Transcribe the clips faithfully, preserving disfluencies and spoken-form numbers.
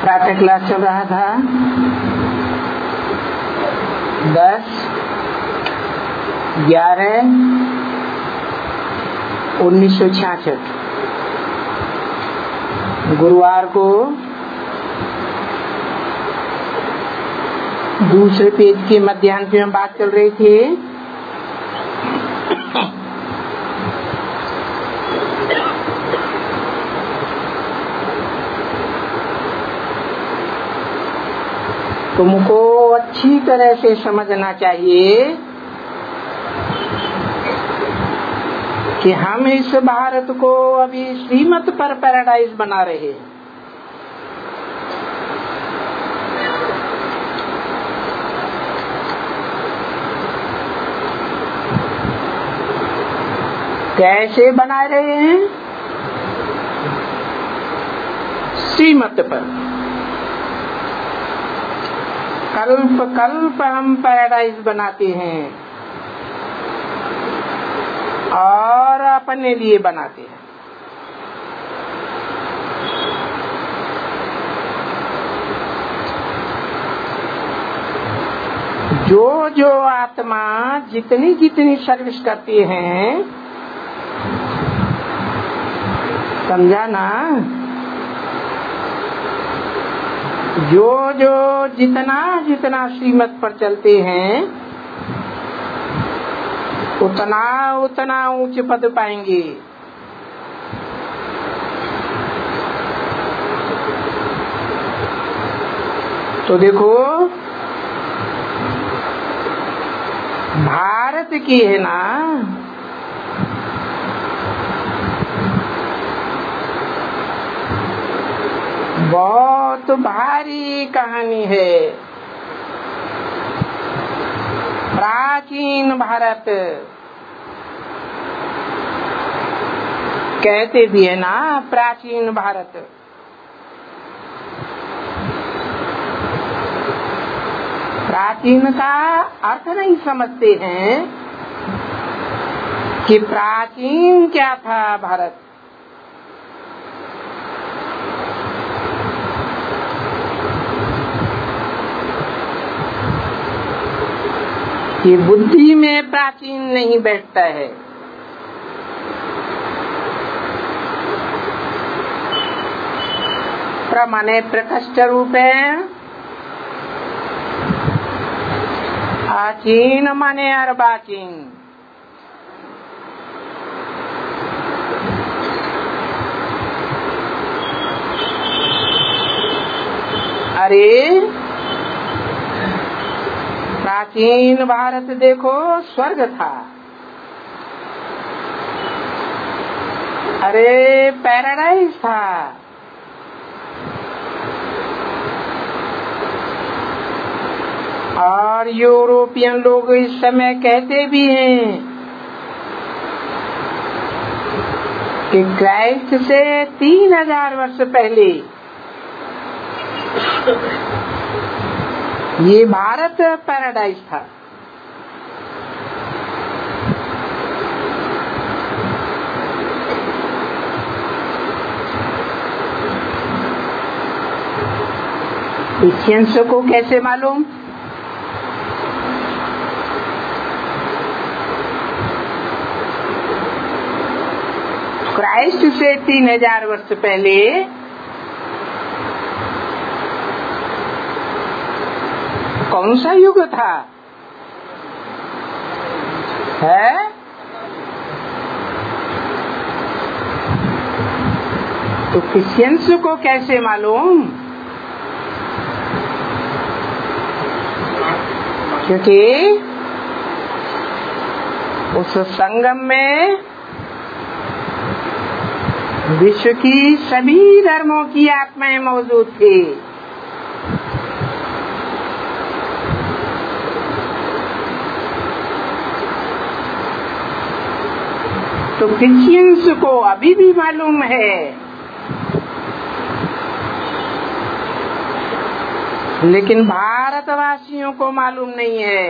प्रातः क्लास चल रहा था दस ग्यारह उन्नीस सौ छियासठ गुरुवार को दूसरे पेज के मध्यांश में बात चल रही थी। तुमको अच्छी तरह से समझना चाहिए कि हम इस भारत को अभी श्रीमत पर पैराडाइज बना रहे हैं। कैसे बना रहे हैं? श्रीमत पर। कल्प कल्प हम पैराडाइज बनाते हैं और अपने लिए बनाते हैं। जो जो आत्मा जितनी जितनी सर्विस करती हैं, समझा ना? जो जो जितना जितना श्रीमत पर चलते हैं उतना उतना ऊंच पद पाएंगे। तो देखो भारत की है ना, बहुत भारी कहानी है। प्राचीन भारत कहते भी है ना, प्राचीन भारत। प्राचीन का अर्थ नहीं समझते हैं कि प्राचीन क्या था भारत। ये बुद्धि में प्राचीन नहीं बैठता है। प्रमाणे प्रकृष्ट रूप है, आचीन माने अर्बाचीन। अरे प्राचीन भारत देखो स्वर्ग था। अरे पैराडाइज था। और यूरोपियन लोग इस समय कहते भी हैं कि क्राइस्ट से तीन हजार वर्ष पहले ये भारत पैराडाइज था। क्रिश्चियंस को कैसे मालूम? क्राइस्ट से तीन हजार वर्ष पहले कौन सा युग था? है तो क्रिश्चियंस को कैसे मालूम? क्योंकि उस संगम में विश्व की सभी धर्मों की आत्माएं मौजूद थी। तो क्रिश्चियंस को अभी भी मालूम है, लेकिन भारतवासियों को मालूम नहीं है।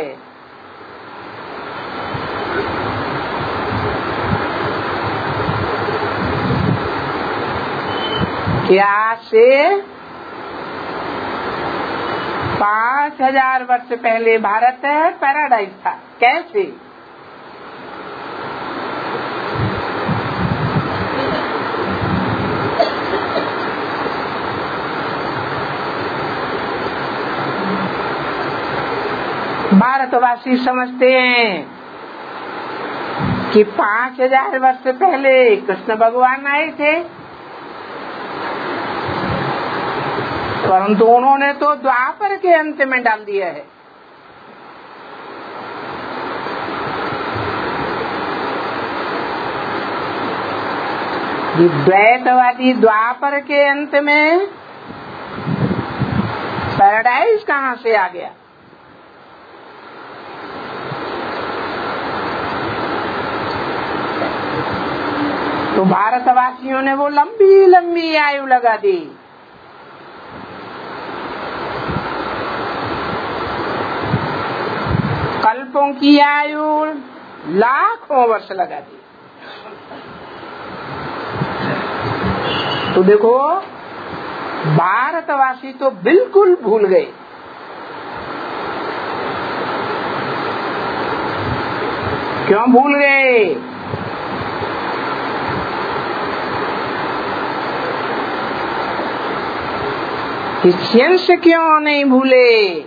कि आज से पांच हजार वर्ष पहले भारत पैराडाइज था। कैसे? भारतवासी समझते हैं कि पांच हजार वर्ष पहले कृष्ण भगवान आए थे, परंतु उन्होंने तो द्वापर के अंत में डाल दिया है। द्वैतवादी द्वापर के अंत में पैराडाइज कहाँ से आ गया? तो भारतवासियों ने वो लंबी लंबी आयु लगा दी। कल्पों की आयु लाखों वर्ष लगा दी। तो देखो, भारतवासी तो बिल्कुल भूल गए। क्यों भूल गए? क्रिश्चियंस क्यों नहीं भूले?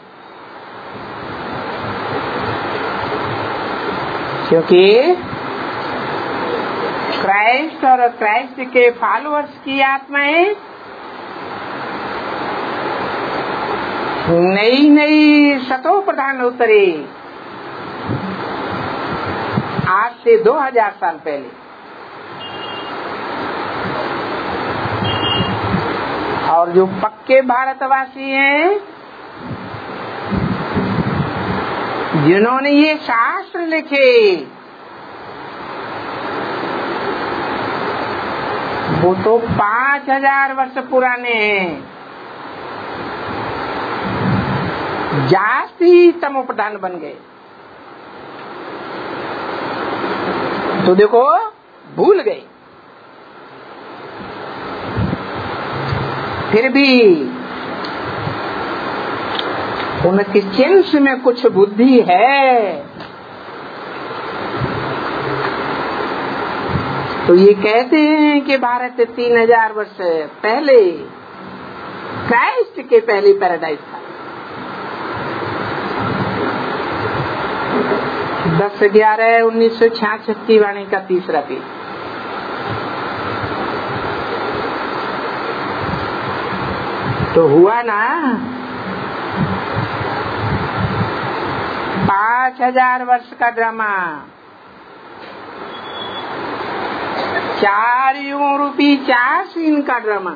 क्योंकि क्राइस्ट और क्राइस्ट के फॉलोअर्स की आत्माएं नई नई सतो प्रधान उतरे आज से दो हजार साल पहले। और जो पक्के भारतवासी हैं, जिन्होंने ये शास्त्र लिखे, वो तो पांच हजार वर्ष पुराने हैं। जाति तमो प्रधान बन गए। तो देखो, भूल गए। फिर भी उन क्रिश्चियंस में कुछ बुद्धि है। तो ये कहते हैं कि भारत तीन हजार वर्ष पहले क्राइस्ट के पहले पैराडाइज था। दस ग्यारह उन्नीस सौ छियासठ की वाणी का तीसरा पेज। तो हुआ ना, पांच हजार वर्ष का ड्रामा, चार युगों रूपी चार सीन का ड्रामा।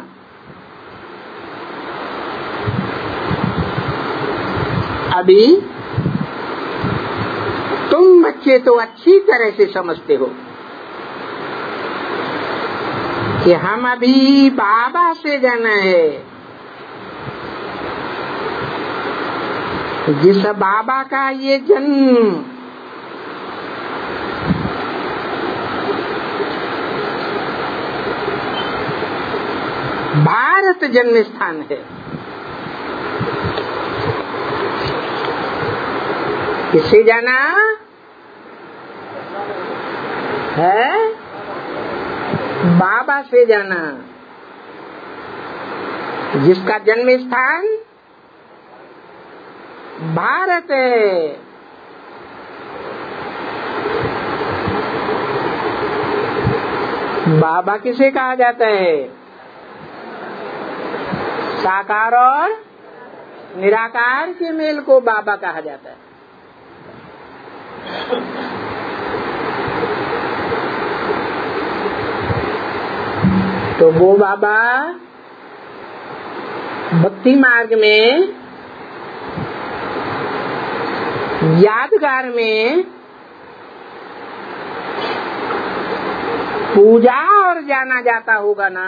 अभी तुम बच्चे तो अच्छी तरह से समझते हो कि हम अभी बाबा से जाना है। जिस बाबा का ये जन्म भारत जन्म स्थान है, किससे जाना है? बाबा से जाना, जिसका जन्म स्थान भारत है। बाबा किसे कहा जाता है? साकार और निराकार के मेल को बाबा कहा जाता है। तो वो बाबा भक्ति मार्ग में यादगार में पूजा और जाना जाता होगा ना।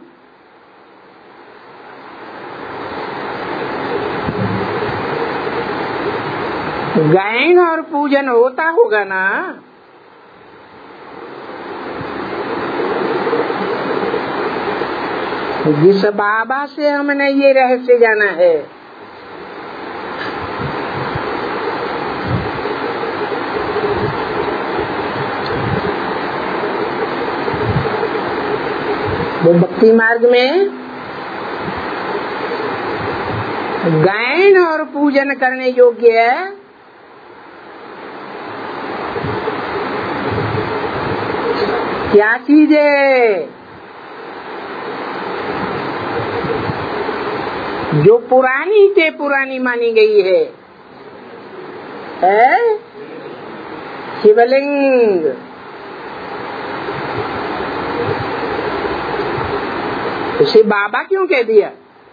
गायन और पूजन होता होगा ना। जिस बाबा से हमने ये रहस्य जाना है, वो भक्ति मार्ग में गायन और पूजन करने योग्य है। क्या चीज है? जो पुरानी से पुरानी मानी गई है, है? शिवलिंग। उसे बाबा क्यों कह दिया?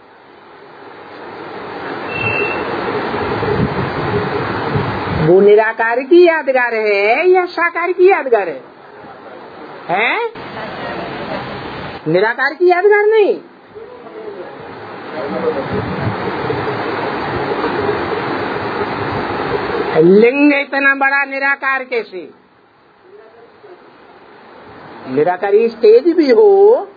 वो निराकार की यादगार है या साकार की यादगार है? हैं? निराकार की यादगार नहीं। लिंग इतना बड़ा निराकार कैसे? निराकारी स्टेज भी हो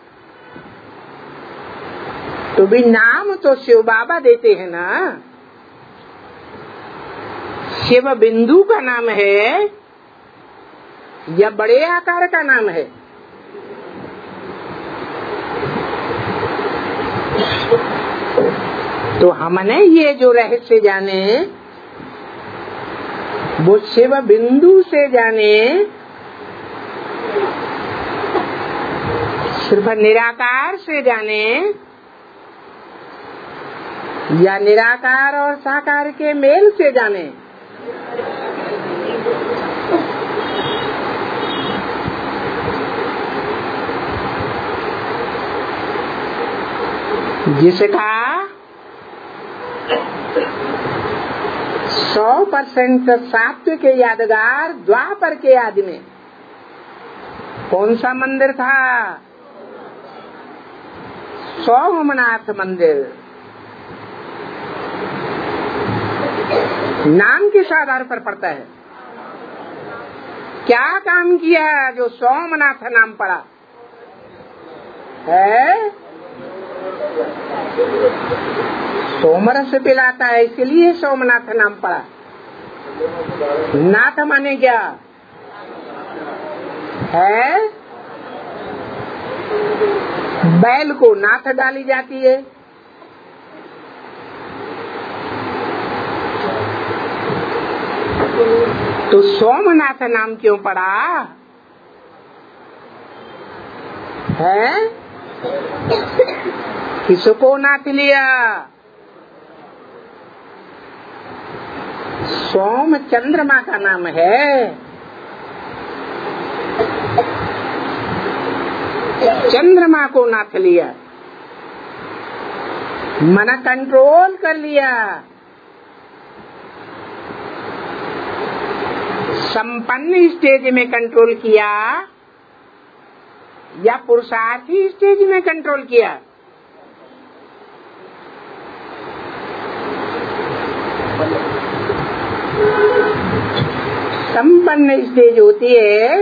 तो भी नाम तो शिव बाबा देते हैं ना। शिव बिंदु का नाम है या बड़े आकार का नाम है? तो हमने ये जो रहस्य जाने वो शिव बिंदु से जाने, सिर्फ निराकार से जाने या निराकार और साकार के मेल से जाने। जिसका सौ परसेंट सात्विक के यादगार द्वापर के आदि में कौन सा मंदिर था? सोमनाथ मंदिर। नाम किस आधार पर पड़ता है? क्या काम किया जो सोमनाथ नाम पड़ा है? सोमरस पिलाता है इसलिए सोमनाथ नाम पड़ा। नाथ माने क्या है? बैल को नाथ डाली जाती है। तो सोमनाथ नाम क्यों पड़ा है? किसको नाथ लिया? सोम चंद्रमा का नाम है। चंद्रमा को नाथ लिया, मन कंट्रोल कर लिया। संपन्न स्टेज में कंट्रोल किया या पुरुषार्थी स्टेज में कंट्रोल किया? संपन्न स्टेज होती है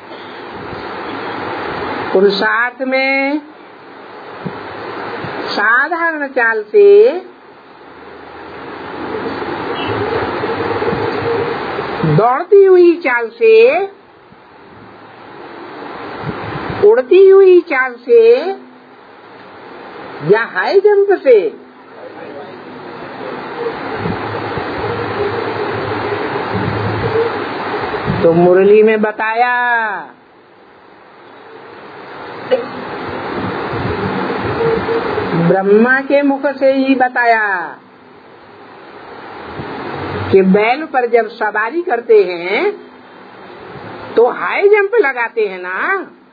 पुरुषार्थ में साधारण चाल से दौड़ती हुई चाल से, उड़ती हुई चाल से या हाई जंप से। तो मुरली में बताया ब्रह्मा के मुख से ही बताया कि बैल पर जब सवारी करते हैं तो हाई जंप लगाते हैं ना।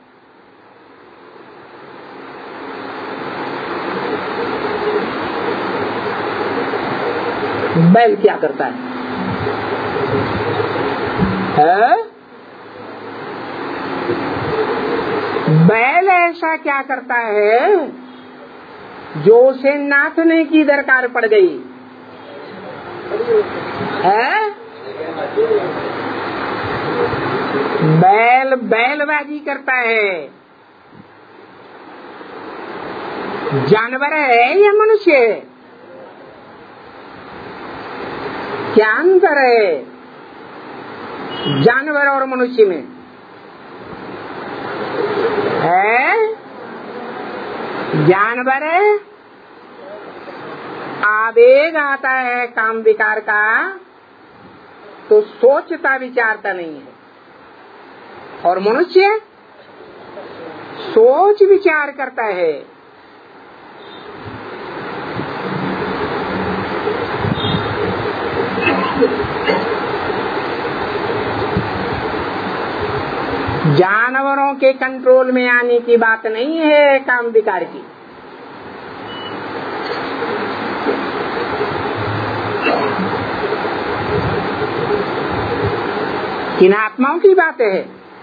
बैल क्या करता है? है? बैल ऐसा क्या करता है जो उसे नाचने की दरकार पड़ गई है? बैल बैलबाजी करता है। जानवर है या मनुष्य है? क्या अंतर है जानवर और मनुष्य में? है जानवर आवेग आता है काम विकार का तो सोचता विचारता नहीं है, और मनुष्य सोच विचार करता है। जानवरों के कंट्रोल में आने की बात नहीं है काम विकार की। किन आत्माओं की बात है,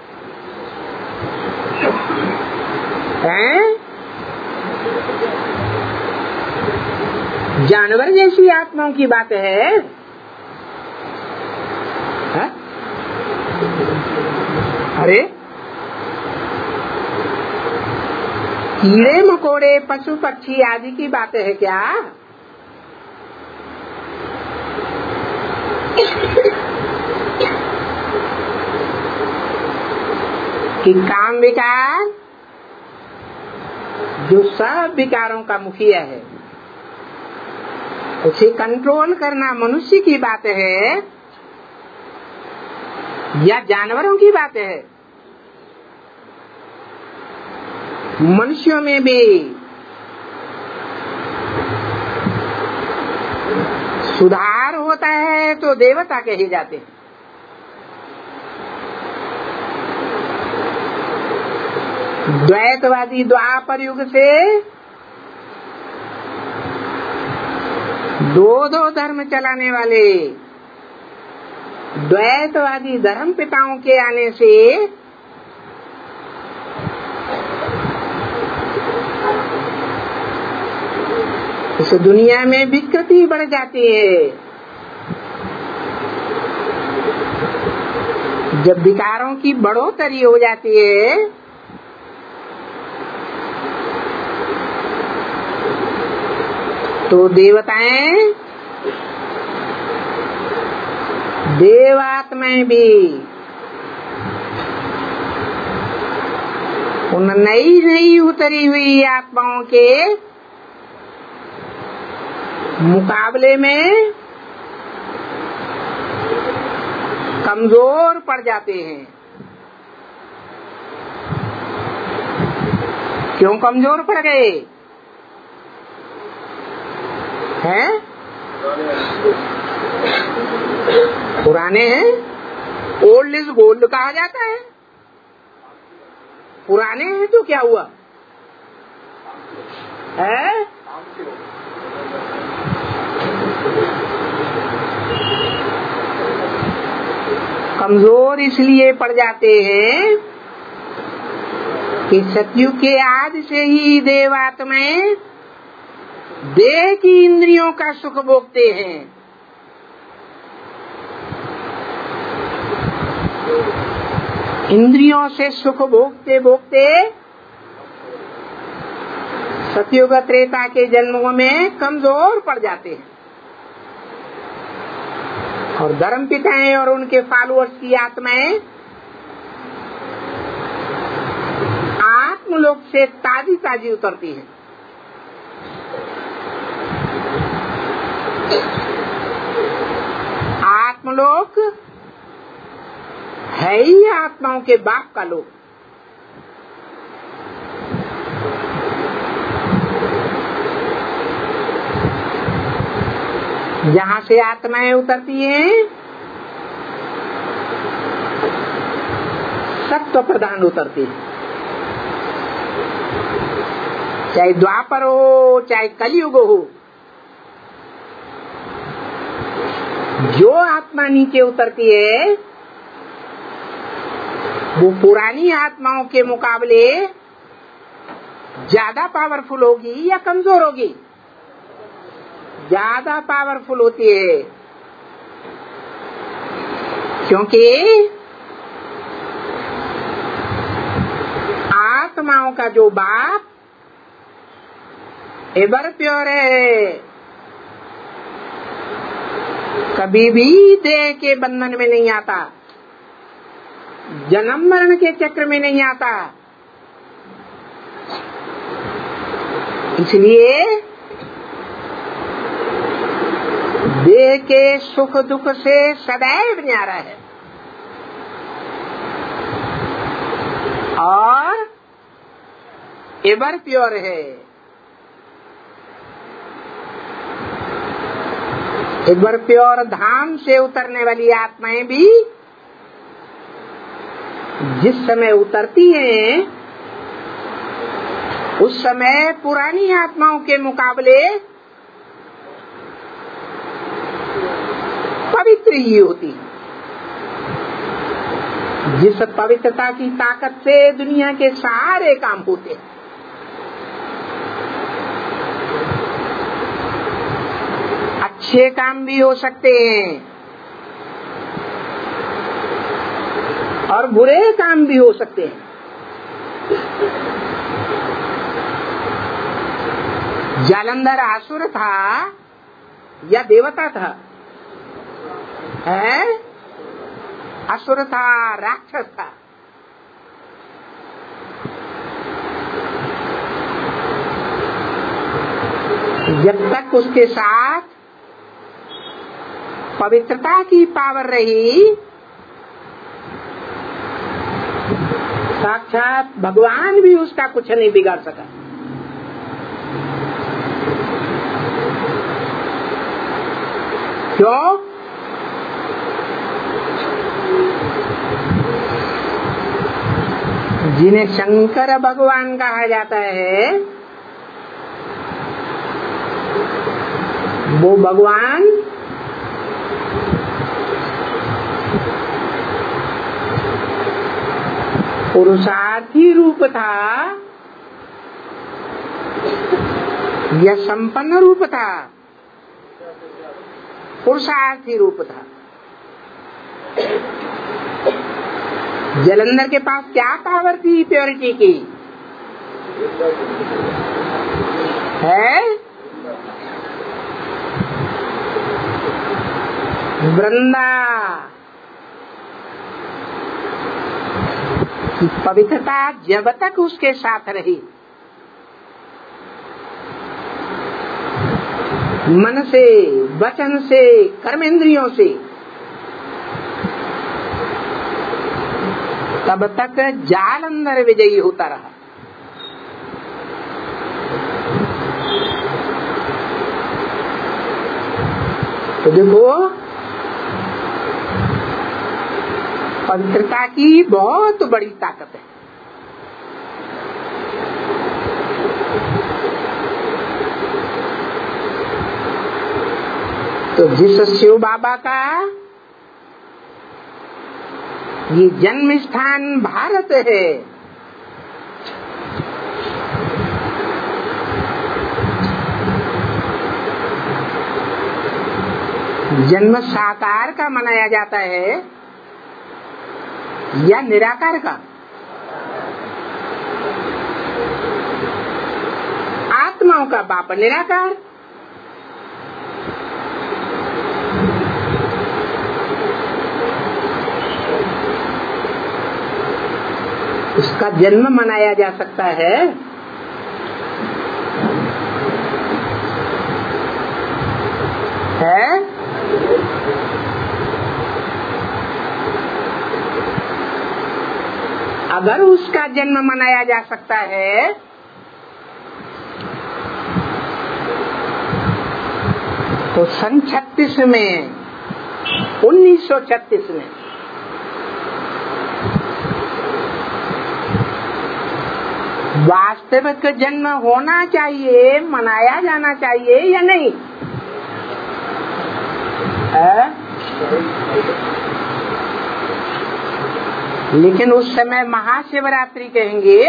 हैं? जानवर जैसी आत्माओं की बात है, है? अरे कीड़े मकोड़े पशु पक्षी आदि की बात है क्या? कि काम विकार जो सब विकारों का मुखिया है, उसे कंट्रोल करना मनुष्य की बात है या जानवरों की बात है? मनुष्यों में भी सुधार होता है तो देवता कहे जाते हैं। द्वैतवादी द्वापर युग से दो दो धर्म चलाने वाले द्वैतवादी धर्म पिताओं के आने से इस दुनिया में विकृति बढ़ जाती है। जब विकारों की बढ़ोतरी हो जाती है तो देवताएं देवात्माएं भी उन नई नई उतरी हुई आत्माओं के मुकाबले में कमजोर पड़ जाते हैं। क्यों कमजोर पड़ गए हैं? पुराने हैं, ओल्ड इज गोल्ड कहा जाता है। पुराने हैं तो क्या हुआ है? कमजोर इसलिए पड़ जाते हैं कि सतयुग के आदि से ही देवात्माएं देह की इंद्रियों का सुख भोगते हैं। इंद्रियों से सुख भोगते भोगते सतयुग त्रेता के जन्मों में कमजोर पड़ जाते हैं, और धर्म पिताएं और उनके फॉलोअर्स की आत्माएं आत्मलोक से ताजी ताजी उतरती है। आत्मलोक है ही आत्माओं के बाप का लोक। जहाँ से आत्माएं उतरती हैं सत्व प्रधान उतरती है, चाहे द्वापर हो चाहे कलयुग हो। जो आत्मा नीचे उतरती है वो पुरानी आत्माओं के मुकाबले ज्यादा पावरफुल होगी या कमजोर होगी? ज्यादा पावरफुल होती है, क्योंकि आत्माओं का जो बाप एवर प्योर है, कभी भी देह के बंधन में नहीं आता, जन्म मरण के चक्र में नहीं आता। इसलिए देह के सुख दुख से सदैव न्यारा है और एवर प्योर है। एवर प्योर धाम से उतरने वाली आत्माएं भी जिस समय उतरती हैं उस समय पुरानी आत्माओं के मुकाबले पवित्र ही होती है। जिस पवित्रता की ताकत से दुनिया के सारे काम होते हैं। अच्छे काम भी हो सकते हैं और बुरे काम भी हो सकते हैं। जालंधर असुर था या देवता था? है? असुर था, राक्षस था। जब तक उसके साथ पवित्रता की पावर रही, साक्षात भगवान भी उसका कुछ नहीं बिगाड़ सका। क्यों? जिन्हें शंकर भगवान कहा जाता है वो भगवान पुरुषार्थी रूप था या संपन्न रूप था? पुरुषार्थी रूप था। जलंधर के पास क्या पावर थी प्योरिटी की? है? वृंदा की पवित्रता जब तक उसके साथ रही, मन से, वचन से, कर्मेंद्रियों से, तब तक जालंधर विजयी होता रहा। तो देखो, पवित्रता की बहुत बड़ी ताकत है। तो जिस शिव बाबा का ये जन्म स्थान भारत है, जन्म साकार का मनाया जाता है या निराकार का? आत्माओं का बाप निराकार। उसका जन्म मनाया जा सकता है। है? अगर उसका जन्म मनाया जा सकता है तो सन छत्तीस में, उन्नीस सौ छत्तीस में वास्तविक जन्म होना चाहिए, मनाया जाना चाहिए या नहीं? है? लेकिन उस समय महाशिवरात्रि कहेंगे,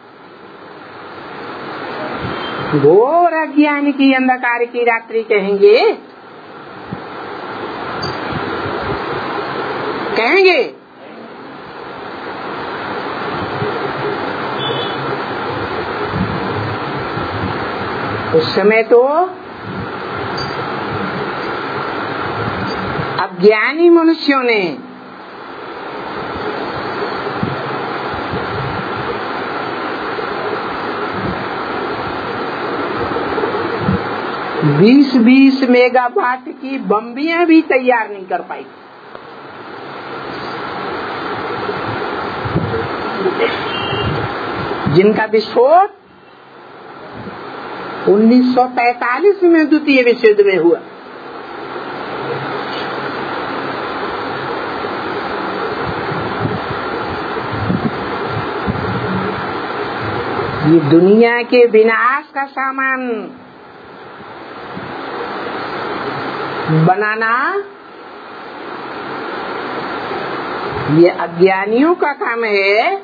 घोर अज्ञान की अंधकार की रात्रि कहेंगे, कहेंगे उस समय तो अज्ञानी मनुष्यों ने बीस बीस मेगावाट की बम्बियां भी तैयार नहीं कर पाई। जिनका विस्फोट उन्नीस सौ पैंतालीस में द्वितीय विश्व युद्ध में हुआ। ये दुनिया के विनाश का सामान बनाना ये अज्ञानियों का काम है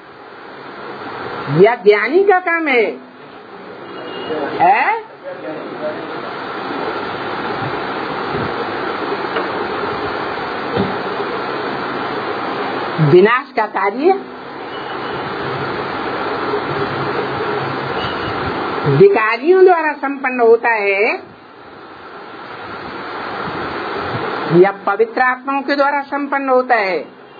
या ज्ञानी का काम है? है? विनाश का कार्य विकारियों द्वारा संपन्न होता है या पवित्र आत्माओं के द्वारा संपन्न होता है?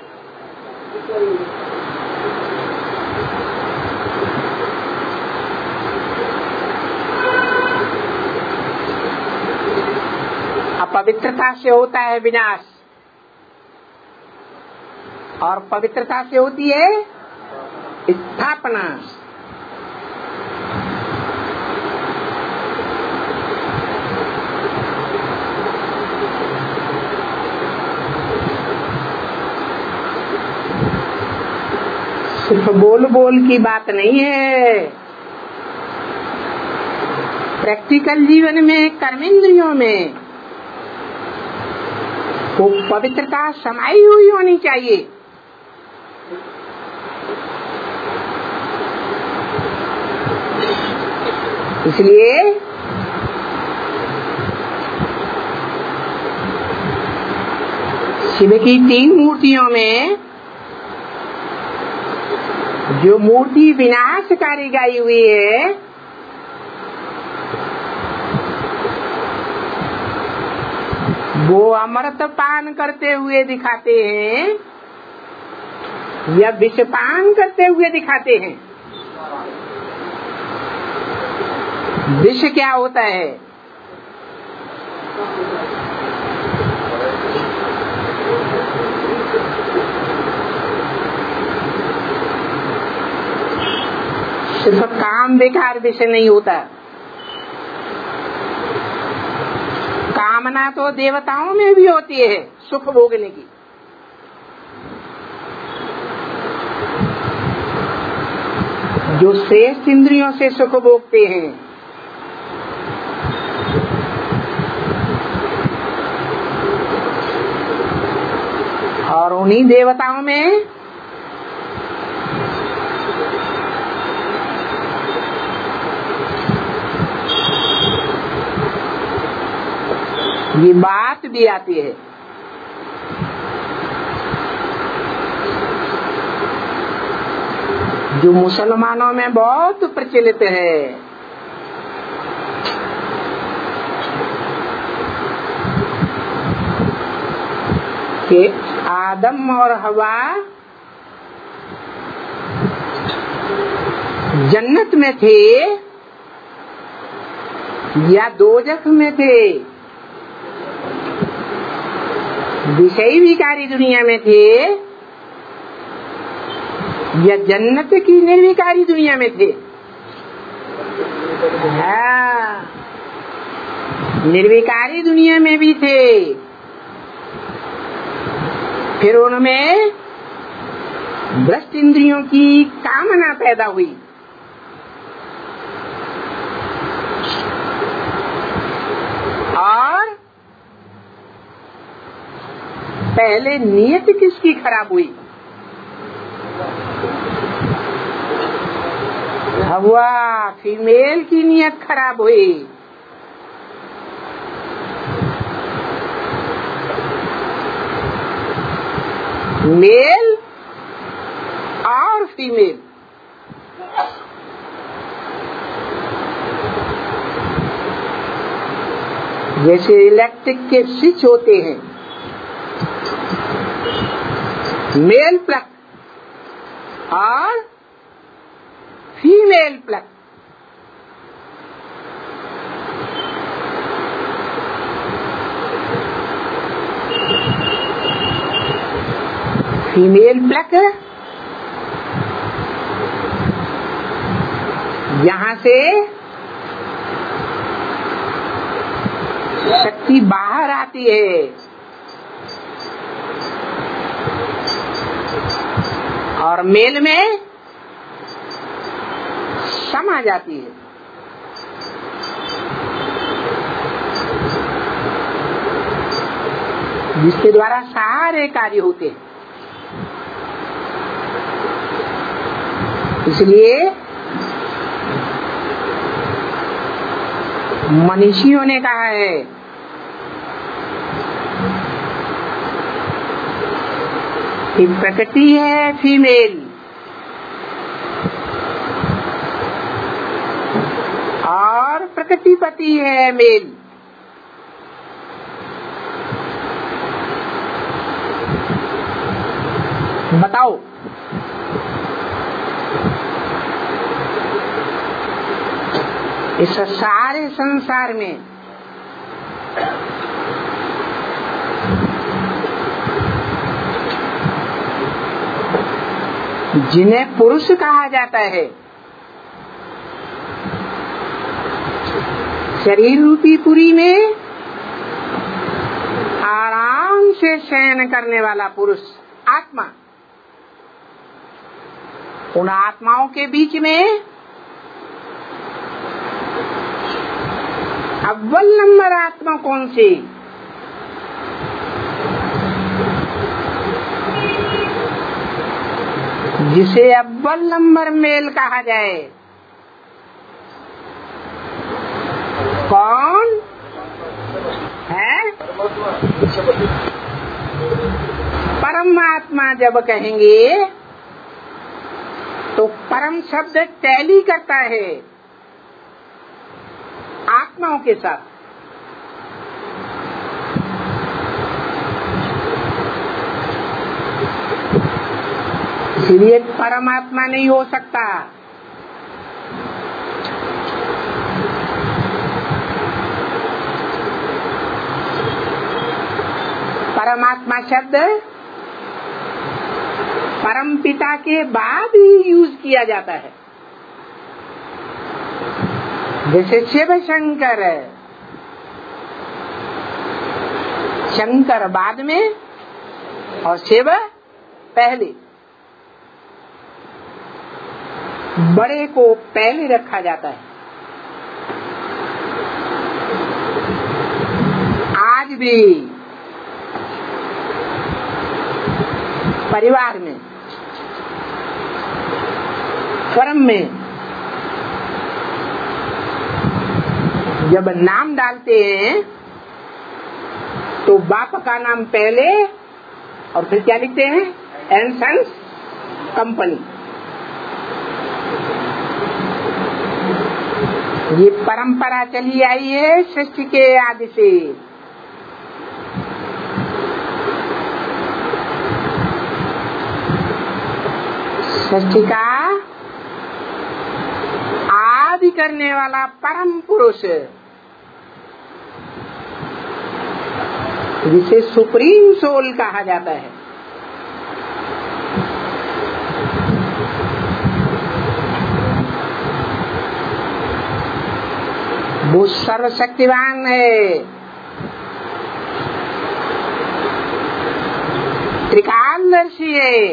अपवित्रता से होता है विनाश और पवित्रता से होती है स्थापना। सिर्फ बोल बोल की बात नहीं है, प्रैक्टिकल जीवन में कर्मेंद्रियों में वो पवित्रता समाई हुई होनी चाहिए। इसलिए शिव की तीन मूर्तियों में जो मूर्ति विनाशकारी गाई हुई है वो अमृत पान करते हुए दिखाते हैं या विष पान करते हुए दिखाते हैं? विष क्या होता है? सिर्फ काम बेकार विषय नहीं होता। कामना तो देवताओं में भी होती है सुख भोगने की। जो श्रेष्ठ इंद्रियों से सुख भोगते हैं और उन्हीं देवताओं में ये बात भी आती है। जो मुसलमानों में बहुत प्रचलित है कि आदम और हवा जन्नत में थे या दोजख में थे, विषयी विकारी दुनिया में थे या जन्नत की निर्विकारी दुनिया में थे? हाँ, निर्विकारी दुनिया में भी थे। फिर उनमें भ्रष्ट इंद्रियों की कामना पैदा हुई और पहले नियत किसकी खराब हुई? हवा फीमेल की नियत खराब हुई। मेल और फीमेल जैसे इलेक्ट्रिक के स्विच होते हैं, मेल प्लग और फीमेल प्लग। फीमेल प्लक यहाँ से शक्ति बाहर आती है और मेल में समा जाती है। जिसके द्वारा सारे कार्य होते हैं। इसलिए मनीषियों ने कहा है कि प्रकृति है फीमेल और प्रकृतिपति है मेल। बताओ इस सारे संसार में जिन्हें पुरुष कहा जाता है, शरीर रूपी पुरी में आराम से शयन करने वाला पुरुष आत्मा, उन आत्माओं के बीच में अव्वल नंबर आत्मा कौन सी? जिसे अव्वल नंबर मेल कहा जाए, कौन है? परमात्मा जब कहेंगे तो परम शब्द टैली करता है आत्माओं के साथ। इसलिए परमात्मा नहीं हो सकता। परमात्मा शब्द परम पिता के बाद ही यूज किया जाता है। जैसे शिव शंकर, शंकर बाद में और शिव पहले, बड़े को पहले रखा जाता है। आज भी परिवार में, कर्म में जब नाम डालते हैं तो बाप का नाम पहले और फिर क्या लिखते हैं? And sons company. ये परंपरा चली आई है सृष्टि के आदि से। सृष्टि का आदि करने वाला परम पुरुष, जिसे सुप्रीम सोल कहा जाता है, वो सर्वशक्तिवान है, त्रिकालदर्शी है,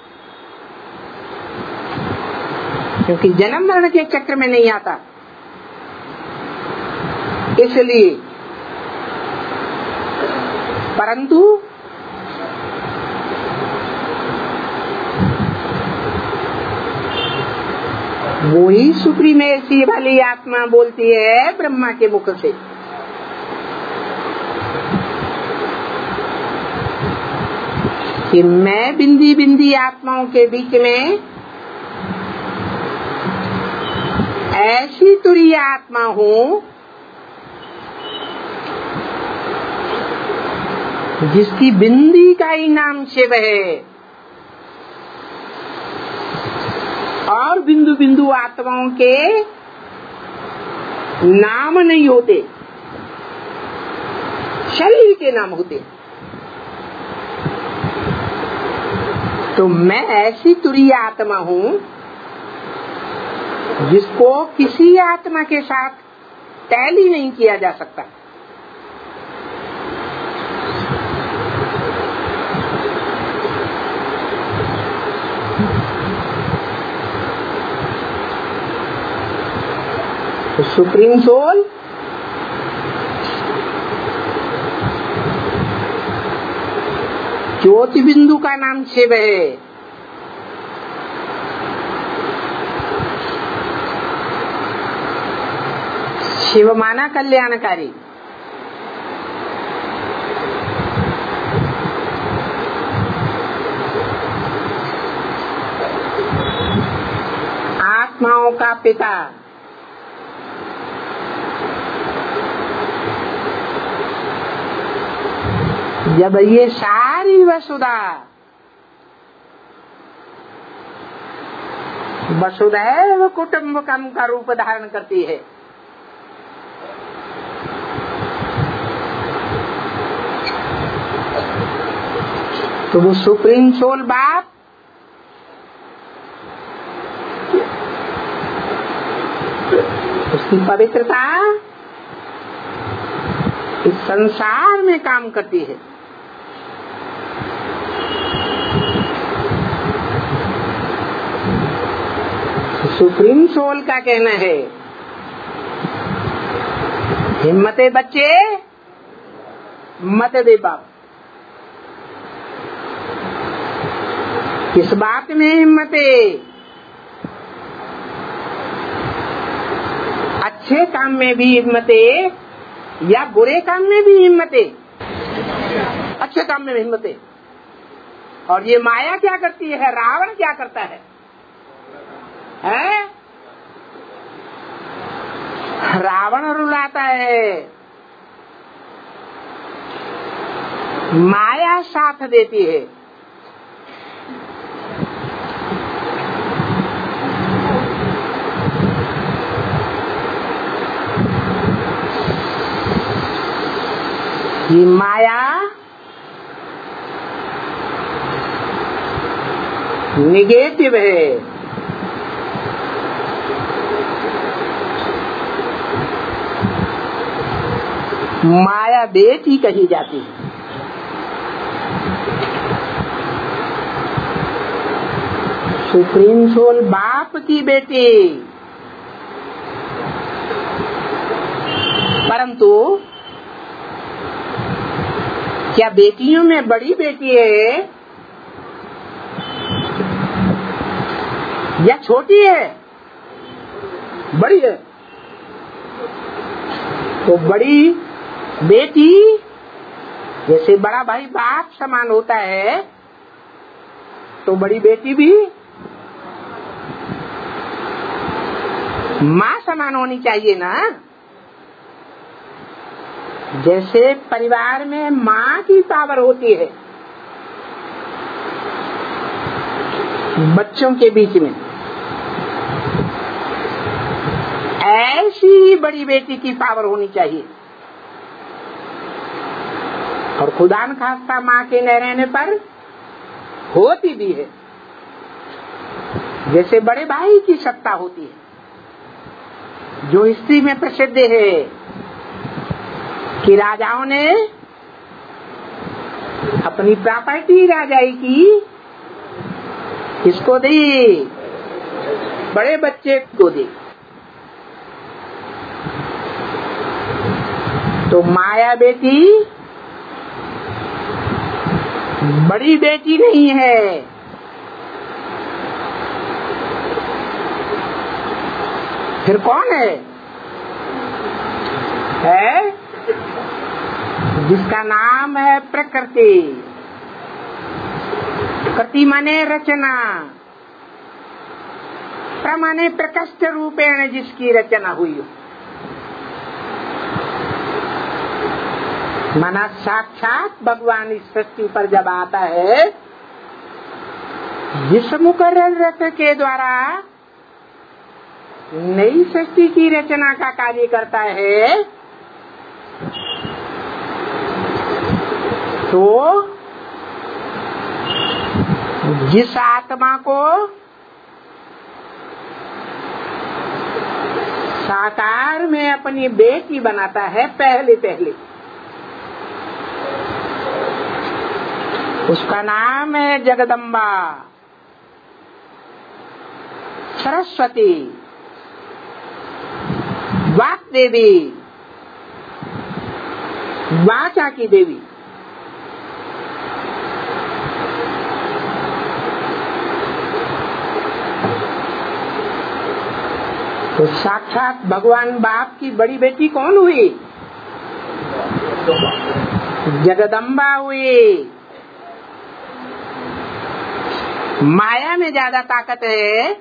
क्योंकि जन्म मरण के चक्र में नहीं आता। इसलिए परंतु वही सुप्रीमेसी वाली आत्मा बोलती है ब्रह्मा के मुख से, कि मैं बिंदी बिंदी आत्माओं के बीच में ऐसी तुरीय आत्मा हूँ जिसकी बिंदी का ही नाम शिव है, और बिंदु बिंदु आत्माओं के नाम नहीं होते, शरीर के नाम होते। तो मैं ऐसी तुरीय आत्मा हूँ जिसको किसी आत्मा के साथ टैली नहीं किया जा सकता। तो सुप्रीम सोल ज्योति बिंदु का नाम शिव है। शिव माना कल्याणकारी। आत्माओं का पिता। जब ये सारी वसुधा वसुधैव कुटुम्बकम का रूप धारण करती है, तो वो सुप्रीम सोल बाप उसकी पवित्रता इस संसार में काम करती है। सुप्रीम सोल का कहना है, हिम्मते बच्चे मत दे बाप। किस बात में हिम्मते? अच्छे काम में भी हिम्मते या बुरे काम में भी हिम्मते? अच्छे काम में हिम्मते। और ये माया क्या करती है? रावण क्या करता है? है? रावण रुलाता है, माया साथ देती है। ये माया निगेटिव है। माया बेटी कही जाती है। सुप्रीम सोल बाप की बेटी, परंतु क्या बेटियों में बड़ी बेटी है या छोटी है? बड़ी है। तो बड़ी बेटी जैसे बड़ा भाई बाप समान होता है, तो बड़ी बेटी भी माँ समान होनी चाहिए ना। जैसे परिवार में माँ की पावर होती है बच्चों के बीच में, ऐसी बड़ी बेटी की पावर होनी चाहिए। और खुदा न खास्ता माँ के न रहने पर होती भी है। जैसे बड़े भाई की सत्ता होती है, जो हिस्ट्री में प्रसिद्ध है कि राजाओं ने अपनी प्रॉपर्टी राजाई की किसको दी? बड़े बच्चे को दी। तो माया बेटी बड़ी बेटी नहीं है। फिर कौन है? है जिसका नाम है प्रकृति। प्रकृति माने रचना, प्रमाने प्रकष्ट रूपेण जिसकी रचना हुई हो। माना साक्षात भगवान इस सृष्टि पर जब आता है, जिस मुकर्रर रथ के द्वारा नई सृष्टि की रचना का कार्य करता है, तो जिस आत्मा को साकार में अपनी बेटी बनाता है पहले पहले, उसका नाम है जगदम्बा, सरस्वती, वाक देवी, वाचा की देवी। तो साक्षात भगवान बाप की बड़ी बेटी कौन हुई? जगदम्बा हुई। माया में ज्यादा ताकत है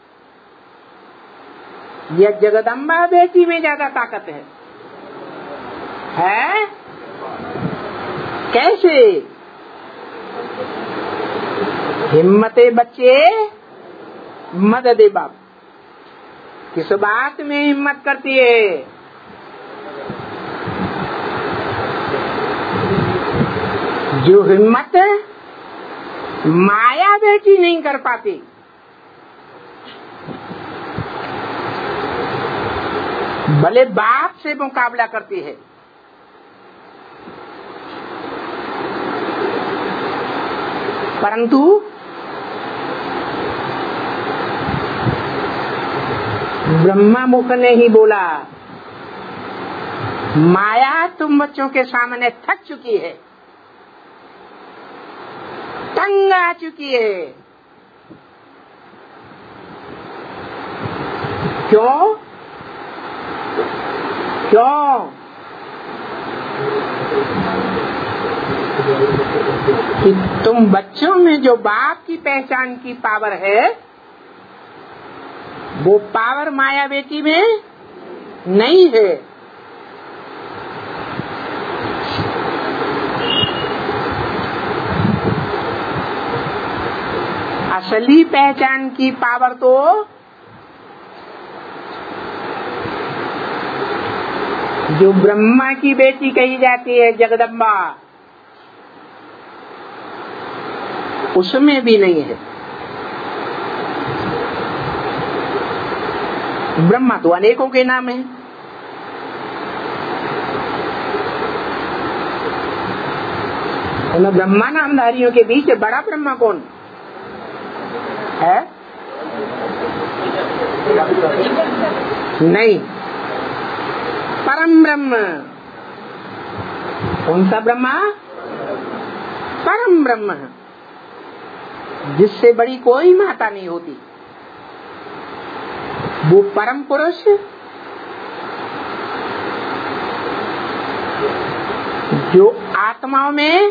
या जगदम्बा बेटी में ज्यादा ताकत है? है कैसे? हिम्मते बच्चे मददे बाप। किस बात में हिम्मत करती है? जो हिम्मत माया बेटी नहीं कर पाती। भले बाप से मुकाबला करती है, परंतु ब्रह्मा मुख ने ही बोला, माया तुम बच्चों के सामने थक चुकी है, तंग आ चुकी है। क्यों क्यों? कि तुम बच्चों में जो बाप की पहचान की पावर है, वो पावर माया बेटी में नहीं है। असली पहचान की पावर तो जो ब्रह्मा की बेटी कही जाती है जगदम्बा, उसमें भी नहीं है। ब्रह्मा तो अनेकों के नाम है। उन ब्रह्मा नामधारियों के बीच बड़ा ब्रह्मा कौन है? नहीं, परम ब्रह्म। कौन सा ब्रह्मा? परम ब्रह्म, जिससे बड़ी कोई माता नहीं होती। वो परम पुरुष जो आत्माओं में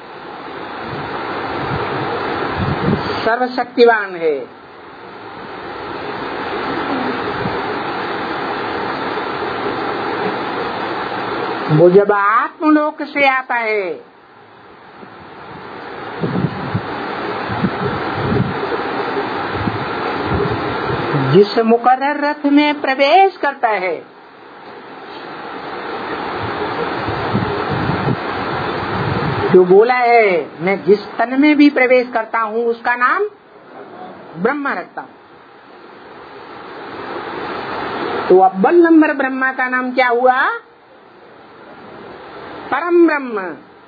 सर्वशक्तिवान है। वो जब आत्मलोक से आता है जिस मुकर्रर रथ में प्रवेश करता है, जो बोला है मैं जिस तन में भी प्रवेश करता हूँ उसका नाम ब्रह्मा रखता हूँ। तो अव्वल नंबर ब्रह्मा का नाम क्या हुआ? परम ब्रह्म।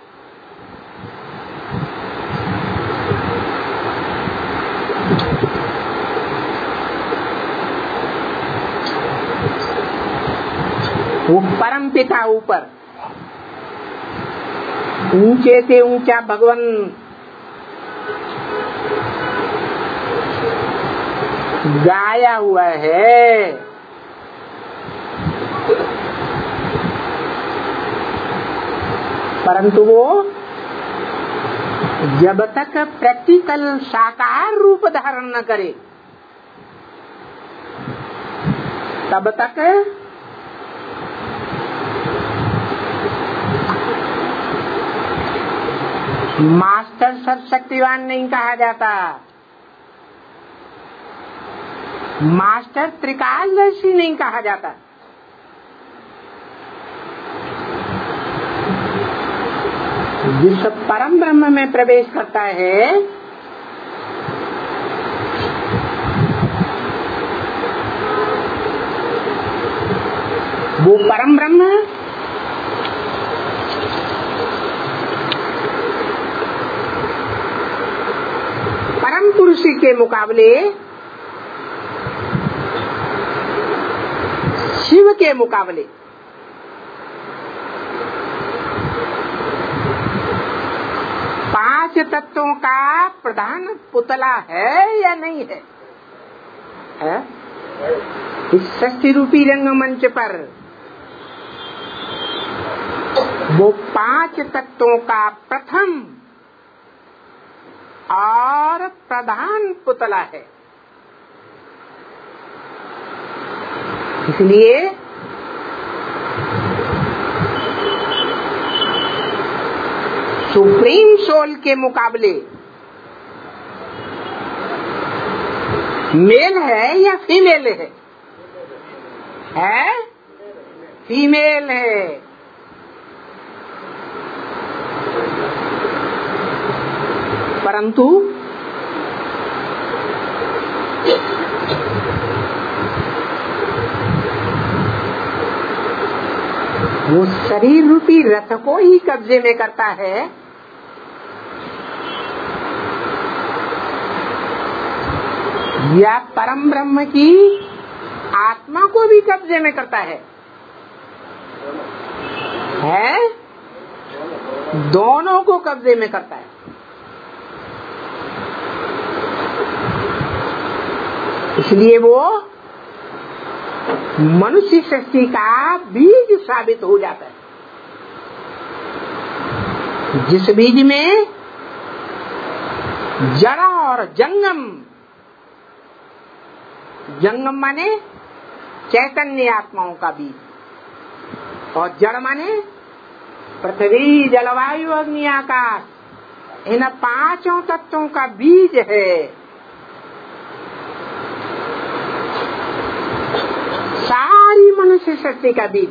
वो परम पिता ऊपर, ऊंचे से ऊंचा भगवान गाया हुआ है। परंतु वो जब तक प्रैक्टिकल साकार रूप धारण न करे तब तक मास्टर सर्वशक्तिवान नहीं कहा जाता। मास्टर त्रिकालदर्शी नहीं कहा जाता। जिस परम ब्रह्म में प्रवेश करता है वो परम ब्रह्म है। परम पुरुष के मुकाबले शिव के मुकाबले पांच तत्वों का प्रधान पुतला है या नहीं है, है? इस षष्ठी रूपी रंगमंच पर वो पांच तत्वों का प्रथम और प्रधान पुतला है। इसलिए सुप्रीम सोल के मुकाबले मेल है या फीमेल है? है फीमेल है। परंतु वो शरीर रूपी रथ को ही कब्जे में करता है, या परम ब्रह्म की आत्मा को भी कब्जे में करता है? है दोनों को कब्जे में करता है। इसलिए वो मनुष्य सृष्टि का बीज साबित हो जाता है, जिस बीज में जड़ और जंगम, जंगम माने चैतन्य आत्माओं का बीज, और जड़ माने पृथ्वी जलवायु अग्नि आकाश, इन पांचों तत्वों का बीज है। सारी मनुष्य सृष्टि का बीज।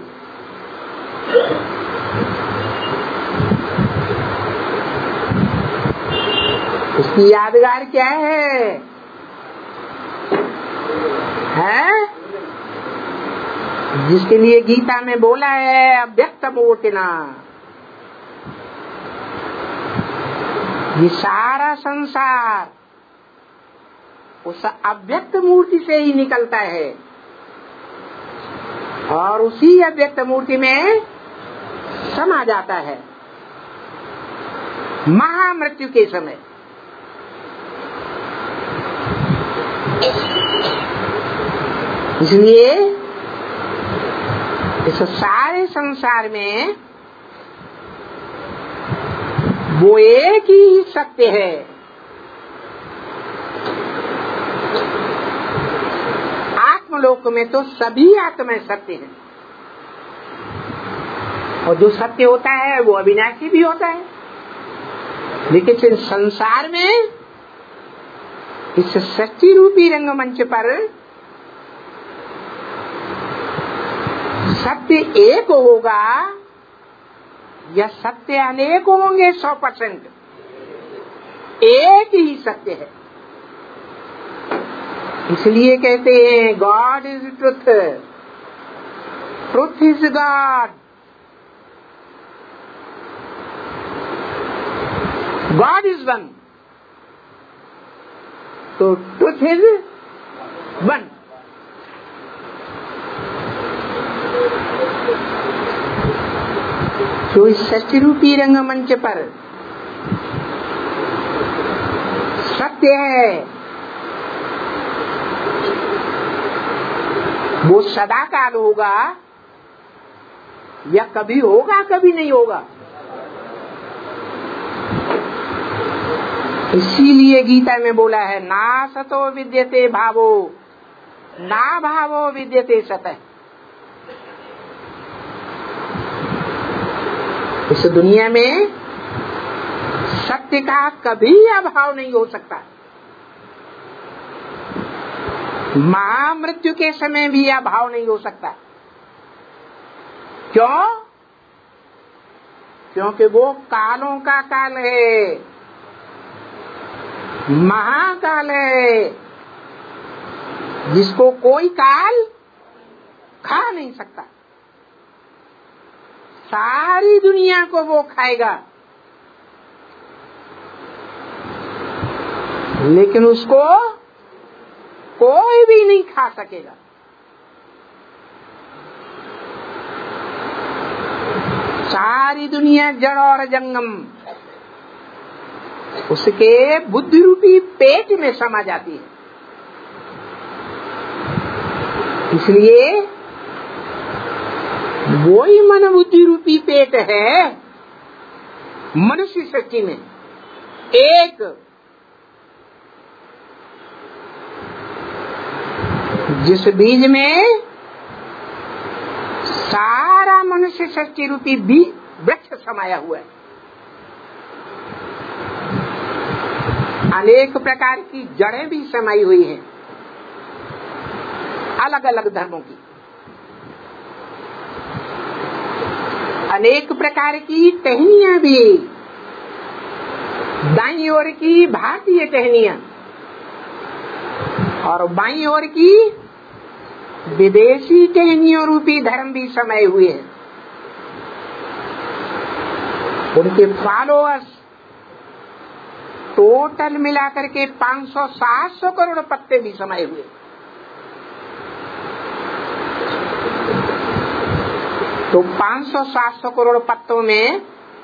उसकी यादगार क्या है? है जिसके लिए गीता में बोला है अव्यक्त मूर्तिना। ये सारा संसार उस अव्यक्त मूर्ति से ही निकलता है, और उसी अव्यक्त मूर्ति में समा जाता है महामृत्यु के समय। इसलिए इस सारे संसार में वो एक ही सत्य है। आत्मलोक में तो सभी आत्माएं सत्य हैं, और जो सत्य होता है वो अविनाशी भी होता है। लेकिन इस संसार में इस सच्ची रूपी रंगमंच पर सत्य एक होगा या सत्य अनेक होंगे? सौ परसेंट एक ही सत्य है। इसलिए कहते हैं God is truth, truth is God, God is one, तो ट्रुथ इज वन। तो इस सत्य रूपी रंगमंच पर सत्य है, वो सदा काल होगा या कभी होगा कभी नहीं होगा। इसीलिए गीता में बोला है ना सतो विद्यते भावो ना भावो विद्यते सतः। इस दुनिया में सत्य का कभी अभाव नहीं हो सकता। महामृत्यु के समय भी अभाव नहीं हो सकता। क्यों? क्योंकि वो कालों का काल है, महाकाल है, जिसको कोई काल खा नहीं सकता। सारी दुनिया को वो खाएगा, लेकिन उसको कोई भी नहीं खा सकेगा। सारी दुनिया जड़ और जंगम उसके बुद्धि रूपी पेट में समा जाती है। इसलिए वही मन बुद्धि रूपी पेट है मनुष्य सृष्टि में एक, जिस बीज में सारा मनुष्य सृष्टि रूपी बीज वृक्ष समाया हुआ है। अनेक प्रकार की जड़ें भी समाई हुई हैं, अलग अलग धर्मों की। अनेक प्रकार की टहनियां भी, दाईं ओर की भारतीय टहनियां और बाईं ओर की विदेशी टहनियों रूपी धर्म भी समाये हुए हैं। उनके फॉलोअर्स टोटल मिलाकर के पाँच सौ सात सौ करोड़ पत्ते भी समाये हुए। तो पाँच सौ सात सौ करोड़ पत्तों में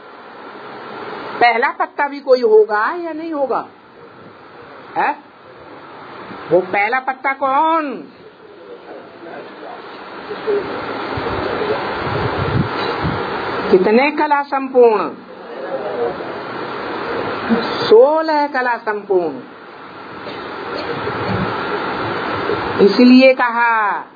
पहला पत्ता भी कोई होगा या नहीं होगा? है? वो पहला पत्ता कौन? कितने कला संपूर्ण? सोलह कला संपूर्ण। इसलिए कहा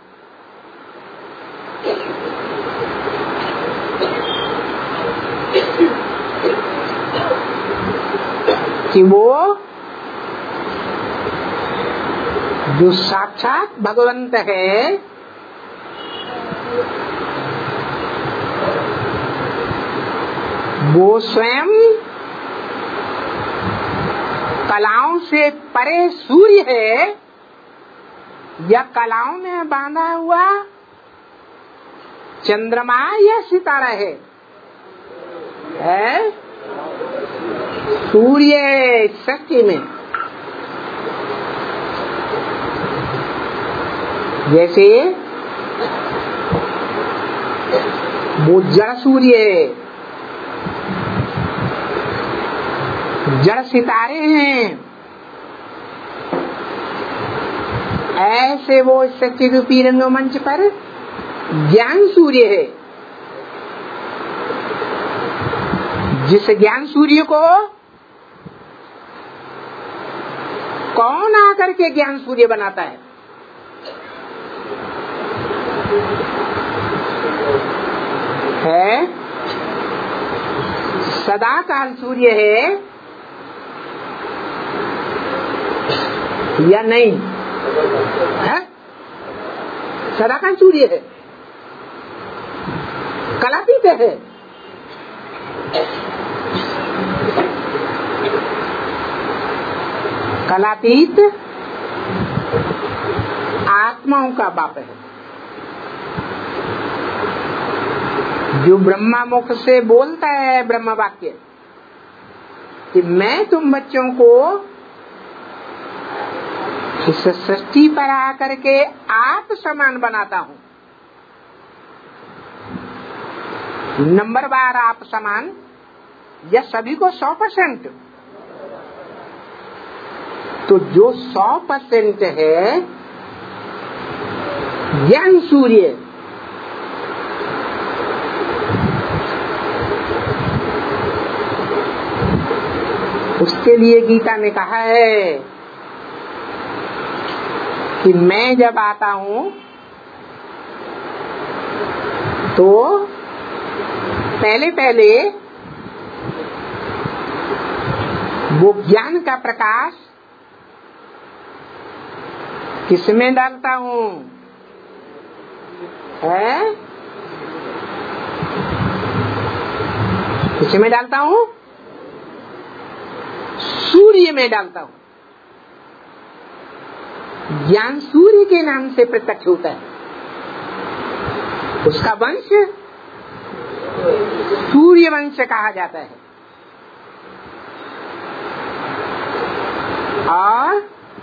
कि वो जो साक्षात भगवंत है वो स्वयं कलाओं से परे सूर्य है या कलाओं में बांधा हुआ चंद्रमा या सितारा है? है सूर्य शक्ति में। जैसे वो जड़ सूर्य है, जड़ सितारे हैं, ऐसे वो शक्ति रूपी रंगमंच पर ज्ञान सूर्य है। जिस ज्ञान सूर्य को कौन आकर के ज्ञान सूर्य बनाता है? है सदा काल सूर्य है या नहीं? है सदा काल सूर्य है, कलातीत है। कलातीत आत्माओं का बाप है, जो ब्रह्मा मुख से बोलता है ब्रह्म वाक्य कि मैं तुम बच्चों को इस सृष्टि पर आकर के आप समान बनाता हूं। नंबर बार आप समान या सभी को सौ परसेंट? तो जो सौ परसेंट है ज्ञान सूर्य, उसके लिए गीता में कहा है कि मैं जब आता हूं तो पहले पहले वो ज्ञान का प्रकाश किसमें डालता हूं? है किसमें डालता हूं? सूर्य में डालता हूं। ज्ञान सूर्य के नाम से प्रत्यक्ष होता है। उसका वंश सूर्यवंश कहा जाता है। और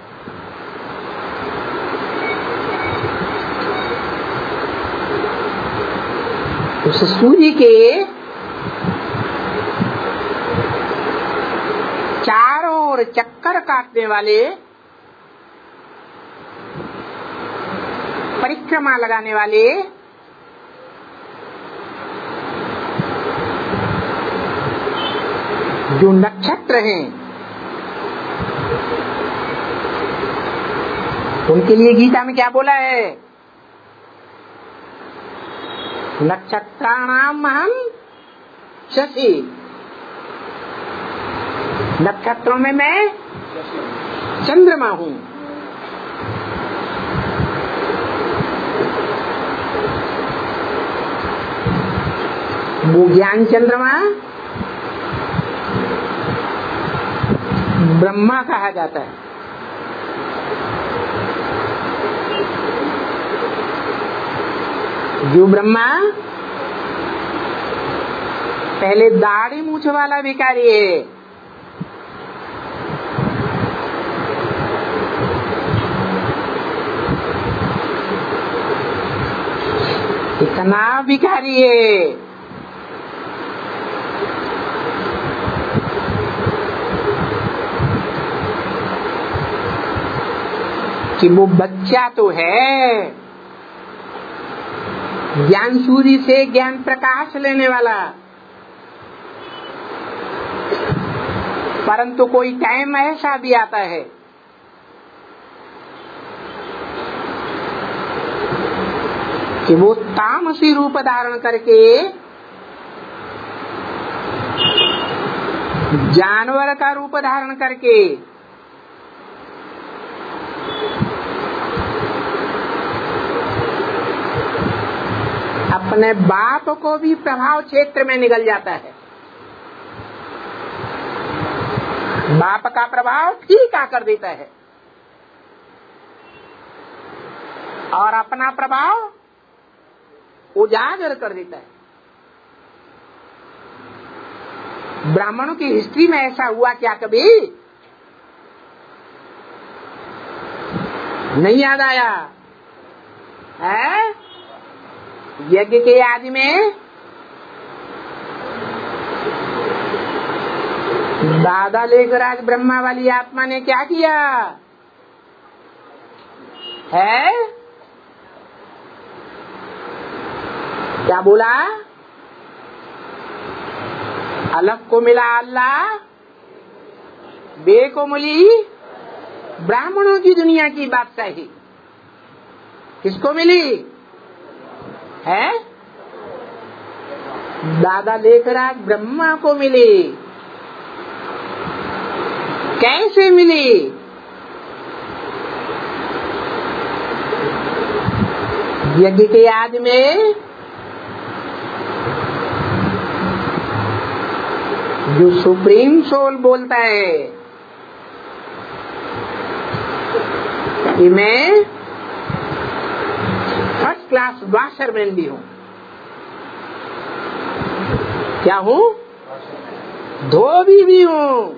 उस सूर्य के चारों ओर चक्कर काटने वाले, परिक्रमा लगाने वाले जो नक्षत्र हैं, उनके लिए गीता में क्या बोला है? नक्षत्राणाम अहम शशि, नक्षत्रों में मैं चंद्रमा हूँ। वो ज्ञान चंद्रमा ब्रह्मा कहा जाता है। जो ब्रह्मा पहले दाढ़ी मूछ वाला भिखारी है, इतना भिखारी है कि वो बच्चा तो है, ज्ञान सूर्य से ज्ञान प्रकाश लेने वाला, परंतु कोई टाइम ऐसा भी आता है कि वो तामसी रूप धारण करके जानवर का रूप धारण करके अपने बाप को भी प्रभाव क्षेत्र में निकल जाता है। बाप का प्रभाव ठीक आकर देता है और अपना प्रभाव उजागर कर देता है। ब्राह्मणों की हिस्ट्री में ऐसा हुआ क्या कभी? नहीं याद आया है? यज्ञ के आदि में दादा लेकर आज ब्रह्मा वाली आत्मा ने क्या किया है? क्या बोला? अलग को मिला अल्लाह, बे को मिली ब्राह्मणों की दुनिया की बादशाही। किसको मिली है? दादा लेकर आज ब्रह्मा को मिली। कैसे मिली? यज्ञ के आदि में जो सुप्रीम सोल बोलता है कि मैं फर्स्ट क्लास वाशरमैन भी हूँ। क्या हूँ? धोबी भी हूँ।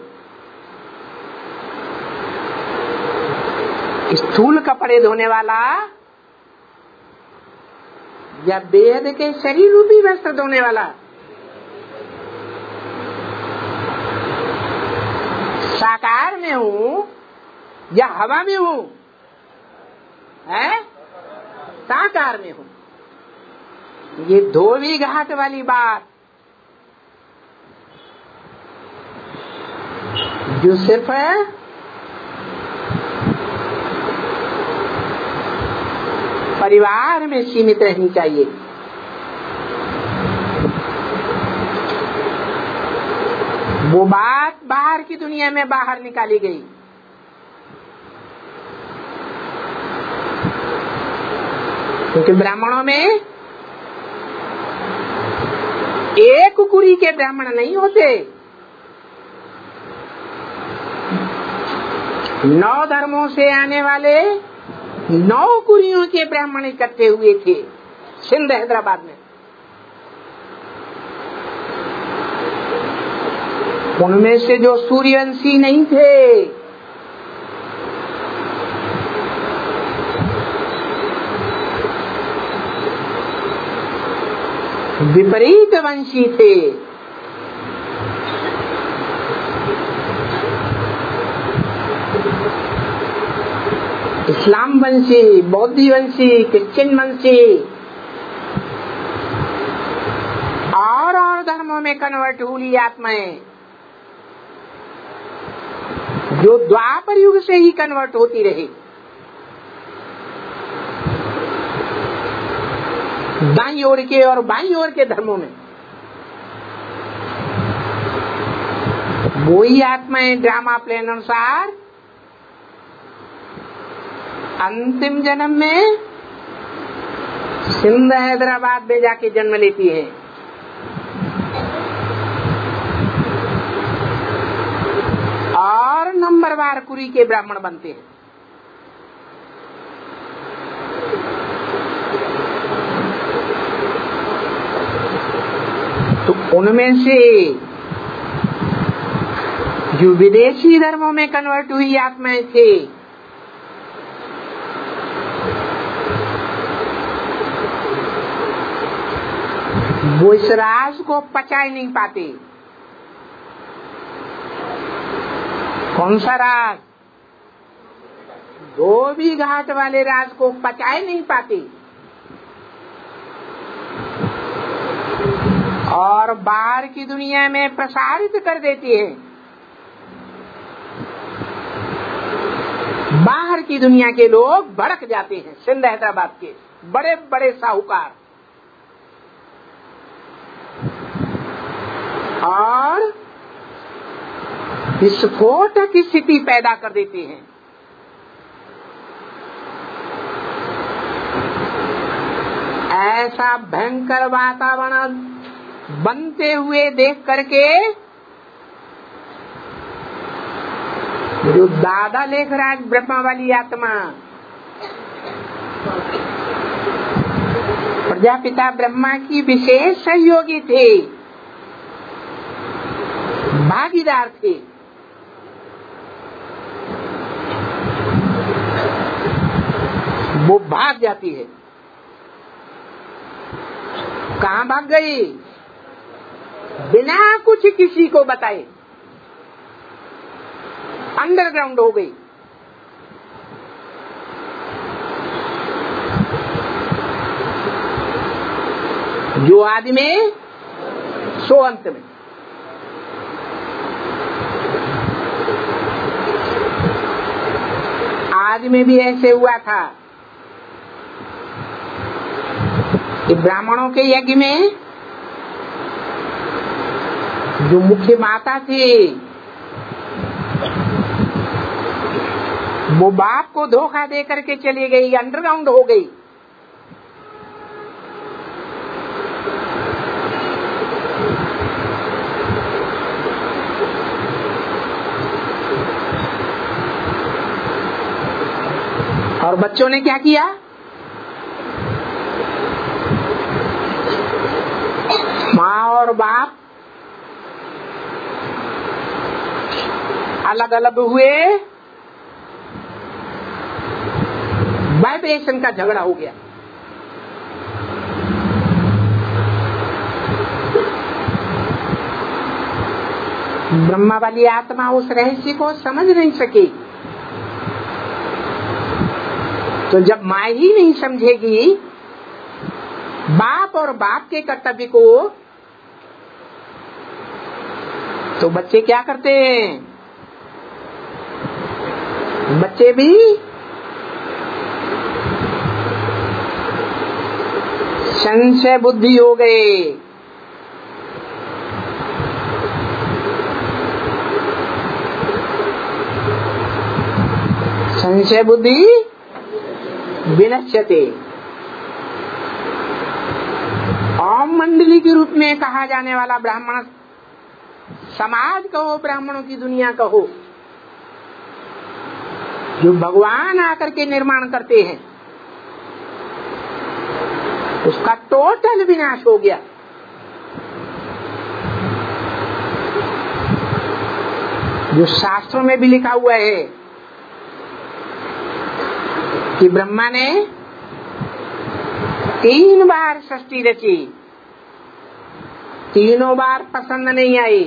स्थूल कपड़े धोने वाला या वेद के शरीर रूपी वस्त्र धोने वाला, साकार में हूँ या हवा में हूँ? है साकार में हूँ। ये धोबी घाट वाली बात जो सिर्फ परिवार में सीमित रहनी चाहिए। वो बात बाहर की दुनिया में बाहर निकाली गई। क्योंकि ब्राह्मणों में एक कुरी के ब्राह्मण नहीं होते, नौ धर्मों से आने वाले नौ कुरियों के ब्राह्मण इकट्ठे हुए थे सिंध हैदराबाद में। उनमें से जो सूर्यवंशी नहीं थे, विपरीत वंशी थे, इस्लाम वंशी, बौद्ध वंशी, क्रिश्चियन वंशी और और धर्मों में कन्वर्ट हुई आत्माएं, जो द्वापर युग से ही कन्वर्ट होती रही, दाईं ओर के और बाईं ओर के धर्मों में, वही आत्माएं ड्रामा प्लान अनुसार अंतिम जन्म में सिंध हैदराबाद में जाके जन्म लेती है। और नंबरवार कुरी के ब्राह्मण बनते हैं। तो उनमें से जो विदेशी धर्मों में कन्वर्ट हुई आत्माएं थे, वो इस राज को पचा नहीं पाते। कौन सा राज? धोबी घाट वाले राज को पचाए नहीं पाते और बाहर की दुनिया में प्रसारित कर देती है। बाहर की दुनिया के लोग भड़क जाते हैं। सिंध हैदराबाद के बड़े बड़े साहूकार और विस्फोटक की स्थिति पैदा कर देते हैं। ऐसा भयंकर वातावरण बनते हुए देख करके जो दादा लेखराज ब्रह्मा वाली आत्मा प्रजापिता ब्रह्मा की विशेष सहयोगी थे, भागीदार थे, वो भाग जाती है। कहाँ भाग गई? बिना कुछ किसी को बताए अंडरग्राउंड हो गई। जो आदि में सो अंत में। आदि में भी ऐसे हुआ था कि ब्राह्मणों के यज्ञ में जो मुख्य माता थी, वो बाप को धोखा दे करके चली गई, अंडरग्राउंड हो गई। और बच्चों ने क्या किया? माँ और बाप अलग अलग हुए, वाइब्रेशन का झगड़ा हो गया। ब्रह्मा वाली आत्मा उस रहस्य को समझ नहीं सकी। तो जब माँ ही नहीं समझेगी बाप और बाप के कर्तव्य को, तो बच्चे क्या करते हैं? बच्चे भी संशय बुद्धि हो गए। संशय बुद्धि विनश्यते। ओम मंडली के रूप में कहा जाने वाला ब्राह्मण समाज कहो, ब्राह्मणों की दुनिया कहो, जो भगवान आकर के निर्माण करते हैं, उसका टोटल विनाश हो गया। जो शास्त्रों में भी लिखा हुआ है कि ब्रह्मा ने तीन बार सृष्टि रची, तीनों बार पसंद नहीं आई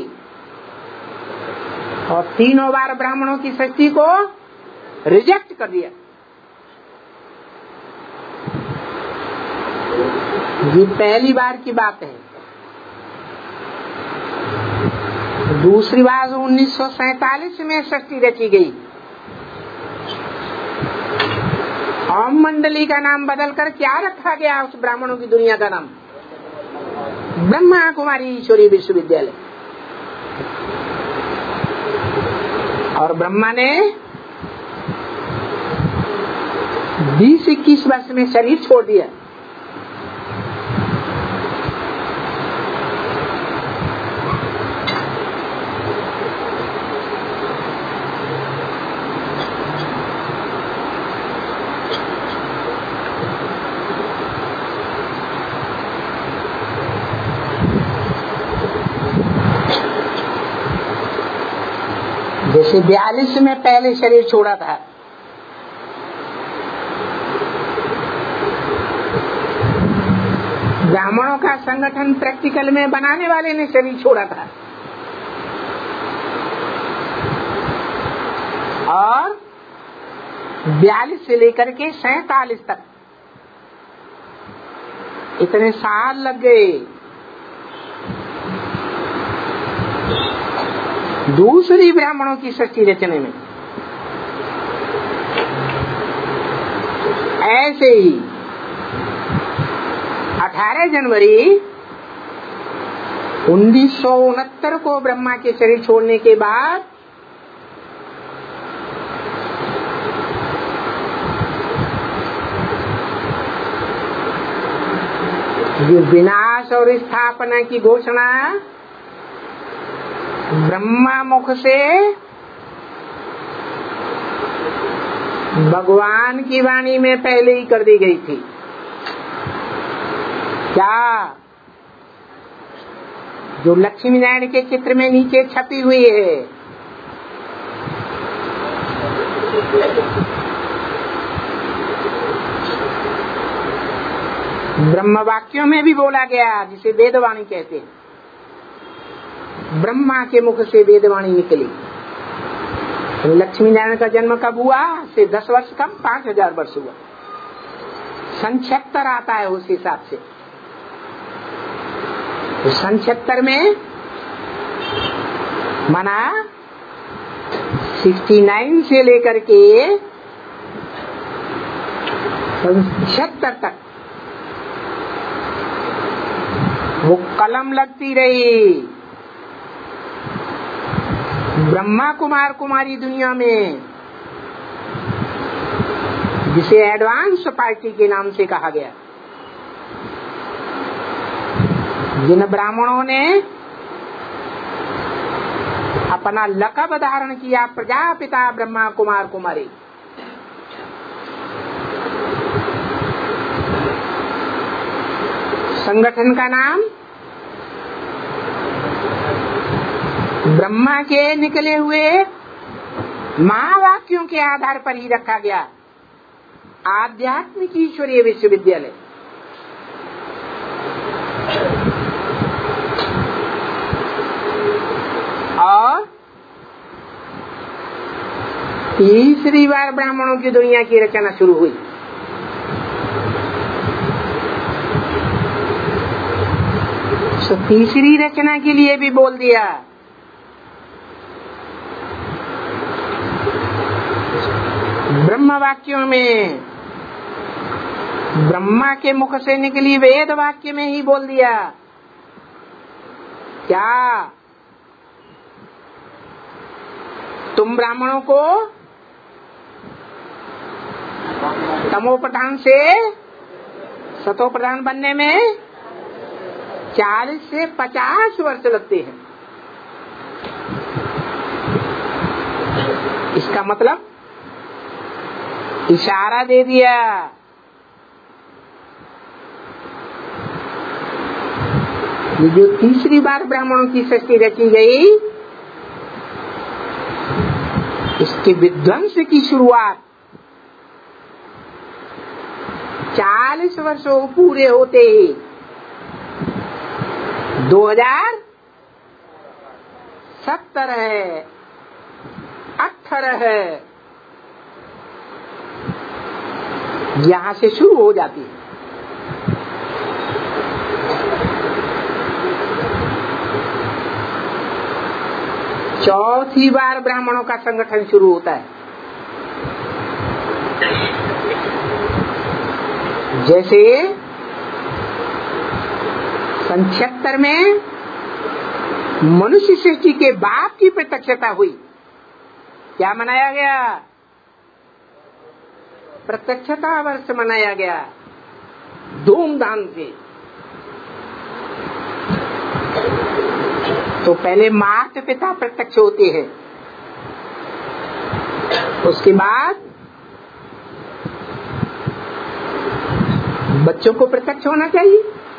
और तीनों बार ब्राह्मणों की सृष्टि को रिजेक्ट कर दिया। ये पहली बार की बात है। दूसरी बार उन्नीस सौ सैतालीस में सृष्टि रची गई। ओम मंडली का नाम बदलकर क्या रखा गया उस ब्राह्मणों की दुनिया का नाम? ब्रह्मा कुमारी ईश्वरीय विश्वविद्यालय। और ब्रह्मा ने बीस इक्कीस वर्ष में शरीर छोड़ दिया। जैसे बयालीस में पहले शरीर छोड़ा था, ब्राह्मणों का संगठन प्रैक्टिकल में बनाने वाले ने शरीर छोड़ा था और बयालीस से लेकर के सैतालीस तक इतने साल लग गए दूसरी ब्राह्मणों की सृष्टि रचने में। ऐसे ही अठारह जनवरी उन्नीस सौ उनहत्तर को ब्रह्मा के शरीर छोड़ने के बाद ये विनाश और स्थापना की घोषणा ब्रह्मा मुख से भगवान की वाणी में पहले ही कर दी गई थी। क्या जो लक्ष्मी नारायण के चित्र में नीचे छपी हुई है, ब्रह्म वाक्यों में भी बोला गया, जिसे वेदवाणी कहते हैं। ब्रह्मा के मुख से वेदवाणी निकली। लक्ष्मी नारायण का जन्म कब हुआ? से दस वर्ष कम पांच हजार वर्ष हुआ। संक्षिप्तर आता है उस हिसाब से। तो संक्षिप्तर में माना उनहत्तर से लेकर के छिहत्तर तक वो कलम लगती रही ब्रह्मा कुमार कुमारी दुनिया में, जिसे एडवांस पार्टी के नाम से कहा गया। जिन ब्राह्मणों ने अपना लक़ब धारण किया प्रजापिता ब्रह्मा कुमार कुमारी, संगठन का नाम ब्रह्मा के निकले हुए महावाक्यों के आधार पर ही रखा गया, आध्यात्मिक ईश्वरीय विश्वविद्यालय। और तीसरी बार ब्राह्मणों की दुनिया की रचना शुरू हुई। तो तीसरी रचना के लिए भी बोल दिया। ब्रह्म वाक्यों में ब्रह्मा के मुख से निकली वेद वाक्य में ही बोल दिया। क्या तुम ब्राह्मणों को तमो प्रधान से सतो प्रधान बनने में चालीस से पचास वर्ष लगते हैं। इसका मतलब इशारा दे दिया। ये जो तीसरी बार ब्राह्मणों की सृष्टि रची गई, इसके विध्वंस की शुरुआत चालीस वर्षों पूरे होते ही दो हजार सत्तर है, अठारह है, यहां से शुरू हो जाती है। चौथी बार ब्राह्मणों का संगठन शुरू होता है। जैसे सन छिहत्तर में मनुष्य सृष्टि के बाप की प्रत्यक्षता हुई, क्या मनाया गया? प्रत्यक्षता वर्ष मनाया गया धूमधाम से। तो पहले माता पिता प्रत्यक्ष होते हैं, उसके बाद बच्चों को प्रत्यक्ष होना चाहिए।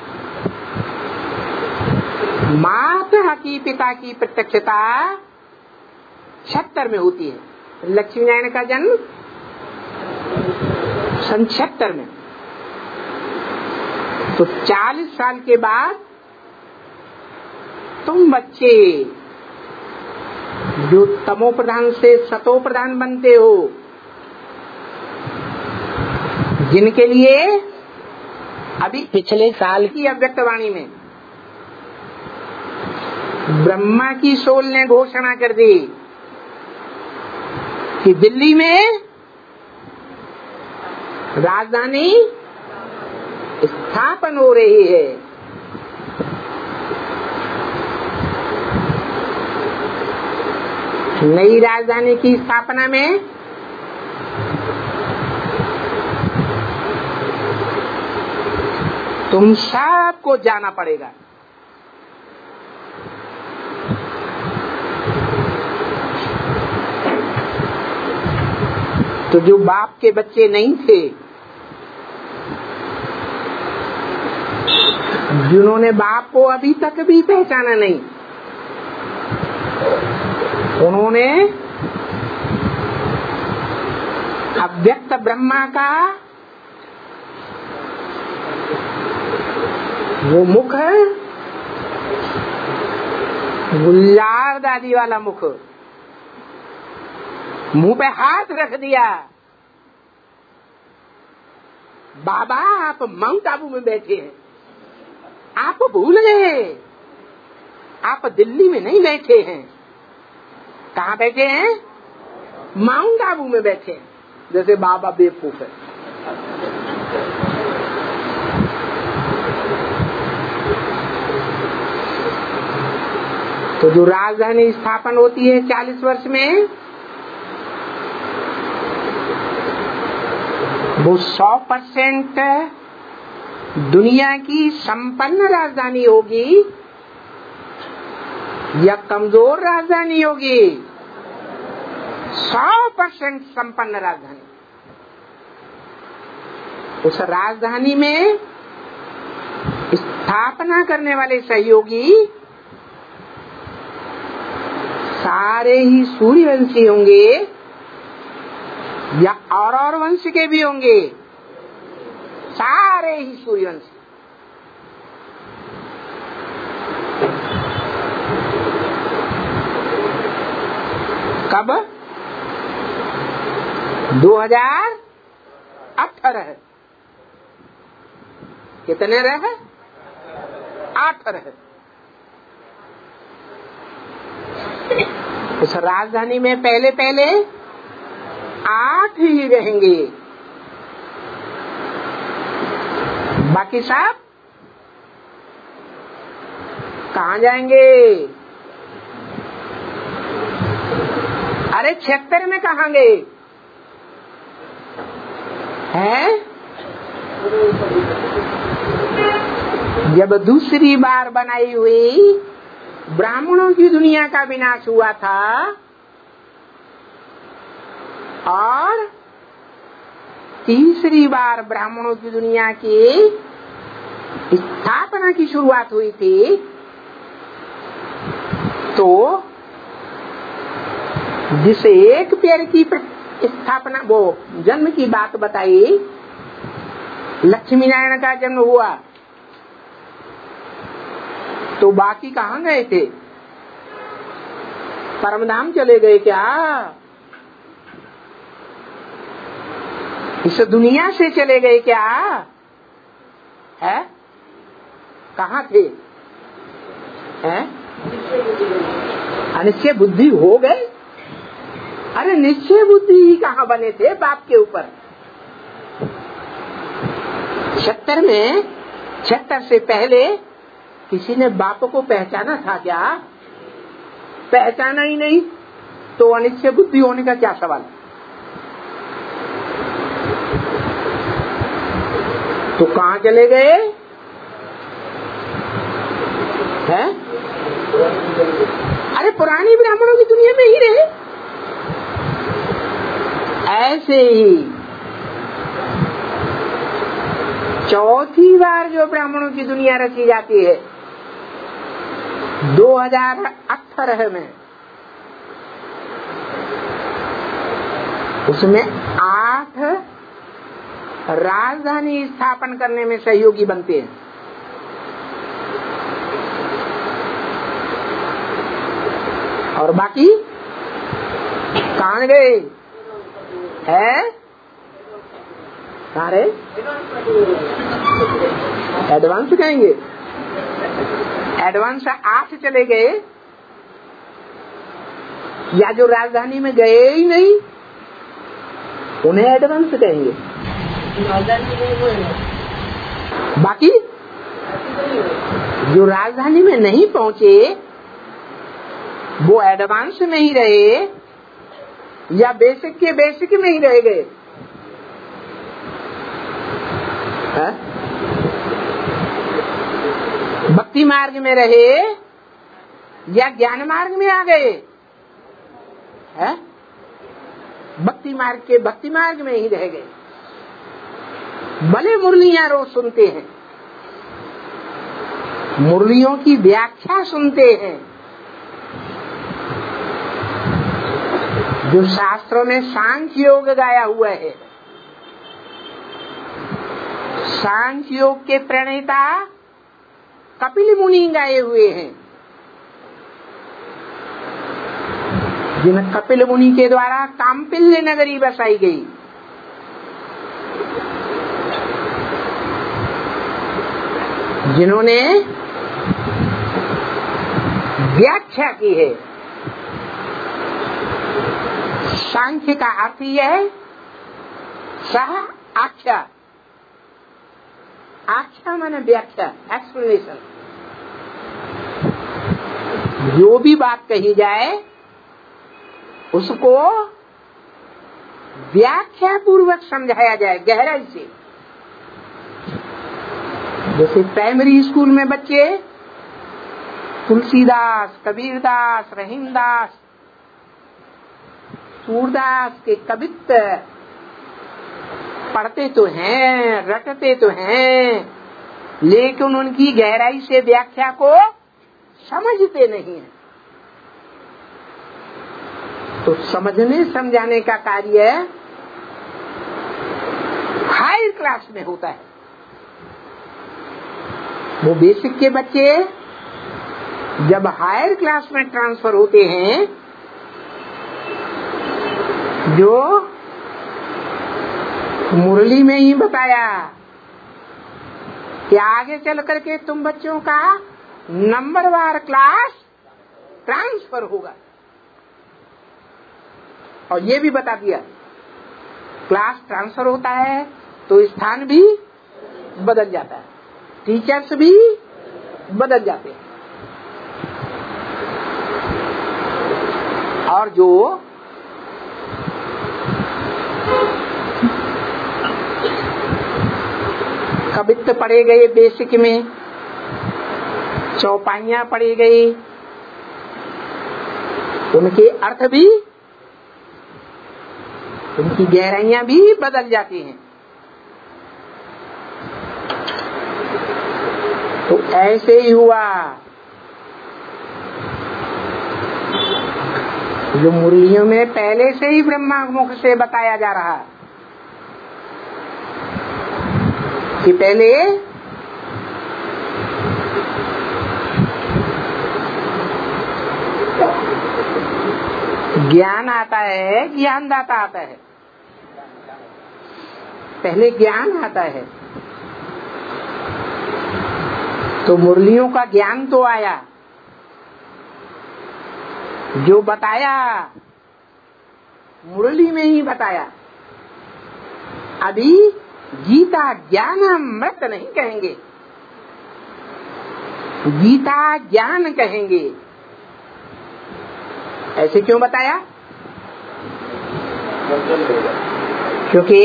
माता की पिता की प्रत्यक्षता छिहत्तर में होती है। लक्ष्मी नारायण का जन्म सन छिहत्तर में, तो चालीस साल के बाद तुम बच्चे जो तमो प्रधान से सतो प्रधान बनते हो, जिनके लिए अभी पिछले साल की अव्यक्तवाणी में ब्रह्मा की सोल ने घोषणा कर दी कि दिल्ली में राजधानी स्थापन हो रही है। नई राजधानी की स्थापना में तुम सबको जाना पड़ेगा। तो जो बाप के बच्चे नहीं थे, जिन्होंने बाप को अभी तक भी पहचाना नहीं, उन्होंने अव्यक्त ब्रह्मा का वो मुख, गुलजार दादी वाला मुख, मुंह पे हाथ रख दिया। बाबा आप माउंट आबू में बैठे हैं, आप भूल गए, आप दिल्ली में नहीं बैठे हैं। कहाँ बैठे हैं? माउंट आबू में बैठे हैं। जैसे बाबा बेवकूफ है। तो जो राजधानी स्थापन होती है चालीस वर्ष में, वो सौ परसेंट दुनिया की संपन्न राजधानी होगी या कमजोर राजधानी होगी? सौ परसेंट संपन्न राजधानी। उस राजधानी में स्थापना करने वाले सहयोगी सारे ही सूर्यवंशी होंगे या और और वंश के भी होंगे, सारे ही सूर्यवंशी। कब? दो हजार अठारह। कितने रहे? अठारह। उस राजधानी में पहले पहले आठ ही रहेंगे, बाकी सब कहाँ जाएंगे? अरे छिहत्तर में कहाँ गए हैं? जब दूसरी बार बनाई हुई ब्राह्मणों की दुनिया का विनाश हुआ था और तीसरी बार ब्राह्मणों की दुनिया की स्थापना की शुरुआत हुई थी, तो जिस एक पैर की स्थापना, वो जन्म की बात बताई, लक्ष्मी नारायण का जन्म हुआ, तो बाकी कहाँ गए थे? परमधाम चले गए क्या? इस दुनिया से चले गए क्या? है कहाँ थे? है अनिश्चय बुद्धि हो गए? अरे निश्चय बुद्धि ही कहाँ बने थे बाप के ऊपर? छत्तर में छत्तर से पहले किसी ने बाप को पहचाना था क्या? पहचाना ही नहीं, तो अनिश्चय बुद्धि होने का क्या सवाल? तो कहाँ चले गए हैं? अरे पुरानी ब्राह्मणों की दुनिया में ही रहे। ऐसे ही चौथी बार जो ब्राह्मणों की दुनिया रची जाती है दो हजार अठारह में, उसमें आठ राजधानी स्थापन करने में सहयोगी बनते हैं। और बाकी कहाँ गए हैं? सारे एडवांस कहेंगे, एडवांस आठ चले गए, या जो राजधानी में गए ही नहीं उन्हें एडवांस कहेंगे। बाकी जो राजधानी में नहीं पहुंचे वो एडवांस में ही रहे या बेसिक के बेसिक में ही रह गए? भक्ति मार्ग में रहे या ज्ञान मार्ग में आ गए? है भक्ति मार्ग के भक्ति मार्ग में ही रह गए। भले मुरलियां रोज सुनते हैं, मुरलियों की व्याख्या सुनते हैं, जो शास्त्रों में सांख्य योग गाया हुआ है। सांख्य योग के प्रणेता कपिल मुनि गाए हुए हैं, जिन कपिल मुनि के द्वारा काम्पिल्य नगरी बसाई गई। जिन्होंने व्याख्या की है। सांख्य का अर्थ यह है सह आख्या, आख्या माने व्याख्या, एक्सप्लेनेशन। जो भी बात कही जाए उसको व्याख्या पूर्वक समझाया जाए, गहराई से। जैसे प्राइमरी स्कूल में बच्चे तुलसीदास, कबीरदास, रहीमदास, सूरदास के कवित्व पढ़ते तो हैं, रटते तो हैं, लेकिन उनकी गहराई से व्याख्या को समझते नहीं है। तो समझने समझाने का कार्य हायर क्लास में होता है। वो बेसिक के बच्चे जब हायर क्लास में ट्रांसफर होते हैं, जो मुरली में ही बताया कि आगे चल करके तुम बच्चों का नंबरवार क्लास ट्रांसफर होगा, और ये भी बता दिया क्लास ट्रांसफर होता है तो स्थान भी बदल जाता है, टीचर्स भी बदल जाते हैं। और जो कवित्व पढ़े गए बेसिक में, चौपाइयां पढ़ी गई, उनके अर्थ भी, उनकी गहराइयां भी बदल जाती हैं। तो ऐसे ही हुआ। जो मुरलियों में पहले से ही ब्रह्मा मुख से बताया जा रहा है कि पहले ज्ञान आता है, ज्ञानदाता आता है। पहले ज्ञान आता है तो मुरलियों का ज्ञान तो आया, जो बताया मुरली में ही बताया। अभी गीता ज्ञान अमृत नहीं कहेंगे, गीता ज्ञान कहेंगे। ऐसे क्यों बताया? क्योंकि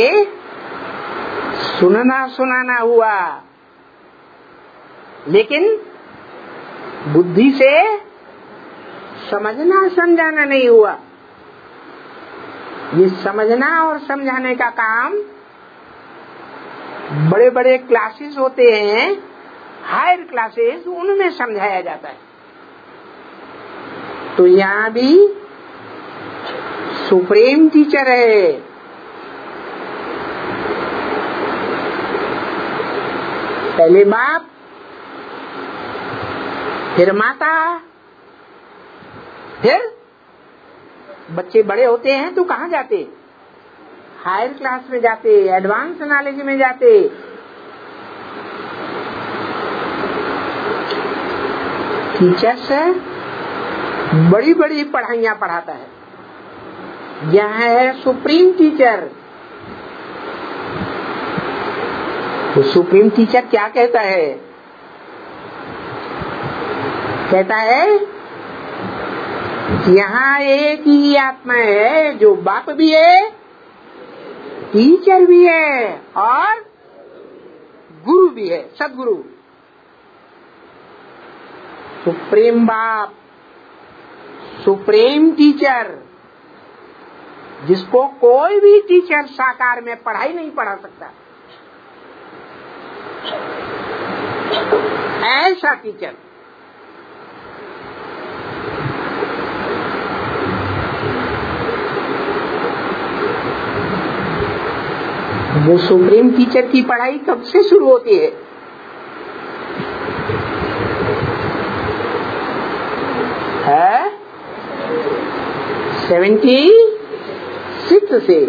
सुनना सुनाना हुआ, लेकिन बुद्धि से समझना समझाना नहीं हुआ। ये समझना और समझाने का काम बड़े बड़े क्लासेस होते हैं, हायर क्लासेस, उनमें समझाया जाता है। तो यहाँ भी सुप्रीम टीचर है। पहले बाप, फिर माता, फिर बच्चे बड़े होते हैं तो कहाँ जाते? हायर क्लास में जाते, एडवांस नॉलेज में जाते। टीचर्स बड़ी बड़ी पढ़ाइयाँ पढ़ाता है। यह है सुप्रीम टीचर। तो सुप्रीम टीचर क्या कहता है? कहता है यहाँ एक ही आत्मा है, जो बाप भी है, टीचर भी है और गुरु भी है, सदगुरु। सुप्रीम बाप, सुप्रीम टीचर, जिसको कोई भी टीचर साकार में पढ़ाई नहीं पढ़ा सकता, ऐसा टीचर। वो सुप्रीम टीचर की पढ़ाई कब से शुरू होती है? है सेवेंटी सिक्स से।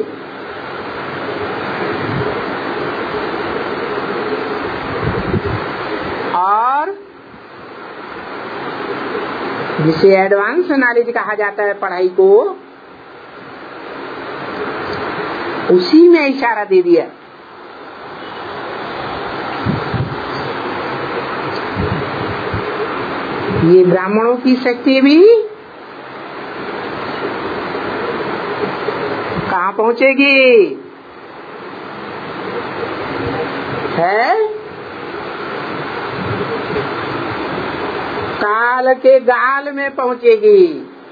और जिसे एडवांस नॉलेज कहा जाता है पढ़ाई को, उसी में इशारा दे दिया। ये ब्राह्मणों की शक्ति भी कहाँ पहुंचेगी? है काल के गाल में पहुंचेगी।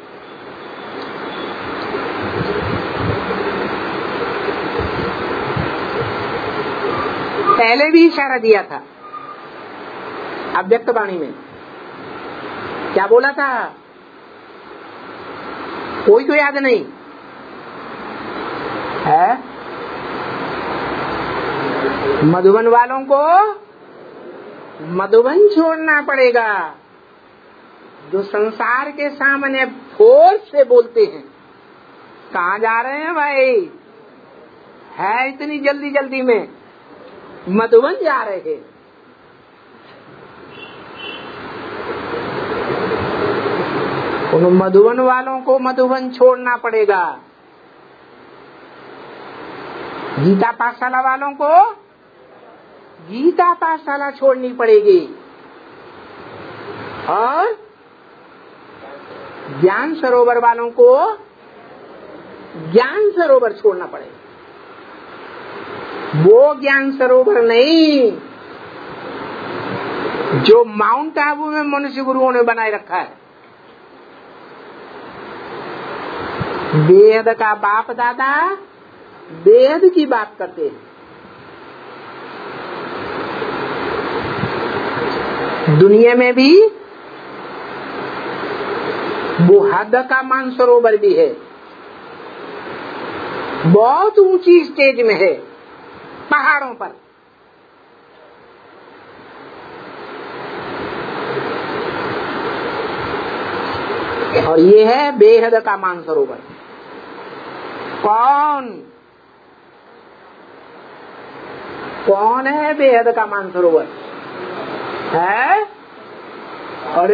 पहले भी इशारा दिया था अव्यक्त वाणी में। क्या बोला था? कोई तो याद नहीं है? मधुबन वालों को मधुबन छोड़ना पड़ेगा। जो संसार के सामने फोर्स से बोलते हैं, कहाँ जा रहे हैं भाई? है इतनी जल्दी जल्दी में? मधुबन जा रहे हैं। उन मधुबन वालों को मधुबन छोड़ना पड़ेगा। गीता पाठशाला वालों को गीता पाठशाला छोड़नी पड़ेगी और ज्ञान सरोवर वालों को ज्ञान सरोवर छोड़ना पड़ेगा। वो ज्ञान सरोवर नहीं जो माउंट आबू में मनुष्य गुरुओं ने बनाए रखा है। वेद का बाप दादा वेद की बात करते हैं। दुनिया में भी वो हद का मानसरोवर भी है, बहुत ऊंची स्टेज में है, पहाड़ों पर। और ये है बेहद का मानसरोवर। कौन कौन है बेहद का मानसरोवर है? और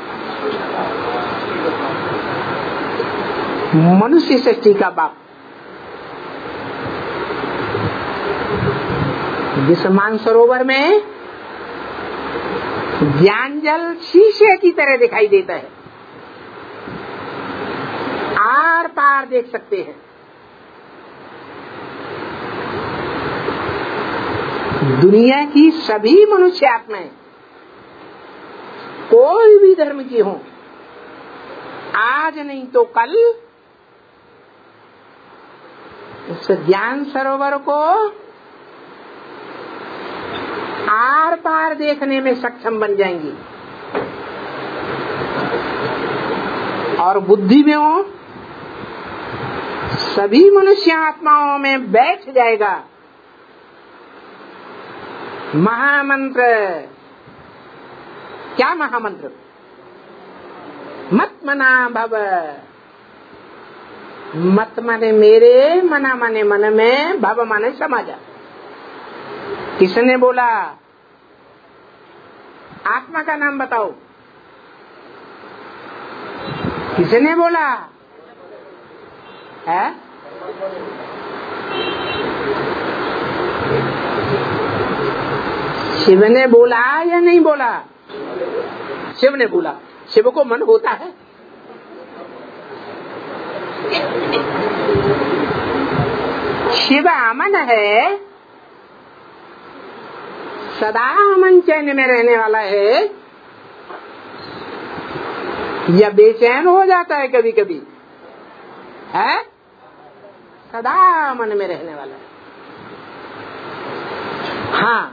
मनुष्य सृष्टि का बाप, जिस मानसरोवर में ज्ञान जल शीशे की तरह दिखाई देता है, आर पार देख सकते हैं। दुनिया की सभी मनुष्य आत्माएं, कोई भी धर्म की हो, आज नहीं तो कल उस ज्ञान सरोवर को आर पार देखने में सक्षम बन जाएंगी। और बुद्धि में हो, सभी मनुष्य आत्माओं में बैठ जाएगा महामंत्र। क्या महामंत्र? मत मना भव। मत माने मेरे, मना माने मन में, भव माने समाज। किसने बोला? आत्मा का नाम बताओ, किसने बोला है? शिव ने बोला या नहीं बोला? शिव ने बोला। शिव को मन होता है? शिव अमन है, सदा अमन चैन में रहने वाला है, या बेचैन हो जाता है कभी कभी है? सदा अमन में रहने वाला है। हाँ,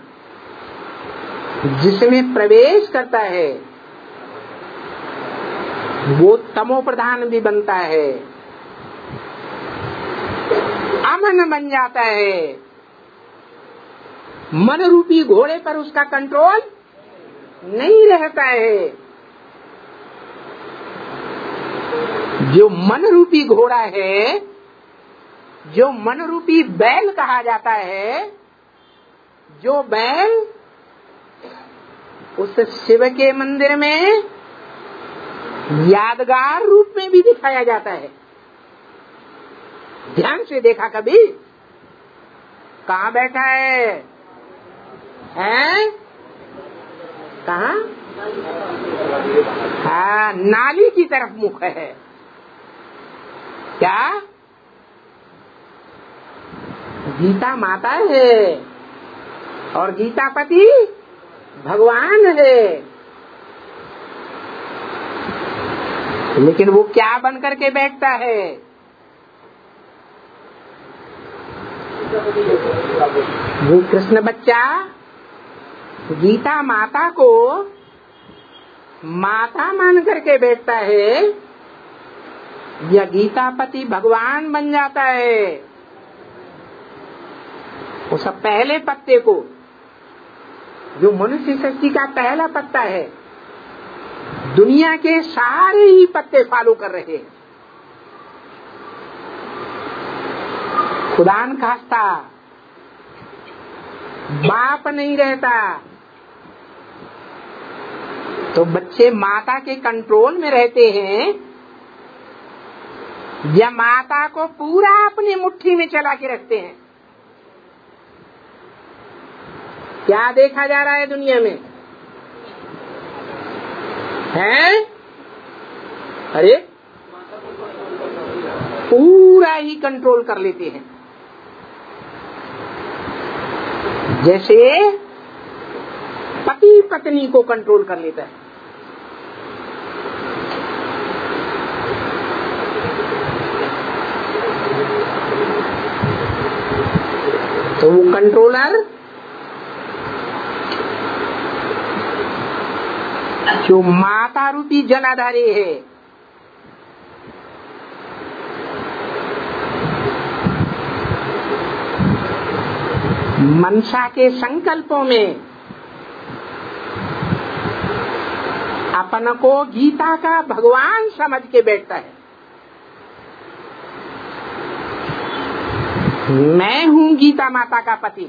जिसमें प्रवेश करता है वो तमो प्रधान भी बनता है, अमन बन जाता है। मन रूपी घोड़े पर उसका कंट्रोल नहीं रहता है। जो मन रूपी घोड़ा है, जो मन रूपी बैल कहा जाता है, जो बैल उस शिव के मंदिर में यादगार रूप में भी दिखाया जाता है। ध्यान से देखा कभी? कहाँ बैठा है? हैं? कहाँ? हाँ, नाली की तरफ मुख है। क्या? गीता माता है और गीतापति भगवान है। लेकिन वो क्या बन करके बैठता है? वो कृष्ण बच्चा गीता माता को माता मान करके बैठता है, या गीतापति भगवान बन जाता है? उस पहले पत्ते को, जो मनुष्य सृष्टि का पहला पत्ता है, दुनिया के सारे ही पत्ते फॉलो कर रहे हैं। खुदान खास्ता बाप नहीं रहता तो बच्चे माता के कंट्रोल में रहते हैं, या माता को पूरा अपनी मुट्ठी में चला के रखते हैं। क्या देखा जा रहा है दुनिया में? हैं? अरे पूरा ही कंट्रोल कर लेते हैं। जैसे पति पत्नी को कंट्रोल कर लेता है। तो वो कंट्रोलर जो माता रूपी जलाधारी है, मनसा के संकल्पों में अपन को गीता का भगवान समझ के बैठता है। मैं हूं गीता माता का पति।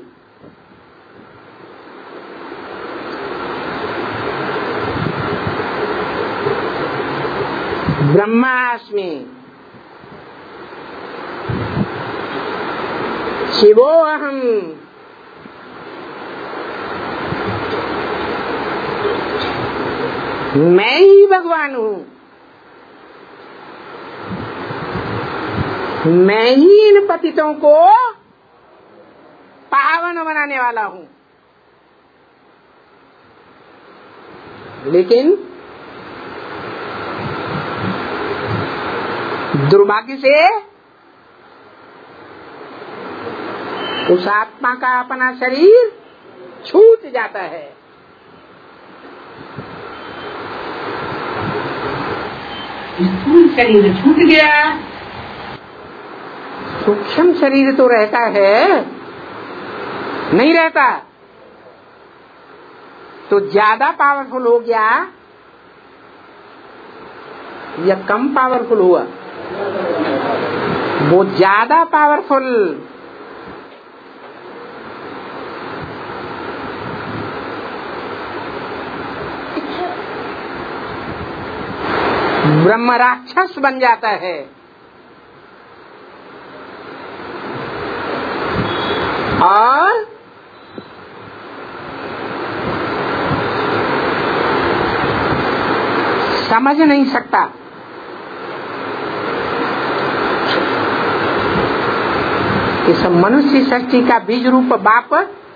ब्रह्मास्मि शिवो अहम। मैं ही भगवान हूं। मैं ही इन पतितों को पावन बनाने वाला हूं। लेकिन दुर्भाग्य से उस आत्मा का अपना शरीर छूट जाता है। स्थूल शरीर छूट गया, सूक्ष्म शरीर तो रहता है, नहीं रहता। तो ज्यादा पावरफुल हो गया या कम पावरफुल हुआ? वो ज्यादा पावरफुल। ब्रह्म राक्षस बन जाता है और समझ नहीं सकता इस मनुष्य सृष्टि का बीज रूप बाप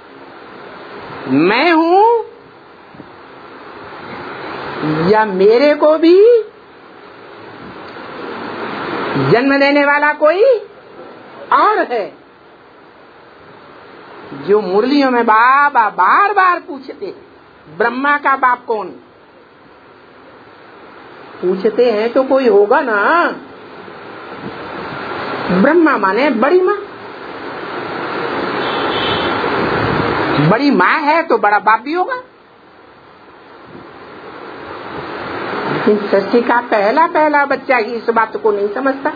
मैं हूं या मेरे को भी जन्म देने वाला कोई और है। जो मुरलियों में बाबा बार बार पूछते ब्रह्मा का बाप कौन, पूछते हैं तो कोई होगा ना। ब्रह्मा माने बड़ी माँ, बड़ी माँ है तो बड़ा बाप भी होगा। लेकिन सृष्टि का पहला पहला बच्चा ही इस बात को नहीं समझता।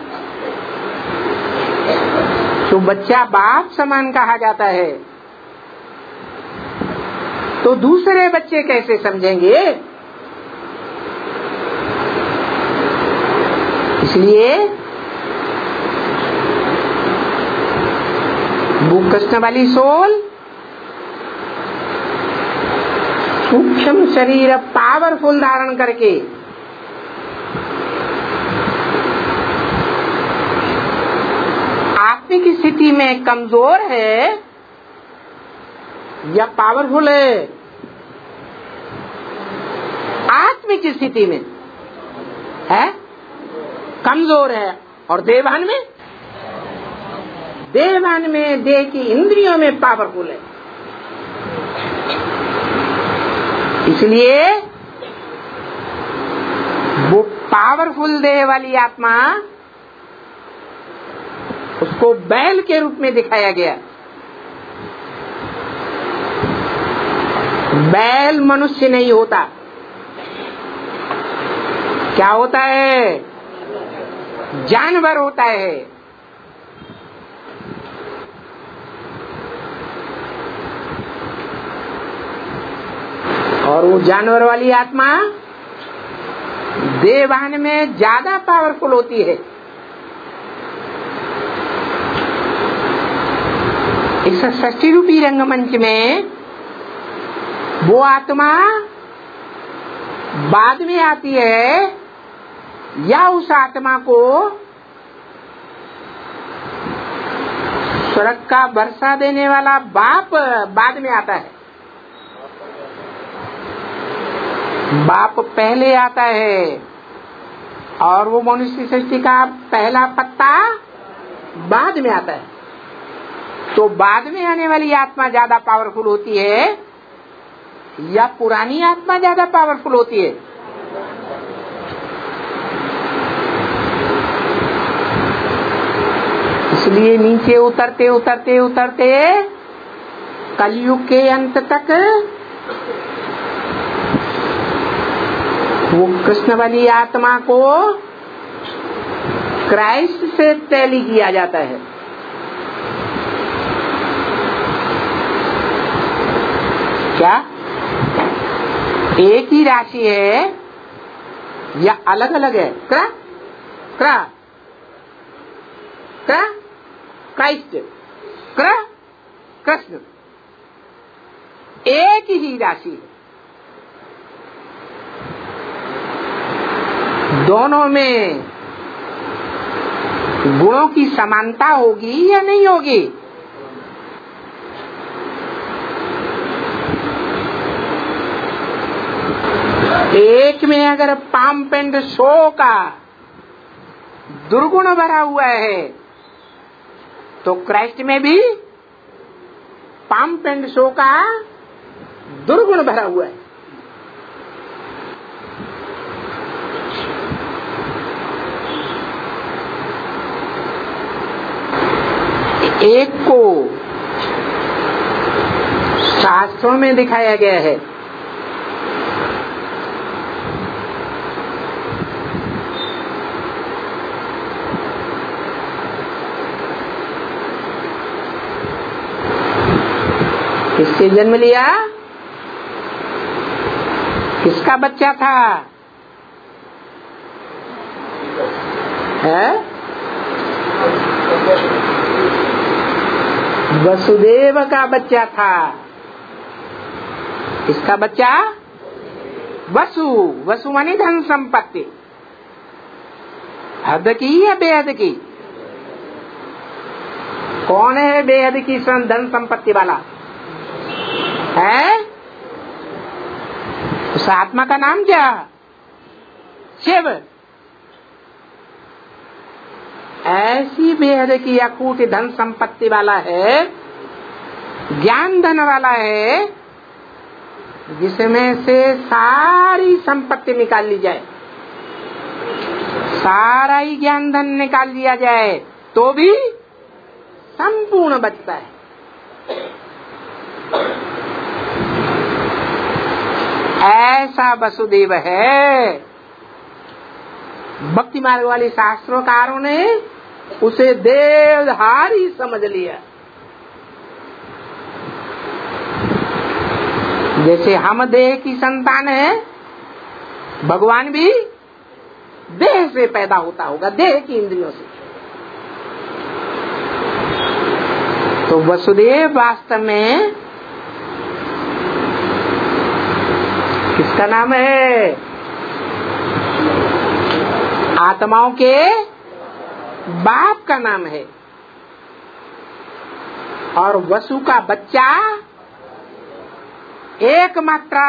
तो बच्चा बाप समान कहा जाता है, तो दूसरे बच्चे कैसे समझेंगे? इसलिए भूख कृष्ण वाली सोल सूक्ष्म शरीर पावरफुल धारण करके आत्मिक स्थिति में कमजोर है या पावरफुल है? आत्मिक स्थिति में है कमजोर है, और देवभान में देवभान में देह की इंद्रियों में पावरफुल है। इसलिए वो पावरफुल देह वाली आत्मा उसको बैल के रूप में दिखाया गया। बैल मनुष्य नहीं होता, क्या होता है? जानवर होता है। और वो जानवर वाली आत्मा देवभान में ज्यादा पावरफुल होती है। इस सृष्टि रूपी रंगमंच में वो आत्मा बाद में आती है या उस आत्मा को स्वर्ग का वर्षा देने वाला बाप बाद में आता है? बाप पहले आता है और वो मनुष्य सृष्टि का पहला पत्ता बाद में आता है। तो बाद में आने वाली आत्मा ज्यादा पावरफुल होती है या पुरानी आत्मा ज्यादा पावरफुल होती है? इसलिए नीचे उतरते उतरते उतरते कलयुग के अंत तक वो कृष्ण वाली आत्मा को क्राइस्ट से टैली किया जाता है। क्या एक ही राशि है या अलग अलग है? क्रा क्रा क्रा क्राइस्ट, क्रा कृष्ण, एक ही राशि है। दोनों में गुणों की समानता होगी या नहीं होगी? एक में अगर पंप एंड शो का दुर्गुण भरा हुआ है तो क्राइस्ट में भी पंप एंड शो का दुर्गुण भरा हुआ है। एक को शास्त्रों में दिखाया गया है, किससे जन्म लिया, किसका बच्चा था? है वसुदेव का बच्चा था। किसका बच्चा? वसु। वसु माने धन संपत्ति, हद की या बेहद की? कौन है बेहद की धन संपत्ति वाला है? उस आत्मा का नाम क्या? शिव। ऐसी बेहद की अकूट धन संपत्ति वाला है, ज्ञान धन वाला है, जिसमें से सारी संपत्ति निकाल ली जाए, सारा ही ज्ञान धन निकाल लिया जाए तो भी संपूर्ण बचता है। ऐसा वसुदेव है। भक्ति मार्ग वाले शास्त्रोकारों ने उसे देवधारी समझ लिया। जैसे हम देह की संतान है, भगवान भी देह से पैदा होता होगा, देह की इंद्रियों से। तो वसुदेव वास्तव में किसका नाम है? आत्माओं के बाप का नाम है। और वसु का बच्चा एक मात्रा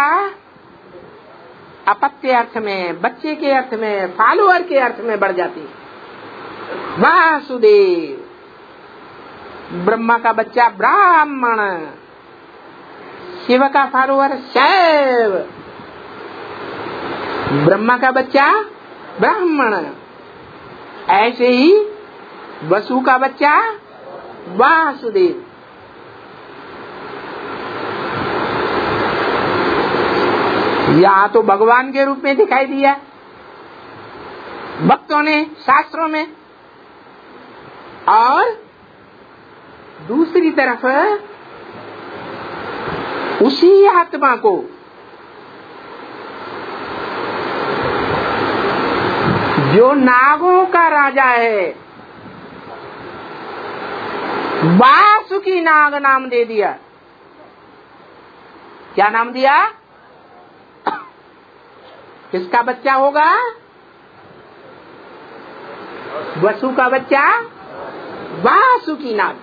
अपत्य अर्थ में, बच्चे के अर्थ में, फॉलोअर के अर्थ में बढ़ जाती है। वासुदेव। ब्रह्मा का बच्चा ब्राह्मण, शिव का फॉलोअर शैव, ब्रह्मा का बच्चा ब्राह्मण। ऐसे ही वसु का बच्चा वासुदेव। यहाँ तो भगवान के रूप में दिखाई दिया भक्तों ने शास्त्रों में, और दूसरी तरफ उसी आत्मा को जो नागों का राजा है, वासुकी नाग नाम दे दिया। क्या नाम दिया? किसका बच्चा होगा? वसु का बच्चा वासुकी नाग।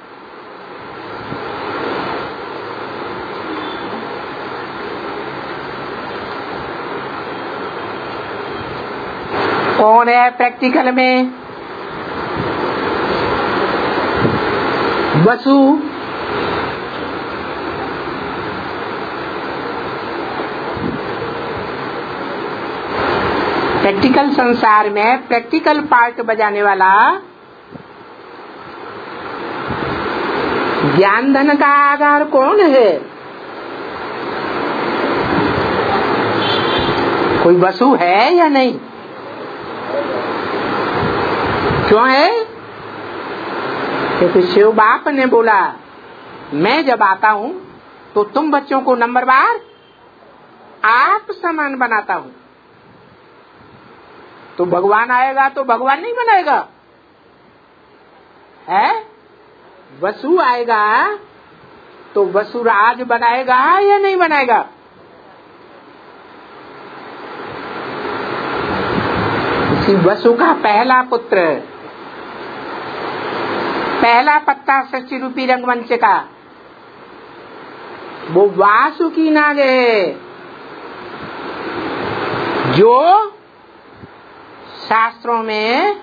कौन है प्रैक्टिकल में? वसु। प्रैक्टिकल संसार में प्रैक्टिकल पार्ट बजाने वाला ज्ञान धन का आधार कौन है? कोई वसु है या नहीं? क्यों है? क्योंकि शिव बाप ने बोला मैं जब आता हूं तो तुम बच्चों को नंबरवार आप समान बनाता हूं। तो भगवान आएगा तो भगवान नहीं बनाएगा है? वसु आएगा तो वसुराज बनाएगा या नहीं बनाएगा? इसी वसु का पहला पुत्र, पहला पत्ता सृष्टि रूपी रंगमंच का, वो वासुकी नाग है, जो शास्त्रों में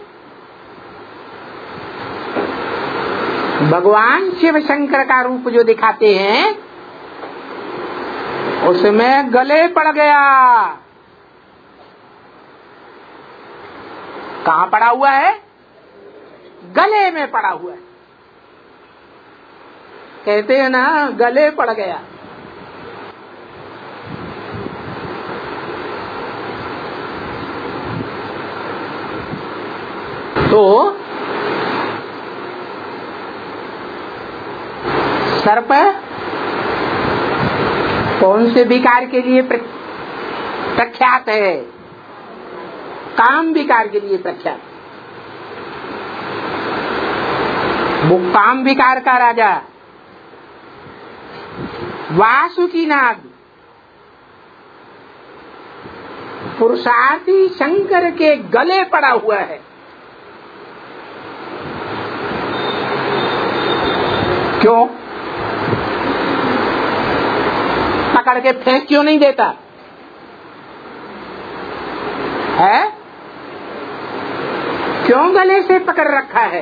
भगवान शिव शंकर का रूप जो दिखाते हैं उसमें गले पड़ गया। कहाँ पड़ा हुआ है? गले में पड़ा हुआ है। कहते हैं ना गले पड़ गया। तो सर्प कौन से विकार के लिए प्रख्यात है? काम विकार के लिए प्रख्यात। वो काम विकार का राजा वासुकी नाग पुरुषार्थी शंकर के गले पड़ा हुआ है। क्यों? पकड़ के फेंक क्यों नहीं देता है? क्यों गले से पकड़ रखा है?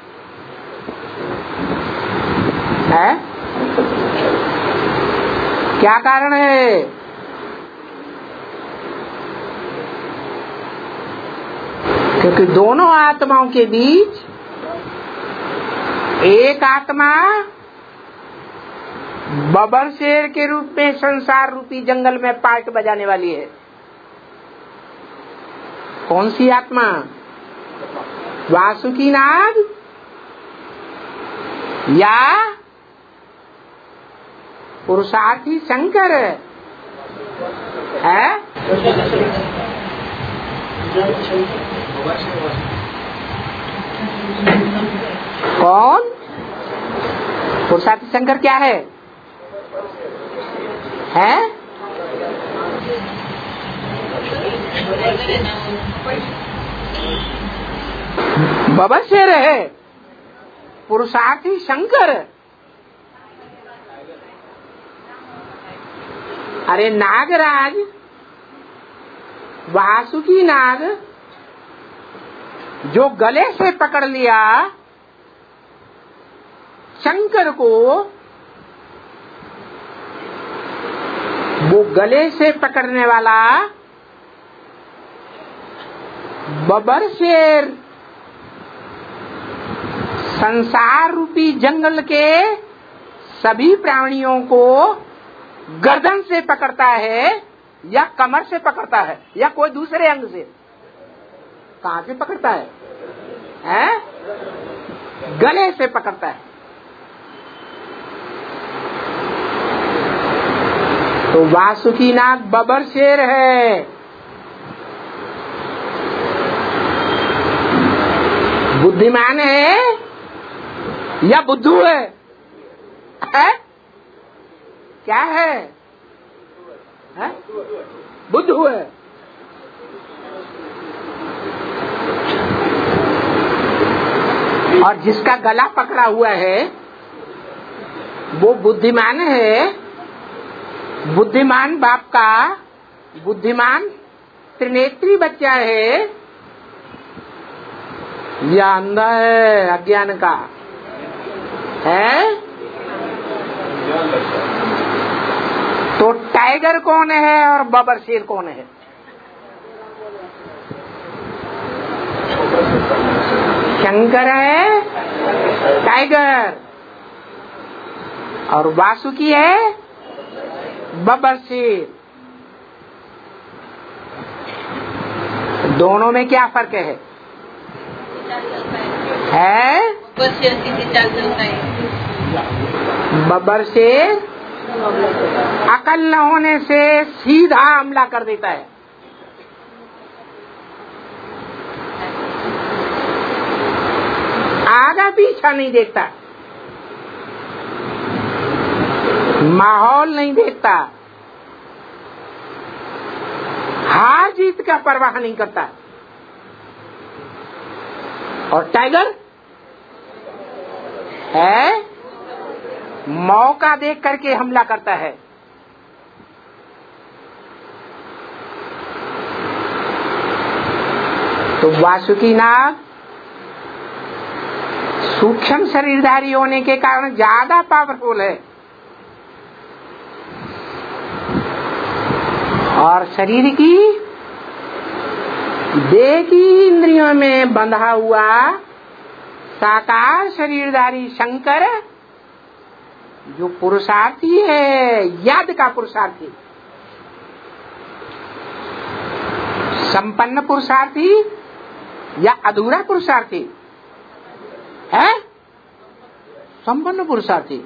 है? क्या कारण है? क्योंकि दोनों आत्माओं के बीच एक आत्मा बबर शेर के रूप में संसार रूपी जंगल में पार्ट बजाने वाली है। कौन सी आत्मा? वासुकी नाग या पुरुषार्थी शंकर है? कौन? पुरुषार्थी शंकर क्या है? है? बबर शेर है, पुरुषार्थी शंकर। अरे नागराज वासुकी नाग जो गले से पकड़ लिया शंकर को, वो गले से पकड़ने वाला बबर शेर संसार रूपी जंगल के सभी प्राणियों को गर्दन से पकड़ता है या कमर से पकड़ता है या कोई दूसरे अंग से? कहां से पकड़ता है? हैं? गले से पकड़ता है। तो वासुकी नाग बबर शेर है। बुद्धिमान है या बुद्धू है? है? क्या है? है? बुद्धू है। और जिसका गला पकड़ा हुआ है वो बुद्धिमान है। बुद्धिमान बाप का बुद्धिमान त्रिनेत्री बच्चा है या अंधा है अज्ञान का? है? तो टाइगर कौन है और बबर शेर कौन है? शंकर है टाइगर और वासुकी है बबर शेर। दोनों में क्या फर्क है? है बबर शेर अकल न होने से सीधा हमला कर देता है, आगा पीछा नहीं देखता, माहौल नहीं देखता, हार जीत का परवाह नहीं करता। और टाइगर है मौका देख करके हमला करता है। तो वासुकी नाग सूक्ष्म शरीरधारी होने के कारण ज्यादा पावरफुल है, और शरीर की देह की इंद्रियों में बंधा हुआ साकार शरीरधारी शंकर जो पुरुषार्थी है, याद का पुरुषार्थी, संपन्न पुरुषार्थी या अधूरा पुरुषार्थी है? संपन्न पुरुषार्थी।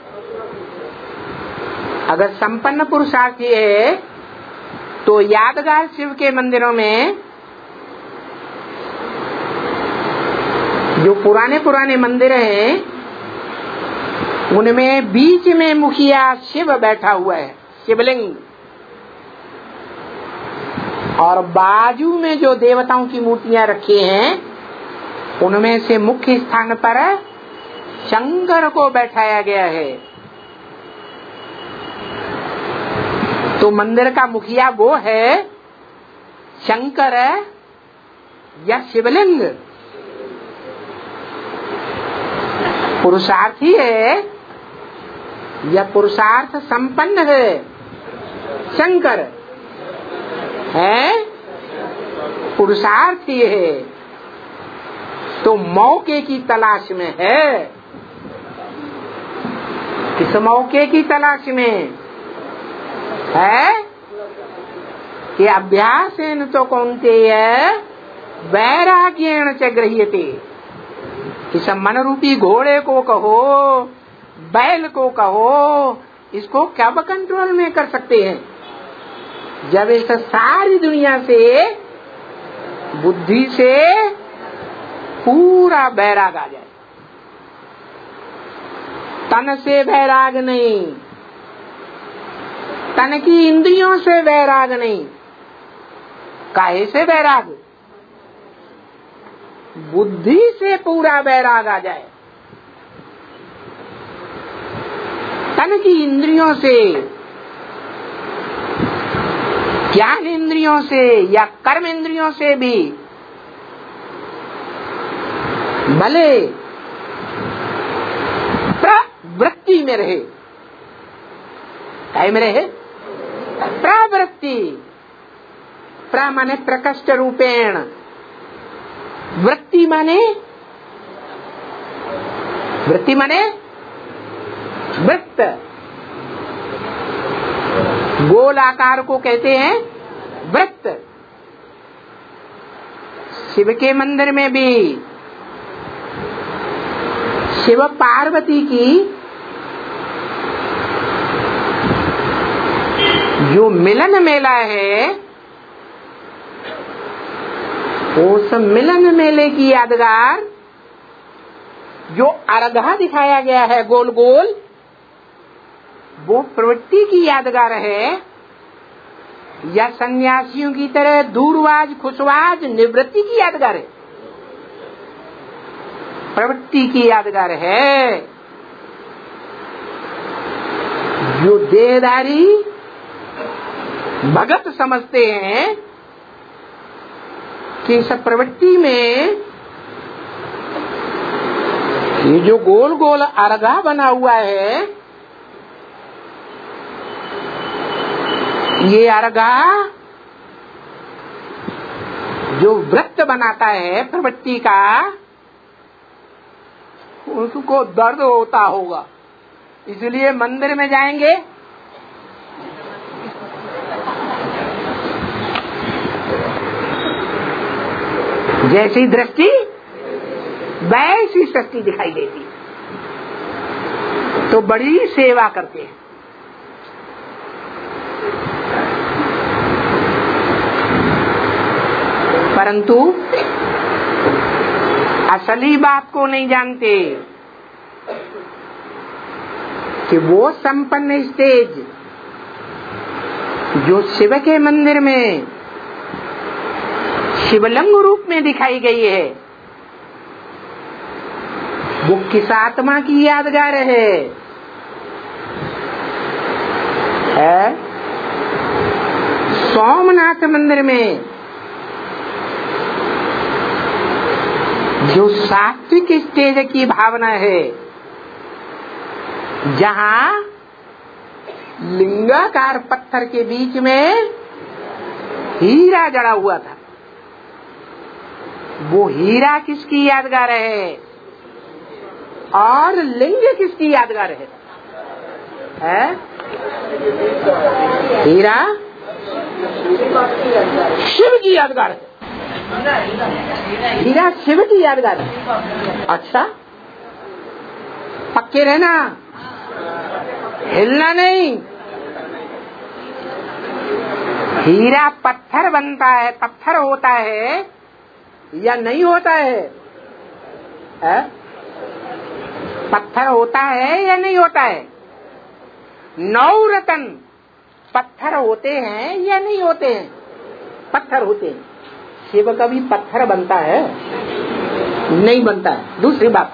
अगर संपन्न पुरुषार्थी है तो यादगार शिव के मंदिरों में, जो पुराने पुराने मंदिर हैं, उनमें बीच में मुखिया शिव बैठा हुआ है, शिवलिंग, और बाजू में जो देवताओं की मूर्तियां रखी हैं, उनमें से मुख्य स्थान पर शंकर को बैठाया गया है। तो मंदिर का मुखिया वो है शंकर या शिवलिंग? पुरुषार्थी है या पुरुषार्थ संपन्न है? शंकर है, पुरुषार्थी है, तो मौके की तलाश में है। किस मौके की तलाश में है? कि अभ्यासेन तो कौन्तेय वैराग्येण च गृह्यते। इस मन रूपी घोड़े को कहो, बैल को कहो, इसको कब कंट्रोल में कर सकते हैं? जब इस सारी दुनिया से, बुद्धि से पूरा बैराग आ जाए। तन से बैराग नहीं, तन की इंद्रियों से बैराग नहीं। काहे से बैराग? बुद्धि से पूरा बैराग आ जाए। तन की इंद्रियों से, ज्ञान इंद्रियों से या कर्म इंद्रियों से भी भले प्रवृत्ति में रहे। काय में रहे? प्रवृत्ति। प्र माने प्रकष्ट रूपेण, वृत्ति माने वृत्ति माने वृत्त। गोल आकार को कहते हैं वृत्त। शिव के मंदिर में भी शिव पार्वती की जो मिलन मेला है, उस मिलन मेले की यादगार जो अर्घा दिखाया गया है गोल गोल, वो प्रवृत्ति की यादगार है या सन्यासियों की तरह दूरवाज खुशवाज निवृत्ति की यादगार है? प्रवृत्ति की यादगार है। जो देहधारी भगत समझते हैं कि इस प्रवृत्ति में ये जो गोल गोल अर्घा बना हुआ है, ये अर्घा जो व्रत बनाता है प्रवृत्ति का, उसको दर्द होता होगा। इसलिए मंदिर में जाएंगे जैसी दृष्टि वैसी सृष्टि दिखाई देती, तो बड़ी सेवा करते हैं। परंतु असली बात को नहीं जानते कि वो संपन्न स्टेज जो शिव के मंदिर में शिवलिंग रूप में दिखाई गई है, वो किस आत्मा की यादगार है, है? सोमनाथ मंदिर में जो सात्विक स्टेज की भावना है, जहाँ लिंगाकार पत्थर के बीच में हीरा जड़ा हुआ था, वो हीरा किसकी यादगार है और लिंग किसकी यादगार है? है? हीरा शिव की यादगार है। हीरा शिव की यादगार है। अच्छा, पक्के रहना, हिलना नहीं। हीरा पत्थर बनता है, पत्थर होता है या नहीं होता है? है? पत्थर होता है या नहीं होता है? नौ रतन पत्थर होते हैं या नहीं होते हैं? पत्थर होते हैं। शिव कभी पत्थर बनता है? नहीं बनता है। दूसरी बात,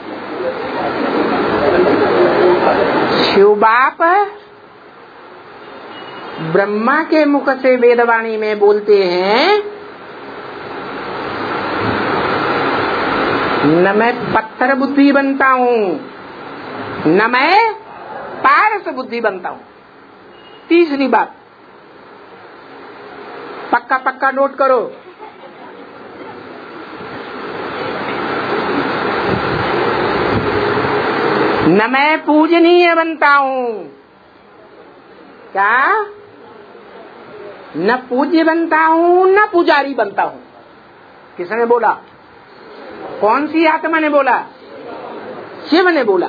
शिव बाप ब्रह्मा के मुख से वेदवाणी में बोलते हैं, न मैं पत्थर बुद्धि बनता हूँ, न मैं पारस बुद्धि बनता हूँ। तीसरी बात, पक्का पक्का नोट करो, न मैं पूजनीय बनता हूँ। क्या? न पूज्य बनता हूँ, न पुजारी बनता हूँ। किसने बोला? कौन सी आत्मा ने बोला? शिव ने बोला।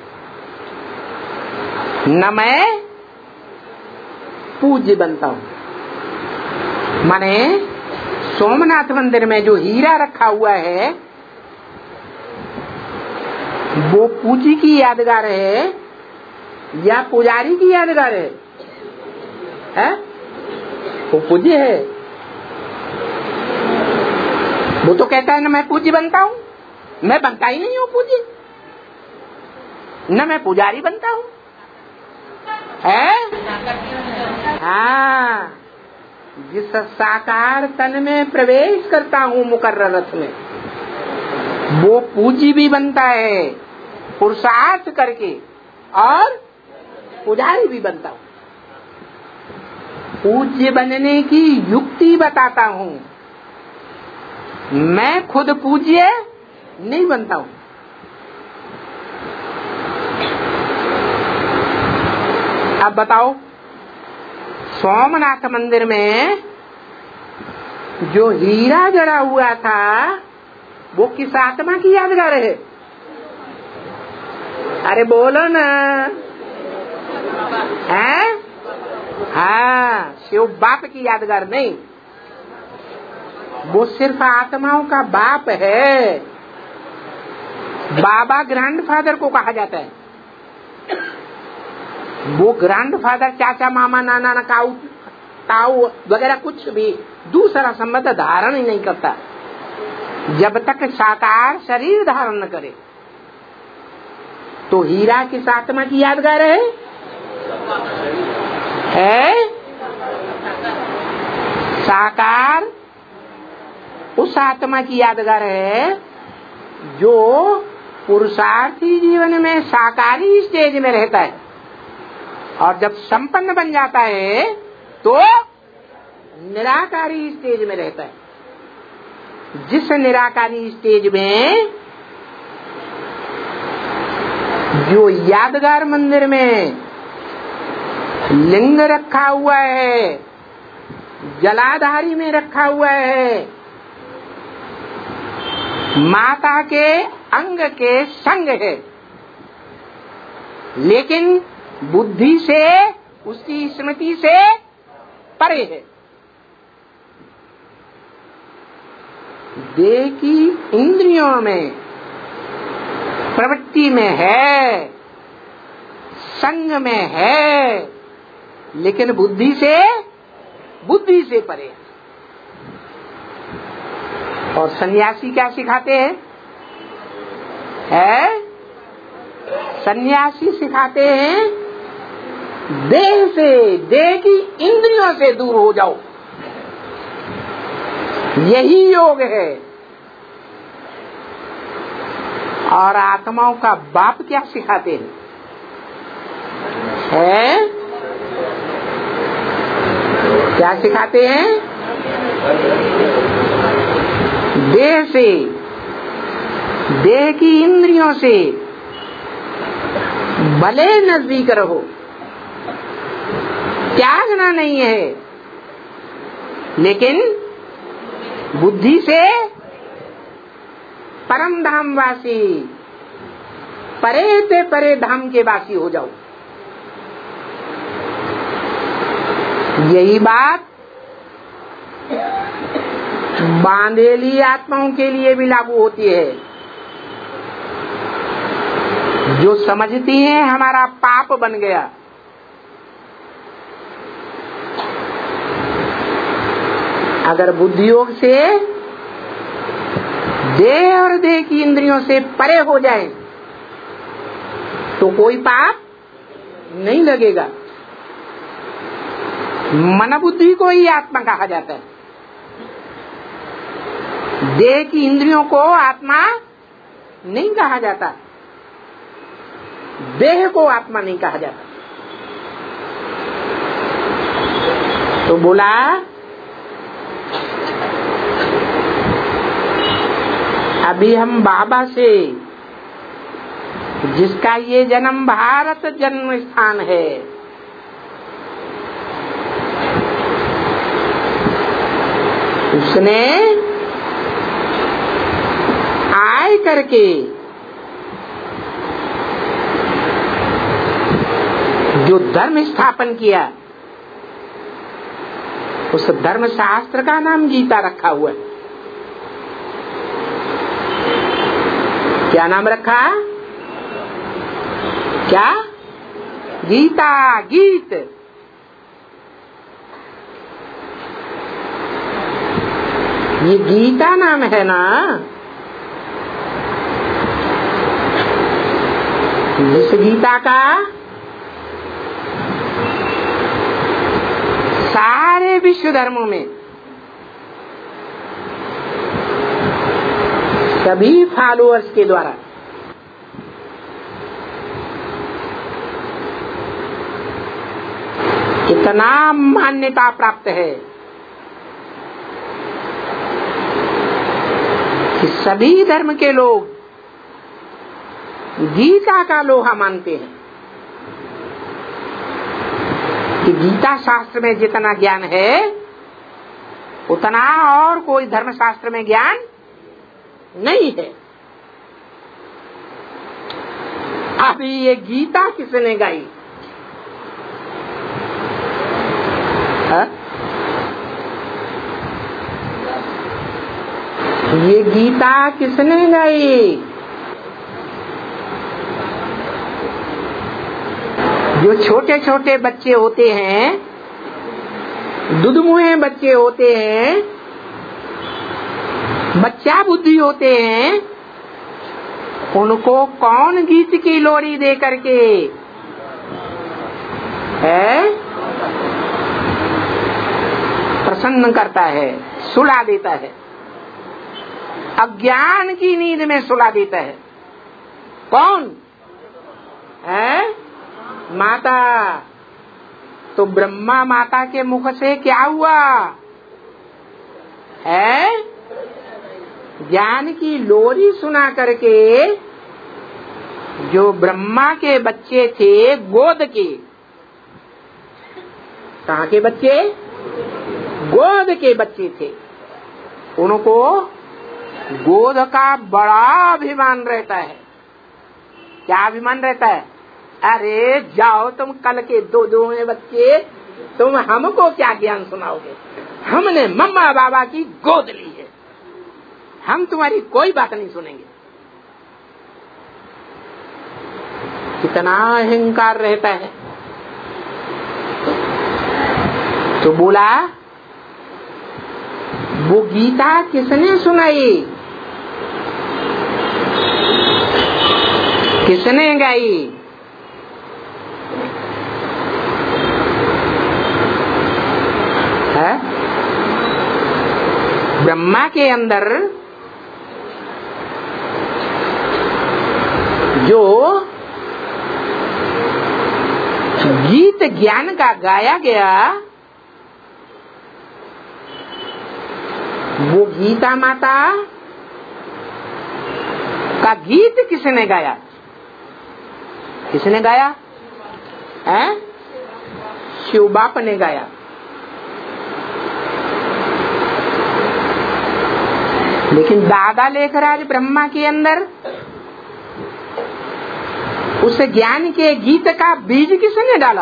न मैं पूज्य बनता हूँ, माने सोमनाथ मंदिर में जो हीरा रखा हुआ है वो पूजी की यादगार है या पुजारी की यादगार है? है? वो पूज्य है। वो तो कहता है ना मैं पूज्य बनता हूँ, मैं बनता ही नहीं हूँ पूज्य, न मैं पुजारी बनता हूँ। है? हाँ, जिस साकार तन में प्रवेश करता हूँ मुकर्रर रथ में, वो पूज्य भी बनता है पुरुषार्थ करके, और पुजारी भी बनता हूँ। पूज्य बनने की युक्ति बताता हूँ, मैं खुद पूज्य नहीं बनता हूँ। अब बताओ, सोमनाथ मंदिर में जो हीरा जड़ा हुआ था वो किस आत्मा की यादगार है? अरे बोलो ना। है? हाँ, शिव बाप की यादगार नहीं, वो सिर्फ आत्माओं का बाप है। बाबा ग्रैंडफादर को कहा जाता है। वो ग्रैंडफादर चाचा मामा नाना ना काऊ ताऊ वगैरह कुछ भी दूसरा संबंध धारण ही नहीं करता जब तक साकार शरीर धारण न करे। तो हीरा किस आत्मा की यादगार है? है? साकार उस आत्मा की यादगार है जो पुरुषार्थी जीवन में साकारी स्टेज में रहता है, और जब संपन्न बन जाता है तो निराकारी स्टेज में रहता है। जिस निराकारी स्टेज में जो यादगार मंदिर में लिंग रखा हुआ है, जलाधारी में रखा हुआ है, माता के अंग के संग है, लेकिन बुद्धि से, उसकी स्मृति से परे है। देह की इंद्रियों में, प्रवृत्ति में है, संग में है, लेकिन बुद्धि से, बुद्धि से परे है। और सन्यासी क्या सिखाते हैं? है सन्यासी सिखाते हैं देह से, देह की इंद्रियों से दूर हो जाओ, यही योग है। और आत्माओं का बाप क्या सिखाते हैं? है क्या सिखाते हैं? देह से, देह की इंद्रियों से भले नजदीक रहो, त्यागना नहीं है, लेकिन बुद्धि से परम धाम वासी, परे से परे धाम के वासी हो जाओ। यही बात बांधेली आत्माओं के लिए भी लागू होती है, जो समझती हैं हमारा पाप बन गया। अगर बुद्धि योग से देह और देह की इंद्रियों से परे हो जाए तो कोई पाप नहीं लगेगा। मन बुद्धि को ही आत्मा कहा जाता है, देह की इंद्रियों को आत्मा नहीं कहा जाता, देह को आत्मा नहीं कहा जाता। तो बोला अभी हम बाबा से, जिसका ये जन्म भारत जन्म स्थान है, उसने आय करके जो धर्म स्थापन किया, उस धर्म शास्त्र का नाम गीता रखा हुआ है। क्या नाम रखा? क्या? गीता, गीत। ये गीता नाम है ना, जिस गीता का सारे विश्व धर्मों में सभी फॉलोअर्स के द्वारा इतना मान्यता प्राप्त है कि सभी धर्म के लोग गीता का लोहा मानते हैं कि गीता शास्त्र में जितना ज्ञान है उतना और कोई धर्म शास्त्र में ज्ञान नहीं है। अभी ये गीता किसने गाई? हा? ये गीता किसने गाई? जो छोटे छोटे बच्चे होते हैं, दुधमुहे बच्चे होते हैं, बच्चा बुद्धि होते हैं, उनको कौन गीत की लोरी दे करके है प्रसन्न करता है, सुला देता है, अज्ञान की नींद में सुला देता है? कौन है? माता। तो ब्रह्मा माता के मुख से क्या हुआ है? ज्ञान की लोरी सुना करके जो ब्रह्मा के बच्चे थे गोद के, कहाँ के बच्चे? गोद के बच्चे थे। उनको गोद का बड़ा अभिमान रहता है। क्या अभिमान रहता है? अरे जाओ तुम कल के दो दो हैं बच्चे, तुम हमको क्या ज्ञान सुनाओगे? हमने मम्मा बाबा की गोद ली है, हम तुम्हारी कोई बात नहीं सुनेंगे। कितना अहंकार रहता है। तो बोला वो गीता किसने सुनाई, किसने गाई? है ब्रह्मा के अंदर जो गीत ज्ञान का गाया गया, वो गीता माता का गीत किसने गाया? किसने गाया? है शिव बाप ने गाया। लेकिन दादा लेकर आज ब्रह्मा के अंदर उस ज्ञान के गीत का बीज किसने डाला?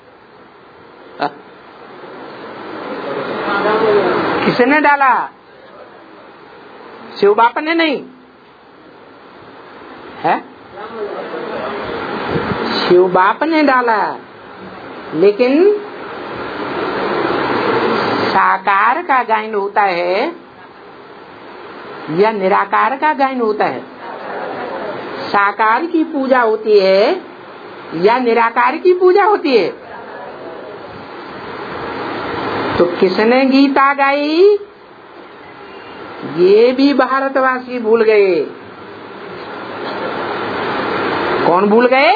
किसने डाला? शिव बाप ने नहीं है, शिव बाप ने डाला। लेकिन साकार का गायन होता है या निराकार का गायन होता है? साकार की पूजा होती है या निराकार की पूजा होती है? तो किसने गीता गाई? ये भी भारतवासी भूल गए। कौन भूल गए?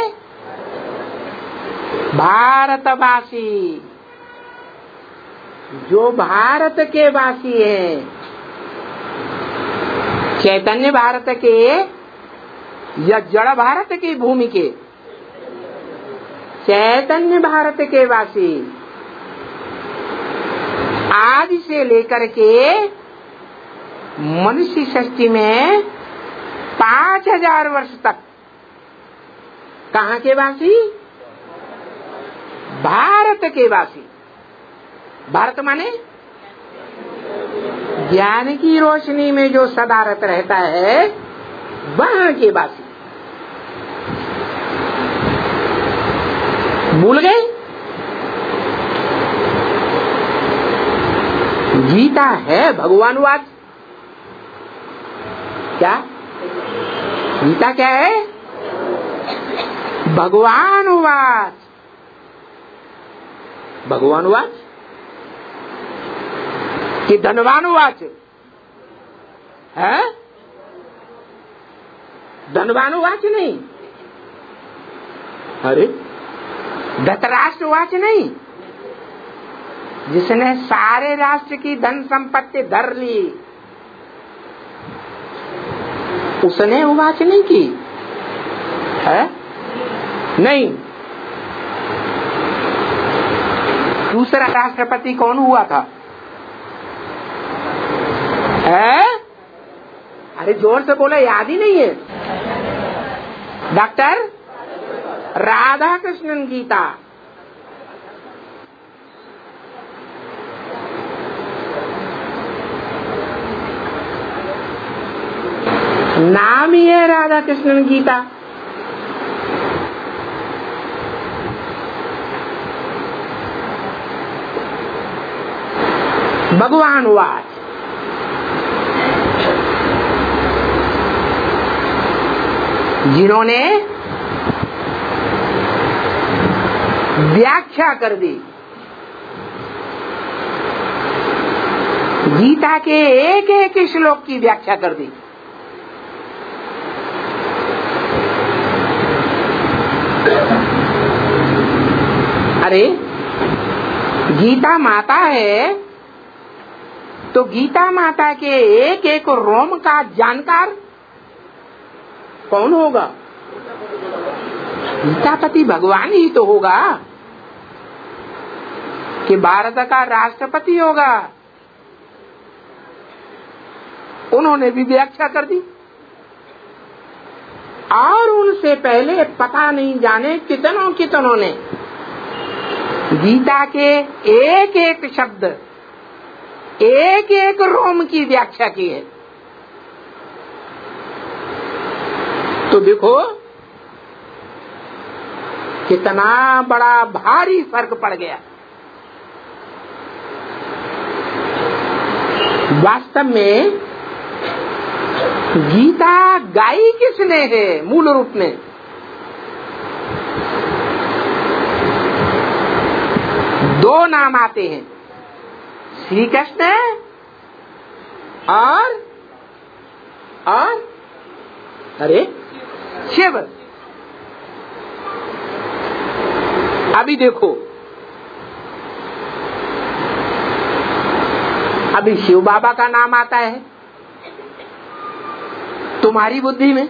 भारतवासी। जो भारत के वासी हैं, चैतन्य भारत के या जड़ भारत की भूमि के? चैतन्य भारत के वासी आज से लेकर के मनुष्य सृष्टि में पांच हजार वर्ष तक कहाँ के वासी? भारत के वासी। भारत माने ज्ञान की रोशनी में जो सदारत रहता है, वहां के वासी। भूल गए? गीता है भगवानुवाद। क्या गीता क्या है? भगवानुवाद। भगवानुवाद कि धनवानुवाद है? धनवानुवाच नहीं, अरे धतराष्ट्रवाच नहीं, जिसने सारे राष्ट्र की धन संपत्ति धर ली, उसने उवाच नहीं की है? नहीं। दूसरा राष्ट्रपति कौन हुआ था? है? अरे जोर से बोला, याद ही नहीं है। डॉक्टर राधा कृष्णन गीता। नाम ही है राधा कृष्णन गीता। भगवान वाच। जिन्होंने व्याख्या कर दी गीता के एक एक श्लोक की व्याख्या कर दी। अरे गीता माता है तो गीता माता के एक एक रोम का जानकार कौन होगा? गीतापति भगवान ही तो होगा कि भारत का राष्ट्रपति होगा। उन्होंने भी व्याख्या कर दी और उनसे पहले पता नहीं जाने कितनों कितनों ने गीता के एक एक शब्द, एक एक रोम की व्याख्या की है। तो देखो कितना बड़ा भारी फर्क पड़ गया। वास्तव में गीता गाई किसने है? मूल रूप में दो नाम आते हैं, श्री कृष्ण और और अरे शिव। अभी देखो, अभी शिव बाबा का नाम आता है तुम्हारी बुद्धि में,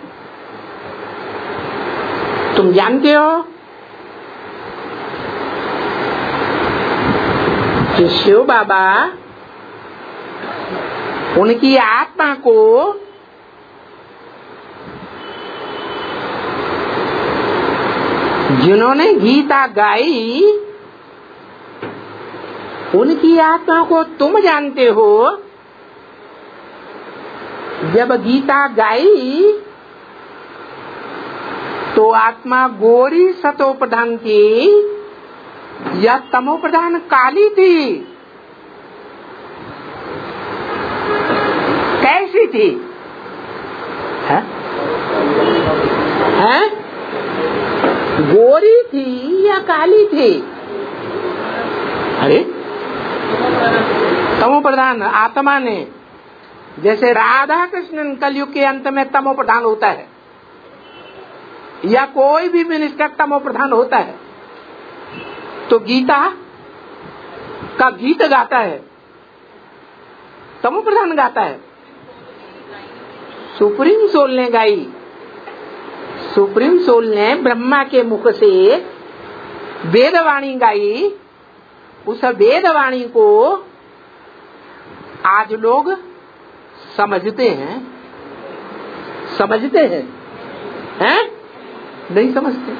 तुम जानते हो कि शिव बाबा उनकी आत्मा को जिन्होंने गीता गाई, उनकी आत्मा को तुम जानते हो। जब गीता गाई तो आत्मा गोरी सतो प्रधान थी या तमो प्रधान काली थी? कैसी थी? है? है? गोरी थी या काली थी? अरे तमो प्रधान आत्मा ने, जैसे राधा कृष्ण कलयुग के अंत में तमो प्रधान होता है या कोई भी मिनिस्टर तमो प्रधान होता है, तो गीता का गीत गाता है तमो प्रधान गाता है। सुप्रीम सोल ने गाई, सुप्रीम सोल ने ब्रह्मा के मुख से वेदवाणी गाई। उस वेदवाणी को आज लोग समझते हैं, समझते हैं, हैं? नहीं समझते।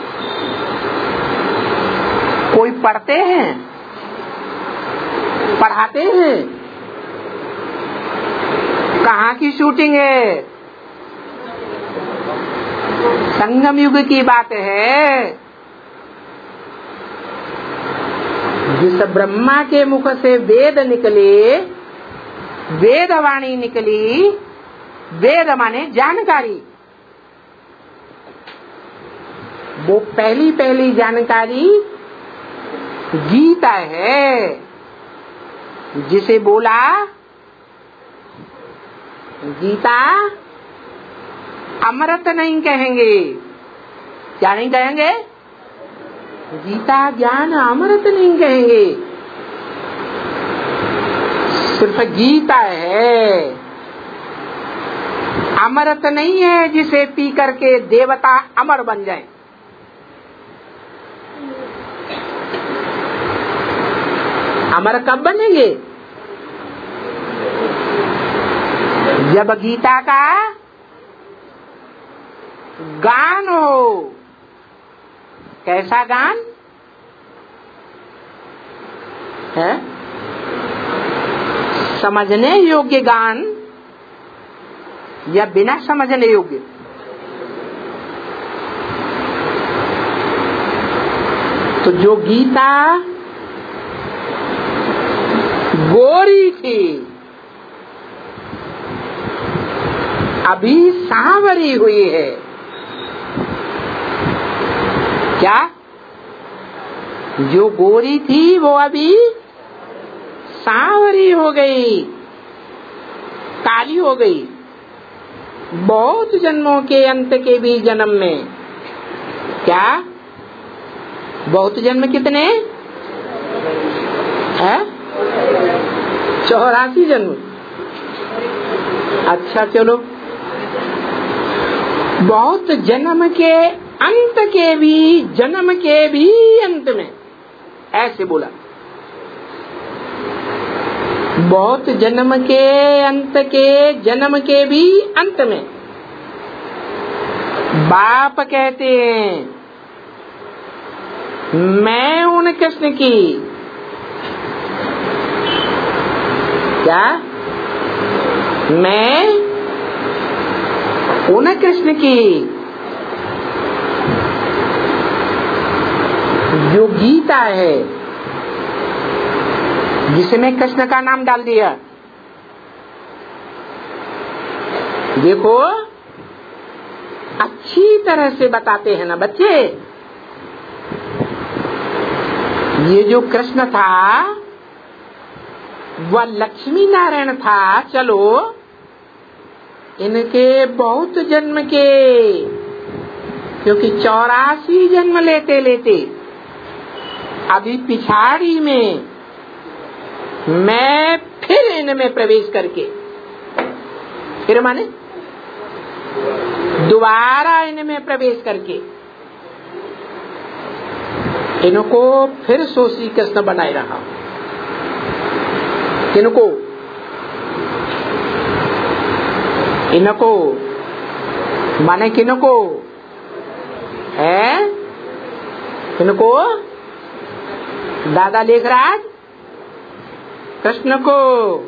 कोई पढ़ते हैं, पढ़ाते हैं। कहाँ की शूटिंग है? संगम युग की बात है। जिस ब्रह्मा के मुख से वेद निकले, वेदवाणी निकली, वेद माने जानकारी, वो पहली पहली जानकारी गीता है। जिसे बोला गीता अमृत नहीं कहेंगे। क्या नहीं कहेंगे? गीता ज्ञान अमृत नहीं कहेंगे, सिर्फ गीता है। अमृत नहीं है जिसे पी करके देवता अमर बन जाए। अमर कब बनेंगे? जब गीता का गान हो। कैसा गान है? समझने योग्य गान या बिना समझने योग्य? तो जो गीता गोरी थी, अभी सांवरी हुई है। क्या? जो गोरी थी वो अभी सांवरी हो गई, काली हो गई। बहुत जन्मों के अंत के भी जन्म में। क्या? बहुत जन्म कितने है? चौरासी जन्म। अच्छा चलो, बहुत जन्म के अंत के भी जन्म के भी अंत में, ऐसे बोला। बहुत जन्म के अंत के जन्म के भी अंत में बाप कहते हैं मैं उन कृष्ण की, क्या मैं उन कृष्ण की जो गीता है, जिसमें कृष्ण का नाम डाल दिया। देखो अच्छी तरह से बताते हैं ना बच्चे, ये जो कृष्ण था वह लक्ष्मी नारायण था। चलो इनके बहुत जन्म के, क्योंकि चौरासी जन्म लेते लेते अभी पिछाड़ी में मैं फिर इनमें प्रवेश करके, फिर माने दोबारा इनमें प्रवेश करके इनको फिर सो श्री कृष्ण बनाए रहा। किनको? इनको माने किनको है? किनको? दादा लेखराज कृष्ण को।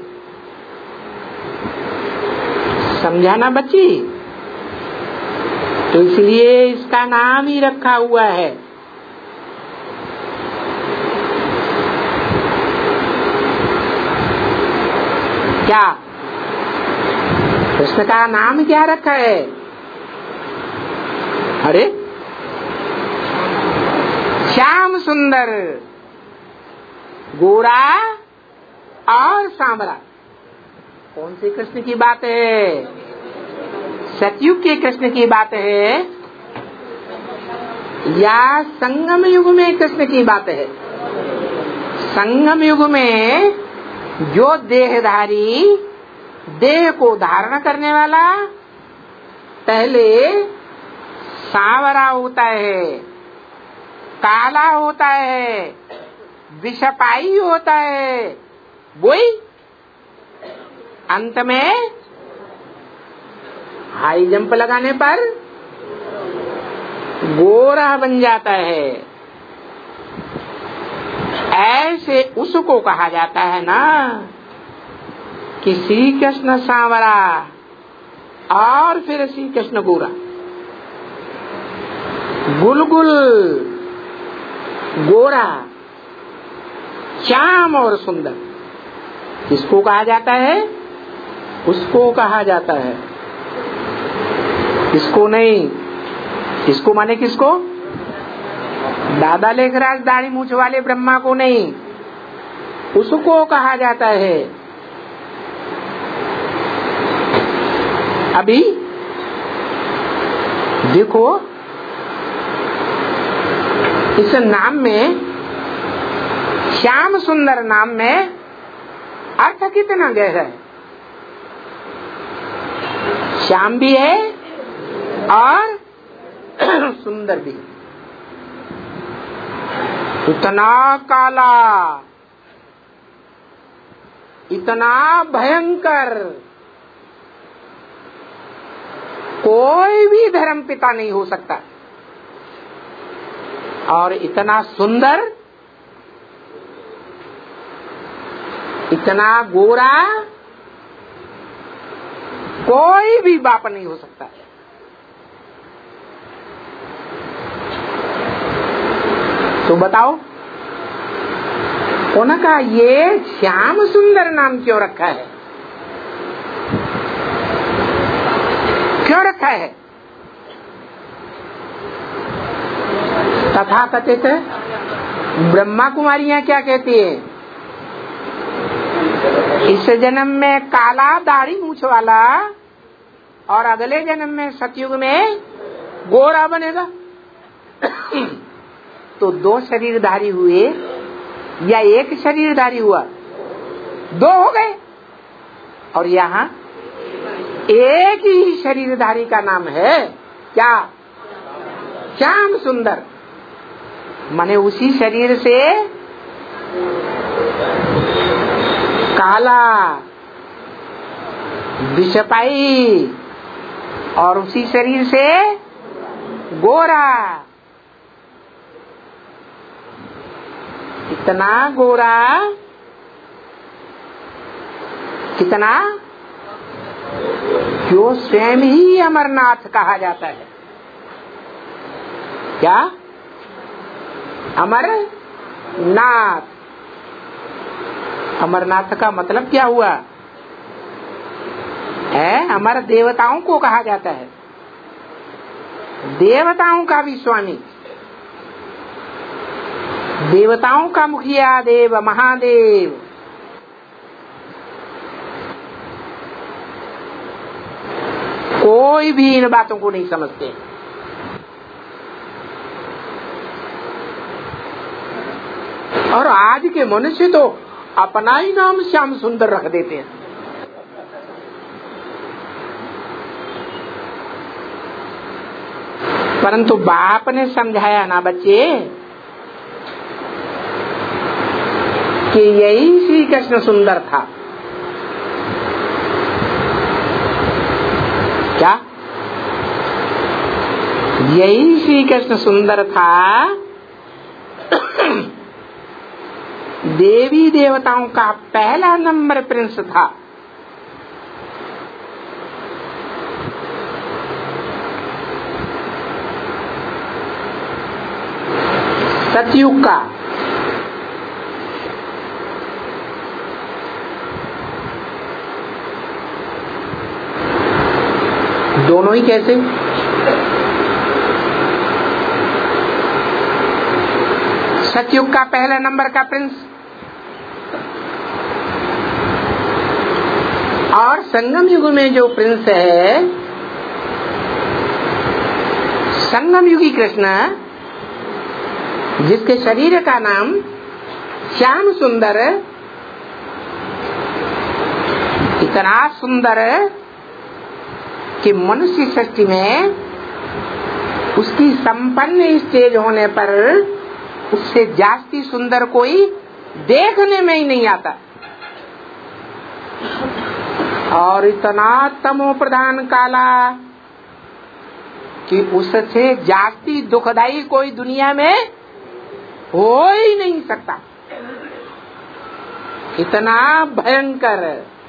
समझाना बच्ची? तो इसलिए इसका नाम ही रखा हुआ है। क्या कृष्ण का नाम क्या रखा है? अरे श्याम सुंदर, गोरा और सांवरा। कौन से कृष्ण की बात है? सतयुग के कृष्ण की बात है या संगम युग में कृष्ण की बात है? संगम युग में जो देहधारी, देह को धारण करने वाला पहले सांवरा होता है, काला होता है, विषपाई होता है, वही अंत में हाई जंप लगाने पर गोरा बन जाता है। ऐसे उसको कहा जाता है ना कि श्री कृष्ण सांवरा और फिर श्री कृष्ण गोरा। गुलगुल गोरा, श्याम और सुंदर, किसको कहा जाता है? उसको कहा जाता है, इसको नहीं। इसको माने किसको? दादा लेखराज दाढ़ी मूछ वाले ब्रह्मा को नहीं, उसको कहा जाता है। अभी देखो इस नाम में, श्याम सुंदर नाम में अर्थ कितना गहरा है। श्याम भी है और सुंदर भी। इतना काला, इतना भयंकर कोई भी धर्म पिता नहीं हो सकता, और इतना सुंदर, इतना गोरा कोई भी बाप नहीं हो सकता। तो बताओ कौन का ये श्याम सुंदर नाम क्यों रखा है? क्यों रखा है? तथा कथित ब्रह्मा कुमारियां क्या कहती है? इस जन्म में काला दाढ़ी मूछ वाला और अगले जन्म में सतयुग में गोरा बनेगा। तो दो शरीरधारी हुए या एक शरीरधारी हुआ? दो हो गए। और यहाँ एक ही शरीरधारी का नाम है क्या? श्याम सुंदर। माने उसी शरीर से काला, विषपाई, और उसी शरीर से गोरा। इतना गोरा, कितना, जो स्वयं ही अमरनाथ कहा जाता है। क्या? अमरनाथ। अमरनाथ का मतलब क्या हुआ है? अमर देवताओं को कहा जाता है, देवताओं का भी स्वामी, देवताओं का मुखिया, देव महादेव। कोई भी इन बातों को नहीं समझते। और आज के मनुष्य तो अपना ही नाम श्याम सुंदर रख देते हैं। परंतु बाप ने समझाया ना बच्चे कि यही श्री कृष्ण सुंदर था। क्या? यही श्री कृष्ण सुंदर था, देवी देवताओं का पहला नंबर प्रिंस था। सतयुग का दोनों ही कैसे? सतयुग का पहला नंबर का प्रिंस और संगम युग में जो प्रिंस है, संगम युगी कृष्ण, जिसके शरीर का नाम श्याम सुंदर, इतना सुंदर कि मनुष्य सृष्टि में उसकी संपन्न स्टेज होने पर उससे जास्ती सुंदर कोई देखने में ही नहीं आता। और इतना तमो प्रधान काला कि उससे जास्ती दुखदाई कोई दुनिया में हो ही नहीं सकता। इतना भयंकर।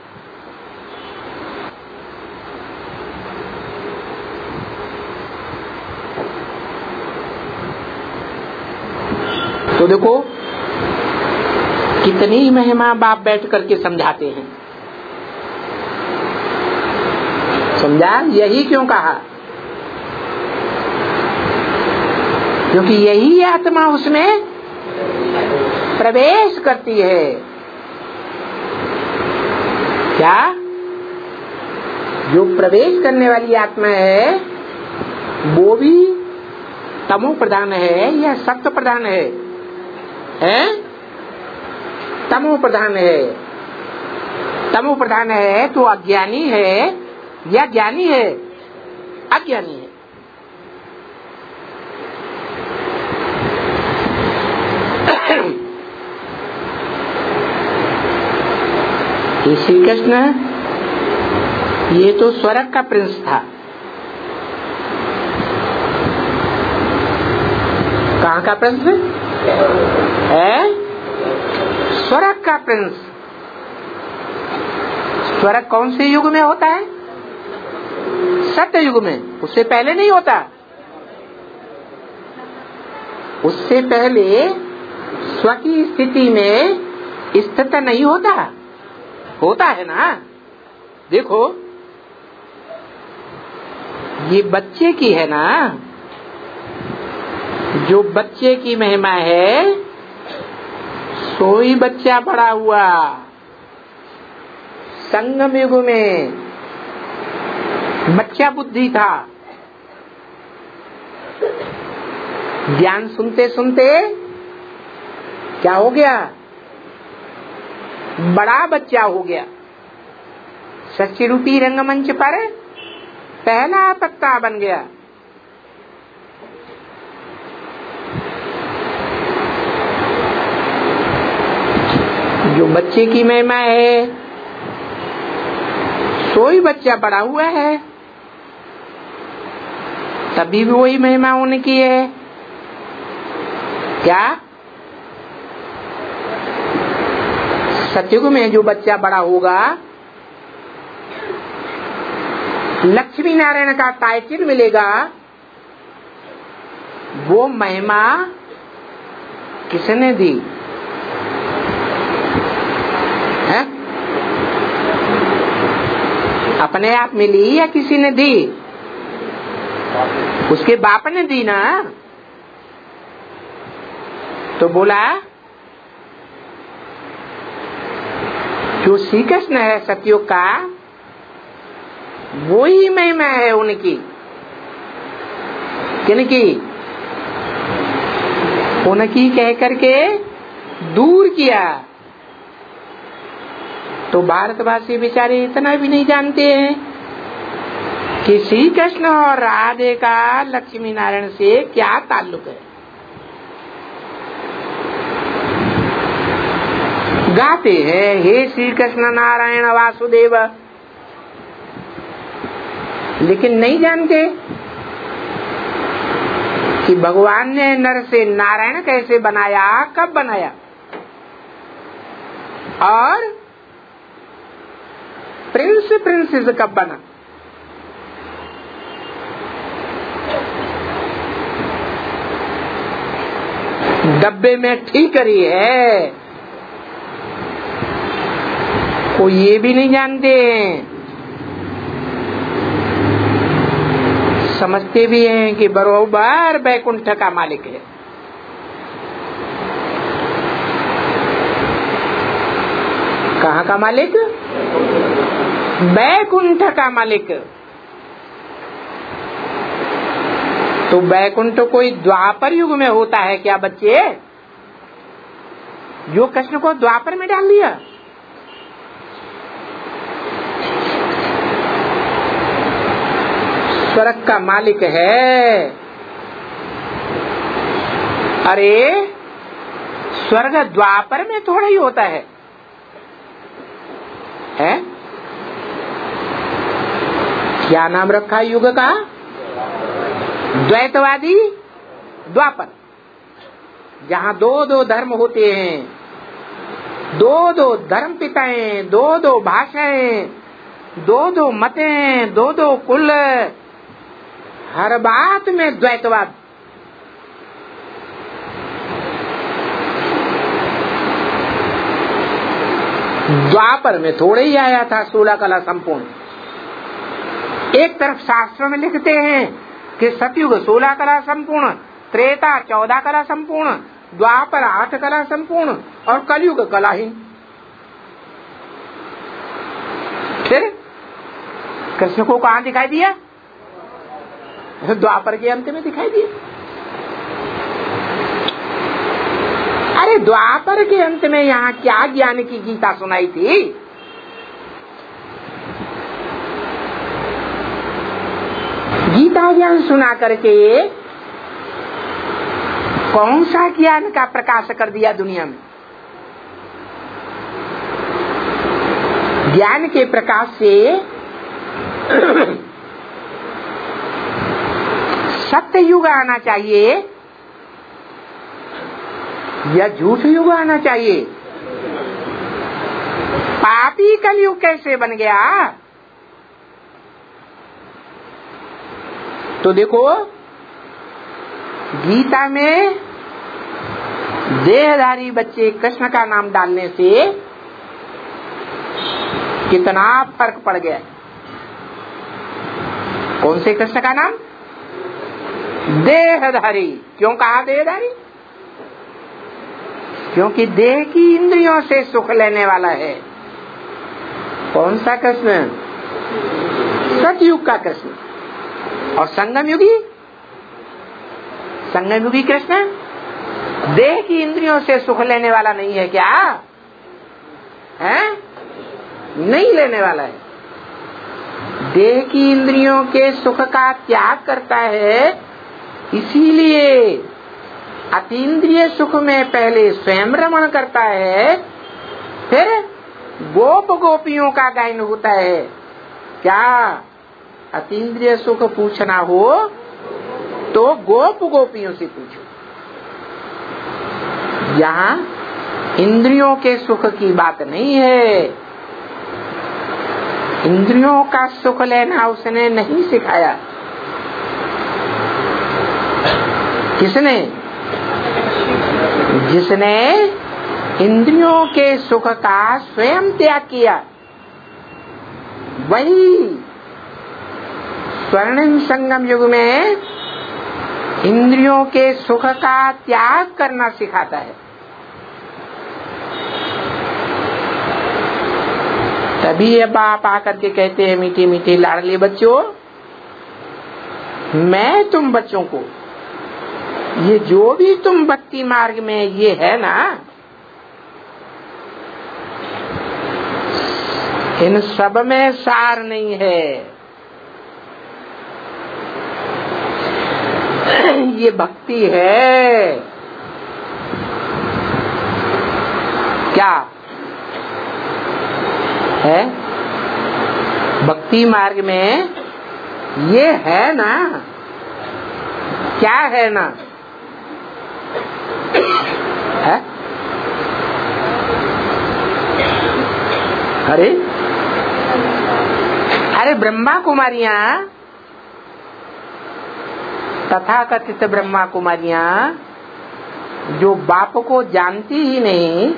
तो देखो कितनी महिमा बाप बैठ करके समझाते हैं। समझा? यही क्यों कहा? क्योंकि यही आत्मा उसमें प्रवेश करती है। क्या? जो प्रवेश करने वाली आत्मा है वो भी तमो प्रधान है या सत्व प्रधान है? है? तमो प्रधान है। तमो प्रधान है तो अज्ञानी है या ज्ञानी है? अज्ञानी है। श्री कृष्ण ये तो स्वर्ग का प्रिंस था। कहाँ का प्रिंस है? स्वर्ग का प्रिंस। स्वर्ग कौन से युग में होता है? सत्य युग में। उससे पहले नहीं होता। उससे पहले स्व की स्थिति में स्थित नहीं होता। होता है ना? देखो ये बच्चे की है ना, जो बच्चे की महिमा है सोई बच्चा बड़ा हुआ। संगम युग में बच्चा बुद्धि था। ज्ञान सुनते सुनते क्या हो गया? बड़ा बच्चा हो गया। सच्ची रूपी रंगमंच पर पहला पत्ता बन गया। जो बच्चे की महिमा है सोई बच्चा बड़ा हुआ है, तभी भी वही महिमा होने की है। क्या सतयुग में जो बच्चा बड़ा होगा लक्ष्मी नारायण का टाइटल मिलेगा, वो महिमा किसने दी है? अपने आप मिली या किसी ने दी? उसके बाप ने दी ना। तो बोला जो श्री कृष्ण है सतयुग का, वो ही महिमा है उनकी। किनकी? उनकी कह करके दूर किया। तो भारतवासी बेचारे इतना भी नहीं जानते हैं कि श्री कृष्ण और राधे का लक्ष्मी नारायण से क्या ताल्लुक है। गाते हैं हे श्री कृष्ण नारायण वासुदेव, लेकिन नहीं जानते कि भगवान ने नर से नारायण कैसे बनाया, कब बनाया, और प्रिंस प्रिंसेस कब बना। डब्बे में ठीक करी है, कोई ये भी नहीं जानते हैं। समझते भी हैं कि बरोबर बैकुंठ का मालिक है। कहाँ का मालिक? बैकुंठ का मालिक। तो बैकुंठ कोई द्वापर युग में होता है क्या बच्चे? जो कृष्ण को द्वापर में डाल दिया। स्वर्ग का मालिक है। अरे स्वर्ग द्वापर में थोड़ा ही होता है, है? क्या नाम रखा युग का? द्वैतवादी द्वापर। जहाँ दो दो धर्म होते हैं, दो दो धर्म पिताएं, दो दो भाषाएं, दो दो मतें, दो दो कुल, हर बात में द्वैतवाद। द्वापर में थोड़े ही आया था सोलह कला संपूर्ण। एक तरफ शास्त्रों में लिखते हैं कि सतयुग सोलह कला संपूर्ण, त्रेता चौदह कला संपूर्ण, द्वापर आठ कला संपूर्ण और कलयुग कलाहीन। फिर कृष्ण को कहाँ दिखाई दिया? द्वापर के अंत में दिखाई दिया। अरे द्वापर के अंत में यहाँ क्या ज्ञान की गीता सुनाई थी? गीता ज्ञान सुना करके कौन सा ज्ञान का प्रकाश कर दिया दुनिया में? ज्ञान के प्रकाश से सत्य युग आना चाहिए या झूठ युग आना चाहिए? पापी कलयुग कैसे बन गया? तो देखो गीता में देहधारी बच्चे कृष्ण का नाम डालने से कितना फर्क पड़ गया। कौन से कृष्ण का नाम? देहधारी। क्यों कहा देहधारी? क्योंकि देह की इंद्रियों से सुख लेने वाला है। कौन सा कृष्ण? सतयुग का कृष्ण। और संगम युगी? संगम युगी कृष्ण देह की इंद्रियों से सुख लेने वाला नहीं है क्या? है? नहीं लेने वाला है। देह की इंद्रियों के सुख का त्याग करता है, इसीलिए अतीन्द्रिय सुख में पहले स्वयं रमण करता है, फिर गोप गोपियों का गायन होता है। क्या अतीन्द्रिय सुख पूछना हो तो गोप गोपियों से पूछो। यहाँ इंद्रियों के सुख की बात नहीं है। इंद्रियों का सुख लेना उसने नहीं सिखाया। किसने? जिसने इंद्रियों के सुख का स्वयं त्याग किया, वही स्वर्णिम संगम युग में इंद्रियों के सुख का त्याग करना सिखाता है। तभी ये बाप आकर के कहते हैं, मीठी मीठी लाडली बच्चों, मैं तुम बच्चों को ये जो भी तुम भक्ति मार्ग में ये है ना, इन सब में सार नहीं है। ये भक्ति है। क्या है? भक्ति मार्ग में ये है ना। क्या है ना? है? अरे अरे ब्रह्मा कुमारियां, तथाकथित ब्रह्मा कुमारियां जो बाप को जानती ही नहीं,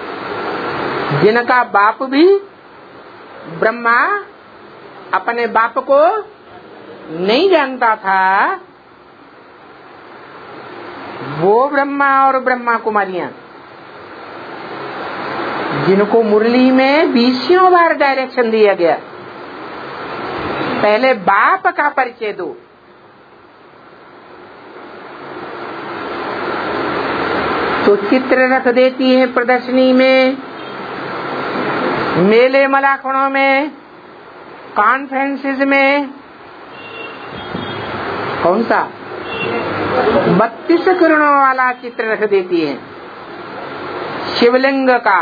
जिनका बाप भी ब्रह्मा अपने बाप को नहीं जानता था, वो ब्रह्मा और ब्रह्मा कुमारियां जिनको मुरली में बीसियों बार डायरेक्शन दिया गया, पहले बाप का परिचय दो। तो चित्र रख देती है प्रदर्शनी में, मेले मलाखनों में, कॉन्फ्रेंसेस में। कौन सा? बत्तीस किरणों वाला चित्र रख देती है शिवलिंग का,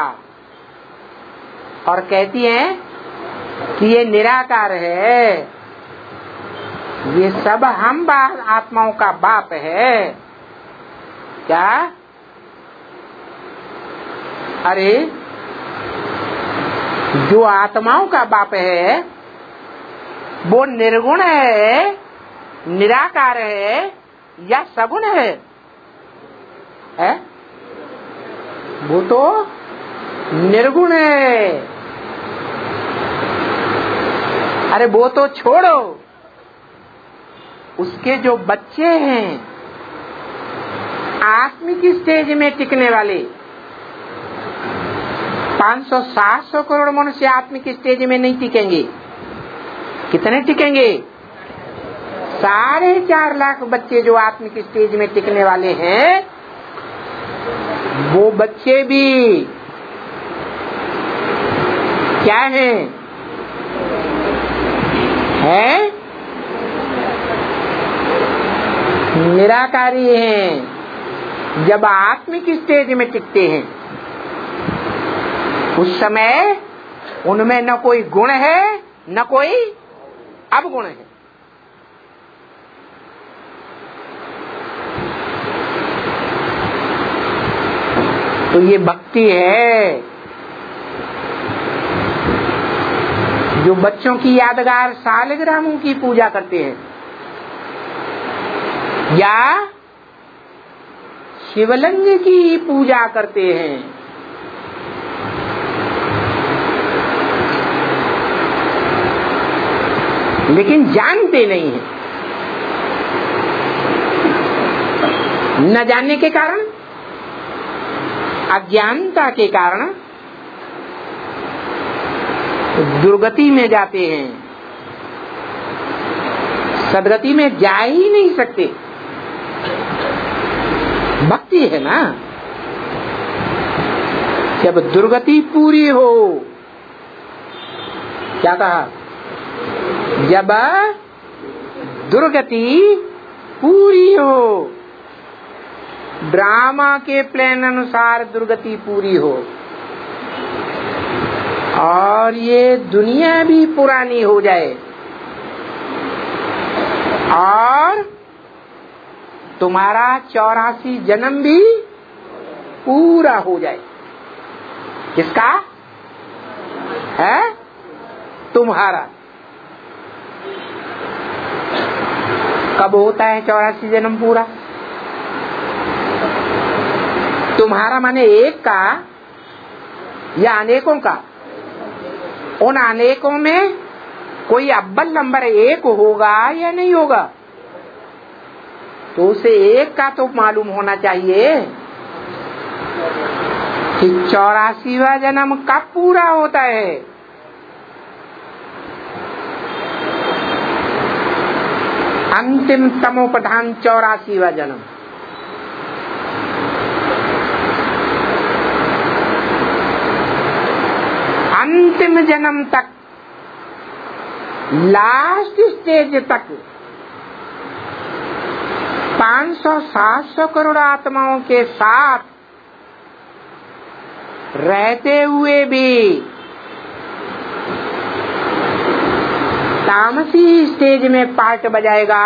और कहती है कि ये निराकार है, ये सब हम आत्माओं का बाप है। क्या? अरे जो आत्माओं का बाप है वो निर्गुण है, निराकार है या सगुण है? है? वो तो निर्गुण है। अरे वो तो छोड़ो, उसके जो बच्चे हैं आत्मिक स्टेज में टिकने वाले, पाँच सौ सात सौ करोड़ मनुष्य आत्मिक स्टेज में नहीं टिकेंगे। कितने टिकेंगे? साढ़े चार लाख बच्चे जो आत्मिक स्टेज में टिकने वाले हैं, वो बच्चे भी क्या हैं? है? निराकारी हैं। जब आत्मिक स्टेज में टिकते हैं उस समय उनमें न कोई गुण है न कोई अवगुण है। तो ये भक्ति है जो बच्चों की यादगार सालग्रामों की पूजा करते हैं या शिवलिंग की पूजा करते हैं। लेकिन जानते नहीं हैं। न जानने के कारण, अज्ञानता के कारण दुर्गति में जाते हैं, सदगति में जा ही नहीं सकते। भक्ति है ना, जब दुर्गति पूरी हो, क्या कहा? जब दुर्गति पूरी हो, ड्रामा के प्लान अनुसार दुर्गति पूरी हो, और ये दुनिया भी पुरानी हो जाए और तुम्हारा चौरासी जन्म भी पूरा हो जाए। किसका है? तुम्हारा। कब होता है चौरासी जन्म पूरा? तुम्हारा माने एक का या अनेकों का? उन अनेकों में कोई अव्वल नंबर एक होगा या नहीं होगा? तो उसे एक का तो मालूम होना चाहिए कि चौरासीवा जन्म कब पूरा होता है। अंतिम तमोप्रधान चौरासीवा जन्म। अंतिम जन्म तक, लास्ट स्टेज तक पाँच सौ सात सौ करोड़ आत्माओं के साथ रहते हुए भी तामसी स्टेज में पार्ट बजाएगा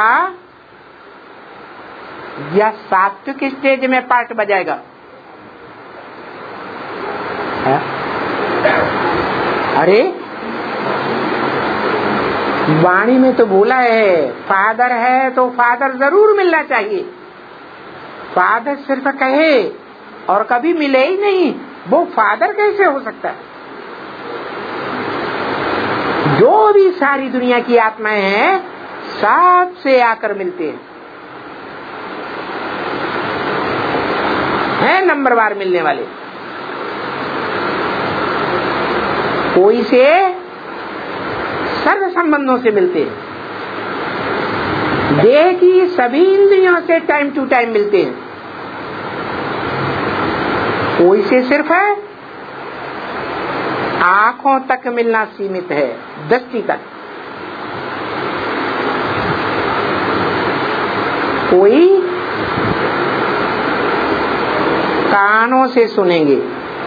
या सात्विक स्टेज में पार्ट बजाएगा? है? अरे वाणी में तो बोला है फादर है तो फादर जरूर मिलना चाहिए। फादर सिर्फ कहे और कभी मिले ही नहीं, वो फादर कैसे हो सकता है? जो भी सारी दुनिया की आत्माएं हैं साथ से आकर मिलते हैं, हैं नंबरवार मिलने वाले। कोई से सर्व संबंधों से मिलते हैं, देह की सभी इंद्रियों से टाइम टू टाइम मिलते हैं। कोई से सिर्फ है आंखों तक मिलना सीमित है, दृष्टि तक। कोई कानों से सुनेंगे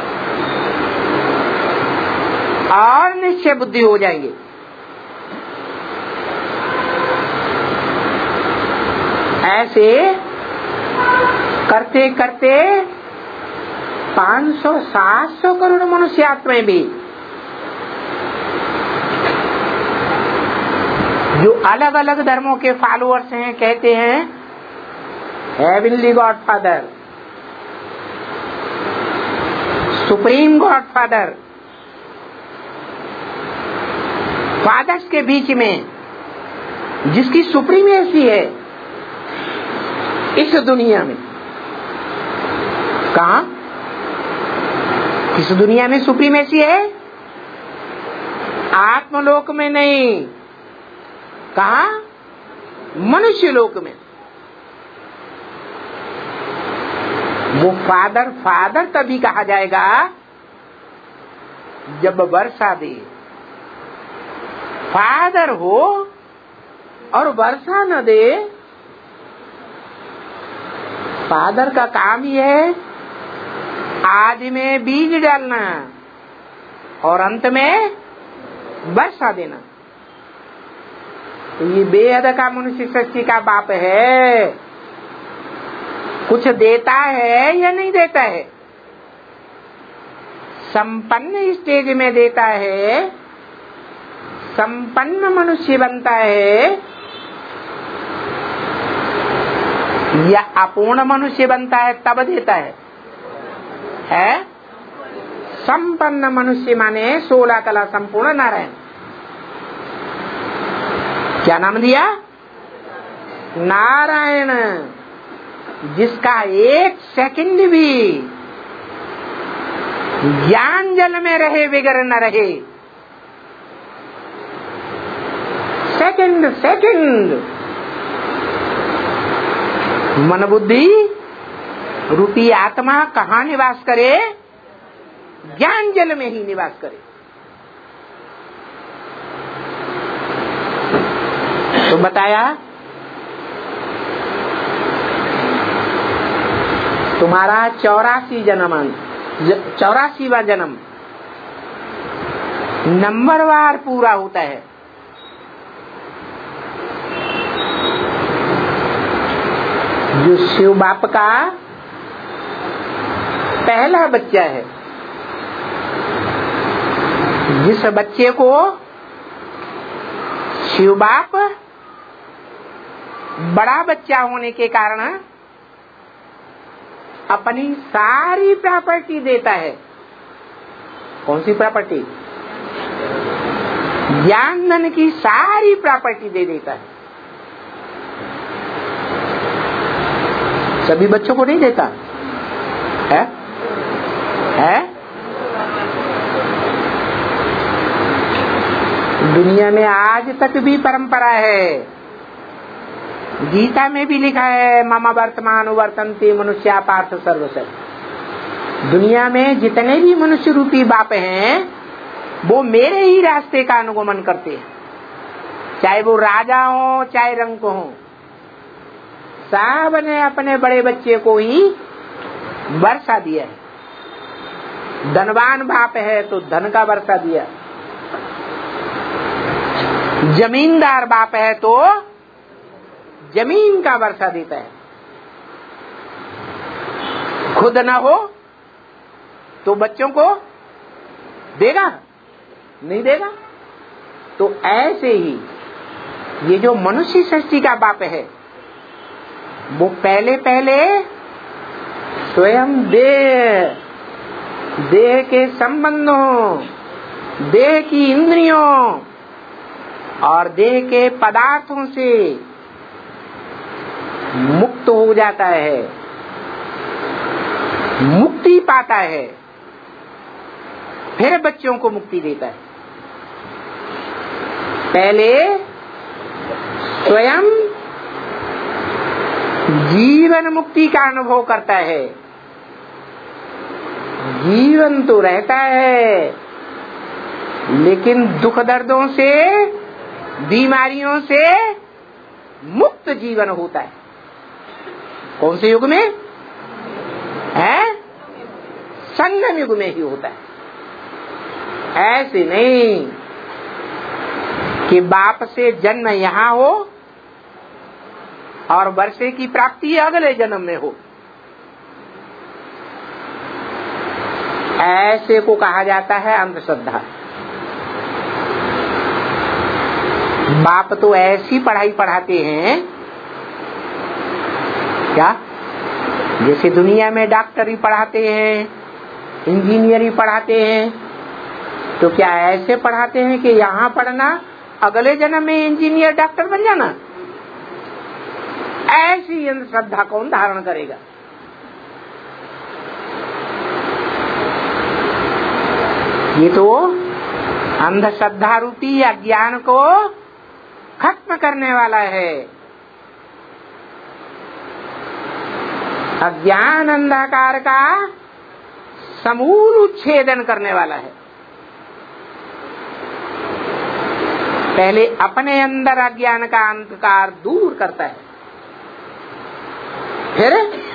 और निश्चय बुद्धि हो जाएंगे। ऐसे करते करते पाँच सौ सात सौ करोड़ मनुष्य आत्माएं भी जो अलग अलग धर्मों के फॉलोअर्स हैं कहते हैं heavenly God father, supreme God father. Fathers के बीच में जिसकी सुप्रीमेसी है इस दुनिया में, कहा इस दुनिया में सुप्रीमेसी है? आत्मलोक में नहीं, कहा मनुष्य लोक में। वो फादर फादर तभी कहा जाएगा जब वर्षा दे। फादर हो और वर्षा न दे, फादर का काम ही है आज में बीज डालना और अंत में वर्षा देना। तो ये बेहद का मनुष्य सृष्टि का बाप है। कुछ देता है या नहीं देता है? संपन्न स्टेज में देता है, संपन्न मनुष्य बनता है या अपूर्ण मनुष्य बनता है तब देता है? है संपन्न मनुष्य माने सोलह कला संपूर्ण नारायण। क्या नाम दिया? नारायण। जिसका एक सेकंड भी ज्ञान जल में रहे बिगड़ न रहे। सेकंड सेकंड मन बुद्धि रूपी आत्मा कहाँ निवास करे? ज्ञान जल में ही निवास करे। तो बताया तुम्हारा चौरासी जन्म, चौरासीवा जन्म नंबरवार पूरा होता है। जो शिव बाप का पहला बच्चा है, जिस बच्चे को शिव बाप बड़ा बच्चा होने के कारण अपनी सारी प्रॉपर्टी देता है। कौन सी प्रॉपर्टी? ज्ञान धन की सारी प्रॉपर्टी दे देता है। सभी बच्चों को नहीं देता है, है? दुनिया में आज तक भी परंपरा है, गीता में भी लिखा है, मम वर्तमान वर्तन्ते मनुष्या पार्थ सर्वशः। दुनिया में जितने भी मनुष्य रूपी बाप हैं वो मेरे ही रास्ते का अनुगमन करते हैं, चाहे वो राजा हो चाहे रंक हो। सब ने अपने बड़े बच्चे को ही वर्षा दिया है। धनवान बाप है तो धन का वर्षा दिया, जमींदार बाप है तो जमीन का वर्षा देता है। खुद न हो तो बच्चों को देगा? नहीं देगा। तो ऐसे ही ये जो मनुष्य सृष्टि का बाप है वो पहले पहले स्वयं देह देह के संबंधों, देह की इंद्रियों और देह के पदार्थों से मुक्त हो जाता है, मुक्ति पाता है, फिर बच्चों को मुक्ति देता है। पहले स्वयं जीवन मुक्ति का अनुभव करता है। जीवन तो रहता है लेकिन दुख दर्दों से, बीमारियों से मुक्त जीवन होता है। कौन से युग में है? संगम युग में ही होता है। ऐसे नहीं कि बाप से जन्म यहाँ हो और वर्षे की प्राप्ति अगले जन्म में हो। ऐसे को कहा जाता है अंधश्रद्धा। बाप तो ऐसी पढ़ाई पढ़ाते हैं क्या, जैसे दुनिया में डॉक्टरी पढ़ाते हैं, इंजीनियरिंग पढ़ाते हैं, तो क्या ऐसे पढ़ाते हैं कि यहाँ पढ़ना अगले जन्म में इंजीनियर डॉक्टर बन जाना? ऐसी अंधश्रद्धा कौन धारण करेगा? ये तो अंधश्रद्धा रूपी अज्ञान को खत्म करने वाला है। अज्ञान अंधकार का समूल उच्छेदन करने वाला है। पहले अपने अंदर अज्ञान का अंधकार दूर करता है, फिर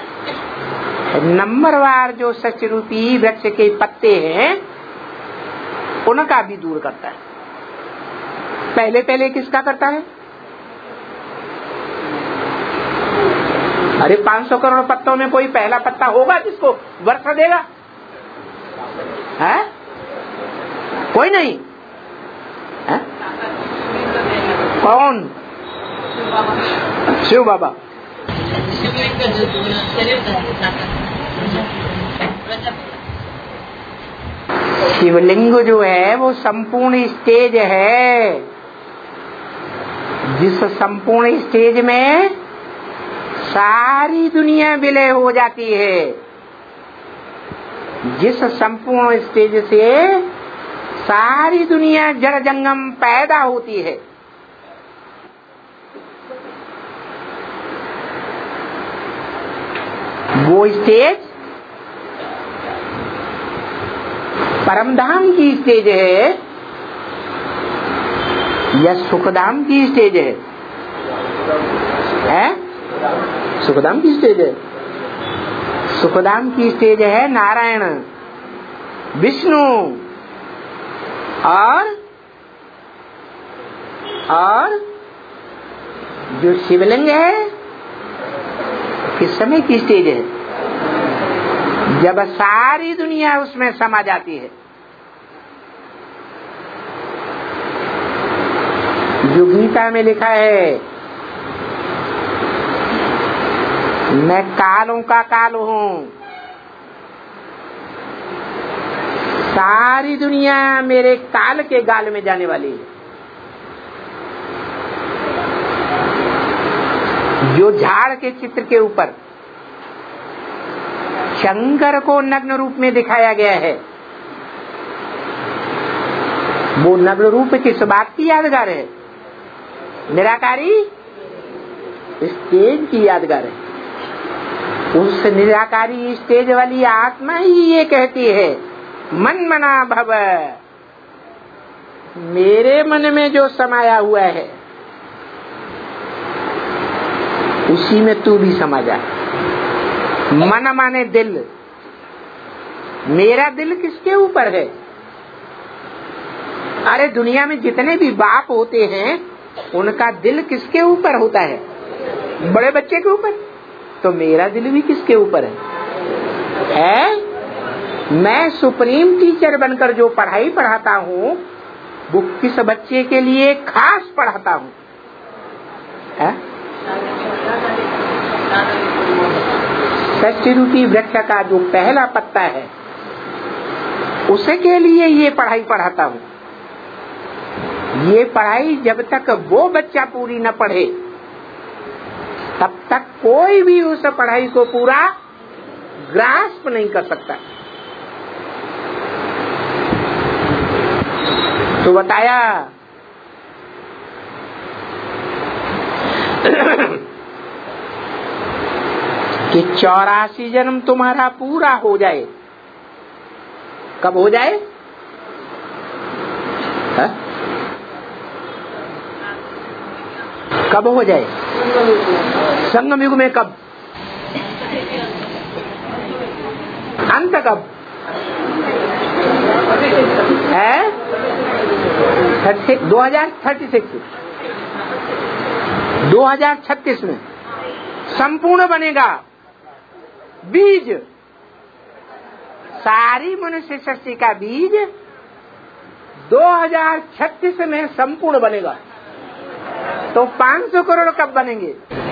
नंबरवार जो सच रूपी वृक्ष के पत्ते हैं उनका भी दूर करता है। पहले पहले किसका करता है? अरे पाँच सौ करोड़ पत्तों में कोई पहला पत्ता होगा जिसको वर्षा देगा? है? कोई नहीं है? कौन? शिव बाबा। शिवलिंग जो है वो संपूर्ण स्टेज है, जिस संपूर्ण स्टेज में सारी दुनिया विलय हो जाती है, जिस संपूर्ण स्टेज से सारी दुनिया जड़ जंगम पैदा होती है। वो स्टेज परमधाम की स्टेज है या सुखधाम की स्टेज है? है? सुखधाम की स्टेज है। सुखधाम की स्टेज है नारायण, विष्णु, और और जो शिवलिंग है किस समय की स्टेज है? जब सारी दुनिया उसमें समा जाती है। जो गीता में लिखा है, मैं कालों का काल हूँ, सारी दुनिया मेरे काल के गाल में जाने वाली है। जो झाड़ के चित्र के ऊपर शंकर को नग्न रूप में दिखाया गया है, वो नग्न रूप किस बात की यादगार है? निराकारी स्टेज की यादगार है। उस निराकारी स्टेज वाली आत्मा ही ये कहती है, मन मना भव, मेरे मन में जो समाया हुआ है उसी में तू भी समा जा। मन माने दिल। मेरा दिल किसके ऊपर है? अरे दुनिया में जितने भी बाप होते हैं उनका दिल किसके ऊपर होता है? बड़े बच्चे के ऊपर। तो मेरा दिल भी किसके ऊपर है? है? मैं सुप्रीम टीचर बनकर जो पढ़ाई पढ़ाता हूँ वो किस बच्चे के लिए खास पढ़ाता हूँ? सच्ची रूपी वृक्ष का जो पहला पत्ता है उसे के लिए ये पढ़ाई पढ़ाता हूँ। ये पढ़ाई जब तक वो बच्चा पूरी न पढ़े तब तक कोई भी उस पढ़ाई को पूरा ग्रास्प नहीं कर सकता। तो बताया कि चौरासी जन्म तुम्हारा पूरा हो जाए। कब हो जाए? हा? कब हो जाए? संगम युग में कब? अंत कब है? दो हजार थर्टी सिक्स दो हजार छत्तीस में संपूर्ण बनेगा बीज। सारी मनुष्य सृष्टि का बीज दो हजार छत्तीस में संपूर्ण बनेगा। तो पाँच सौ करोड़ कब बनेंगे?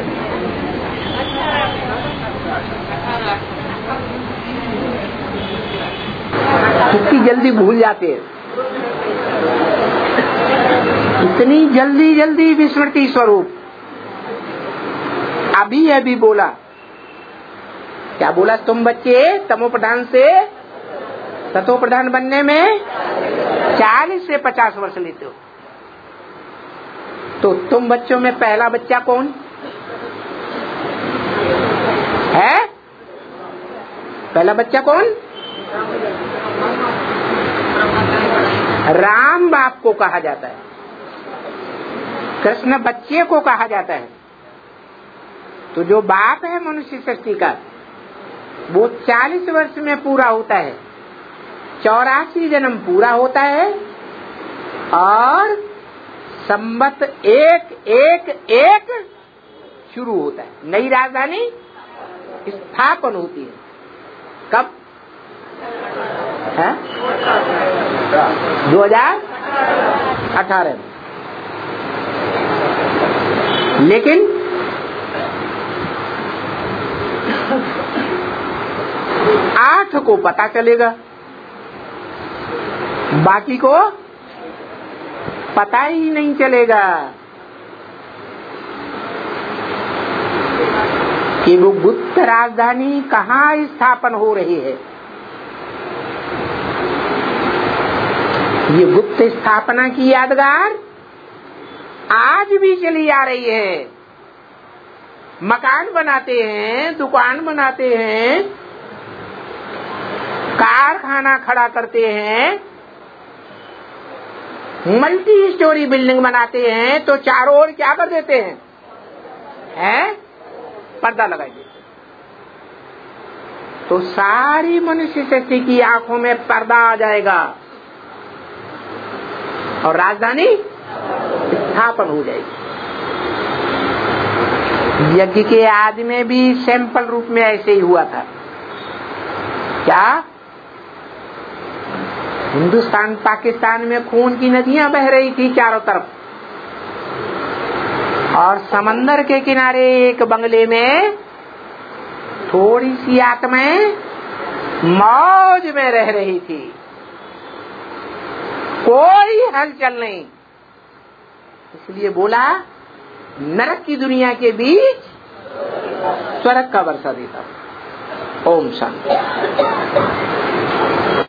कितनी जल्दी भूल जाते हैं, इतनी जल्दी जल्दी विस्मृति स्वरूप। अभी अभी बोला, क्या बोला? तुम बच्चे तमो प्रधान से सतो प्रधान बनने में चालीस से पचास वर्ष लेते हो। तो तुम बच्चों में पहला बच्चा कौन है? पहला बच्चा कौन? राम बाप को कहा जाता है, कृष्ण बच्चे को कहा जाता है। तो जो बाप है मनुष्य सृष्टि का वो चालीस वर्ष में पूरा होता है, चौरासी जन्म पूरा होता है और संवत एक एक एक शुरू होता है। नई राजधानी स्थापन होती है। कब है? दो हजार अठारह में। लेकिन आठ को पता चलेगा, बाकी को पता ही नहीं चलेगा कि वो गुप्त राजधानी कहाँ स्थापन हो रही है। ये गुप्त स्थापना की यादगार आज भी चली आ रही है। मकान बनाते हैं, दुकान बनाते हैं, कारखाना खड़ा करते हैं, मल्टी स्टोरी बिल्डिंग बनाते हैं, तो चारों ओर क्या कर देते हैं? हैं? पर्दा लगाई देते। तो सारी मनुष्य सृष्टि की आंखों में पर्दा आ जाएगा। और राजधानी स्थापन हो जाएगी। यज्ञ के आदि में भी सैंपल रूप में ऐसे ही हुआ था। क्या हिंदुस्तान पाकिस्तान में खून की नदियां बह रही थी चारों तरफ, और समंदर के किनारे एक बंगले में थोड़ी सी आत्माएं मौज में रह रही थी, कोई हलचल नहीं। इसलिए बोला नरक की दुनिया के बीच स्वर्ग का वर्षा देता। ओम शांति।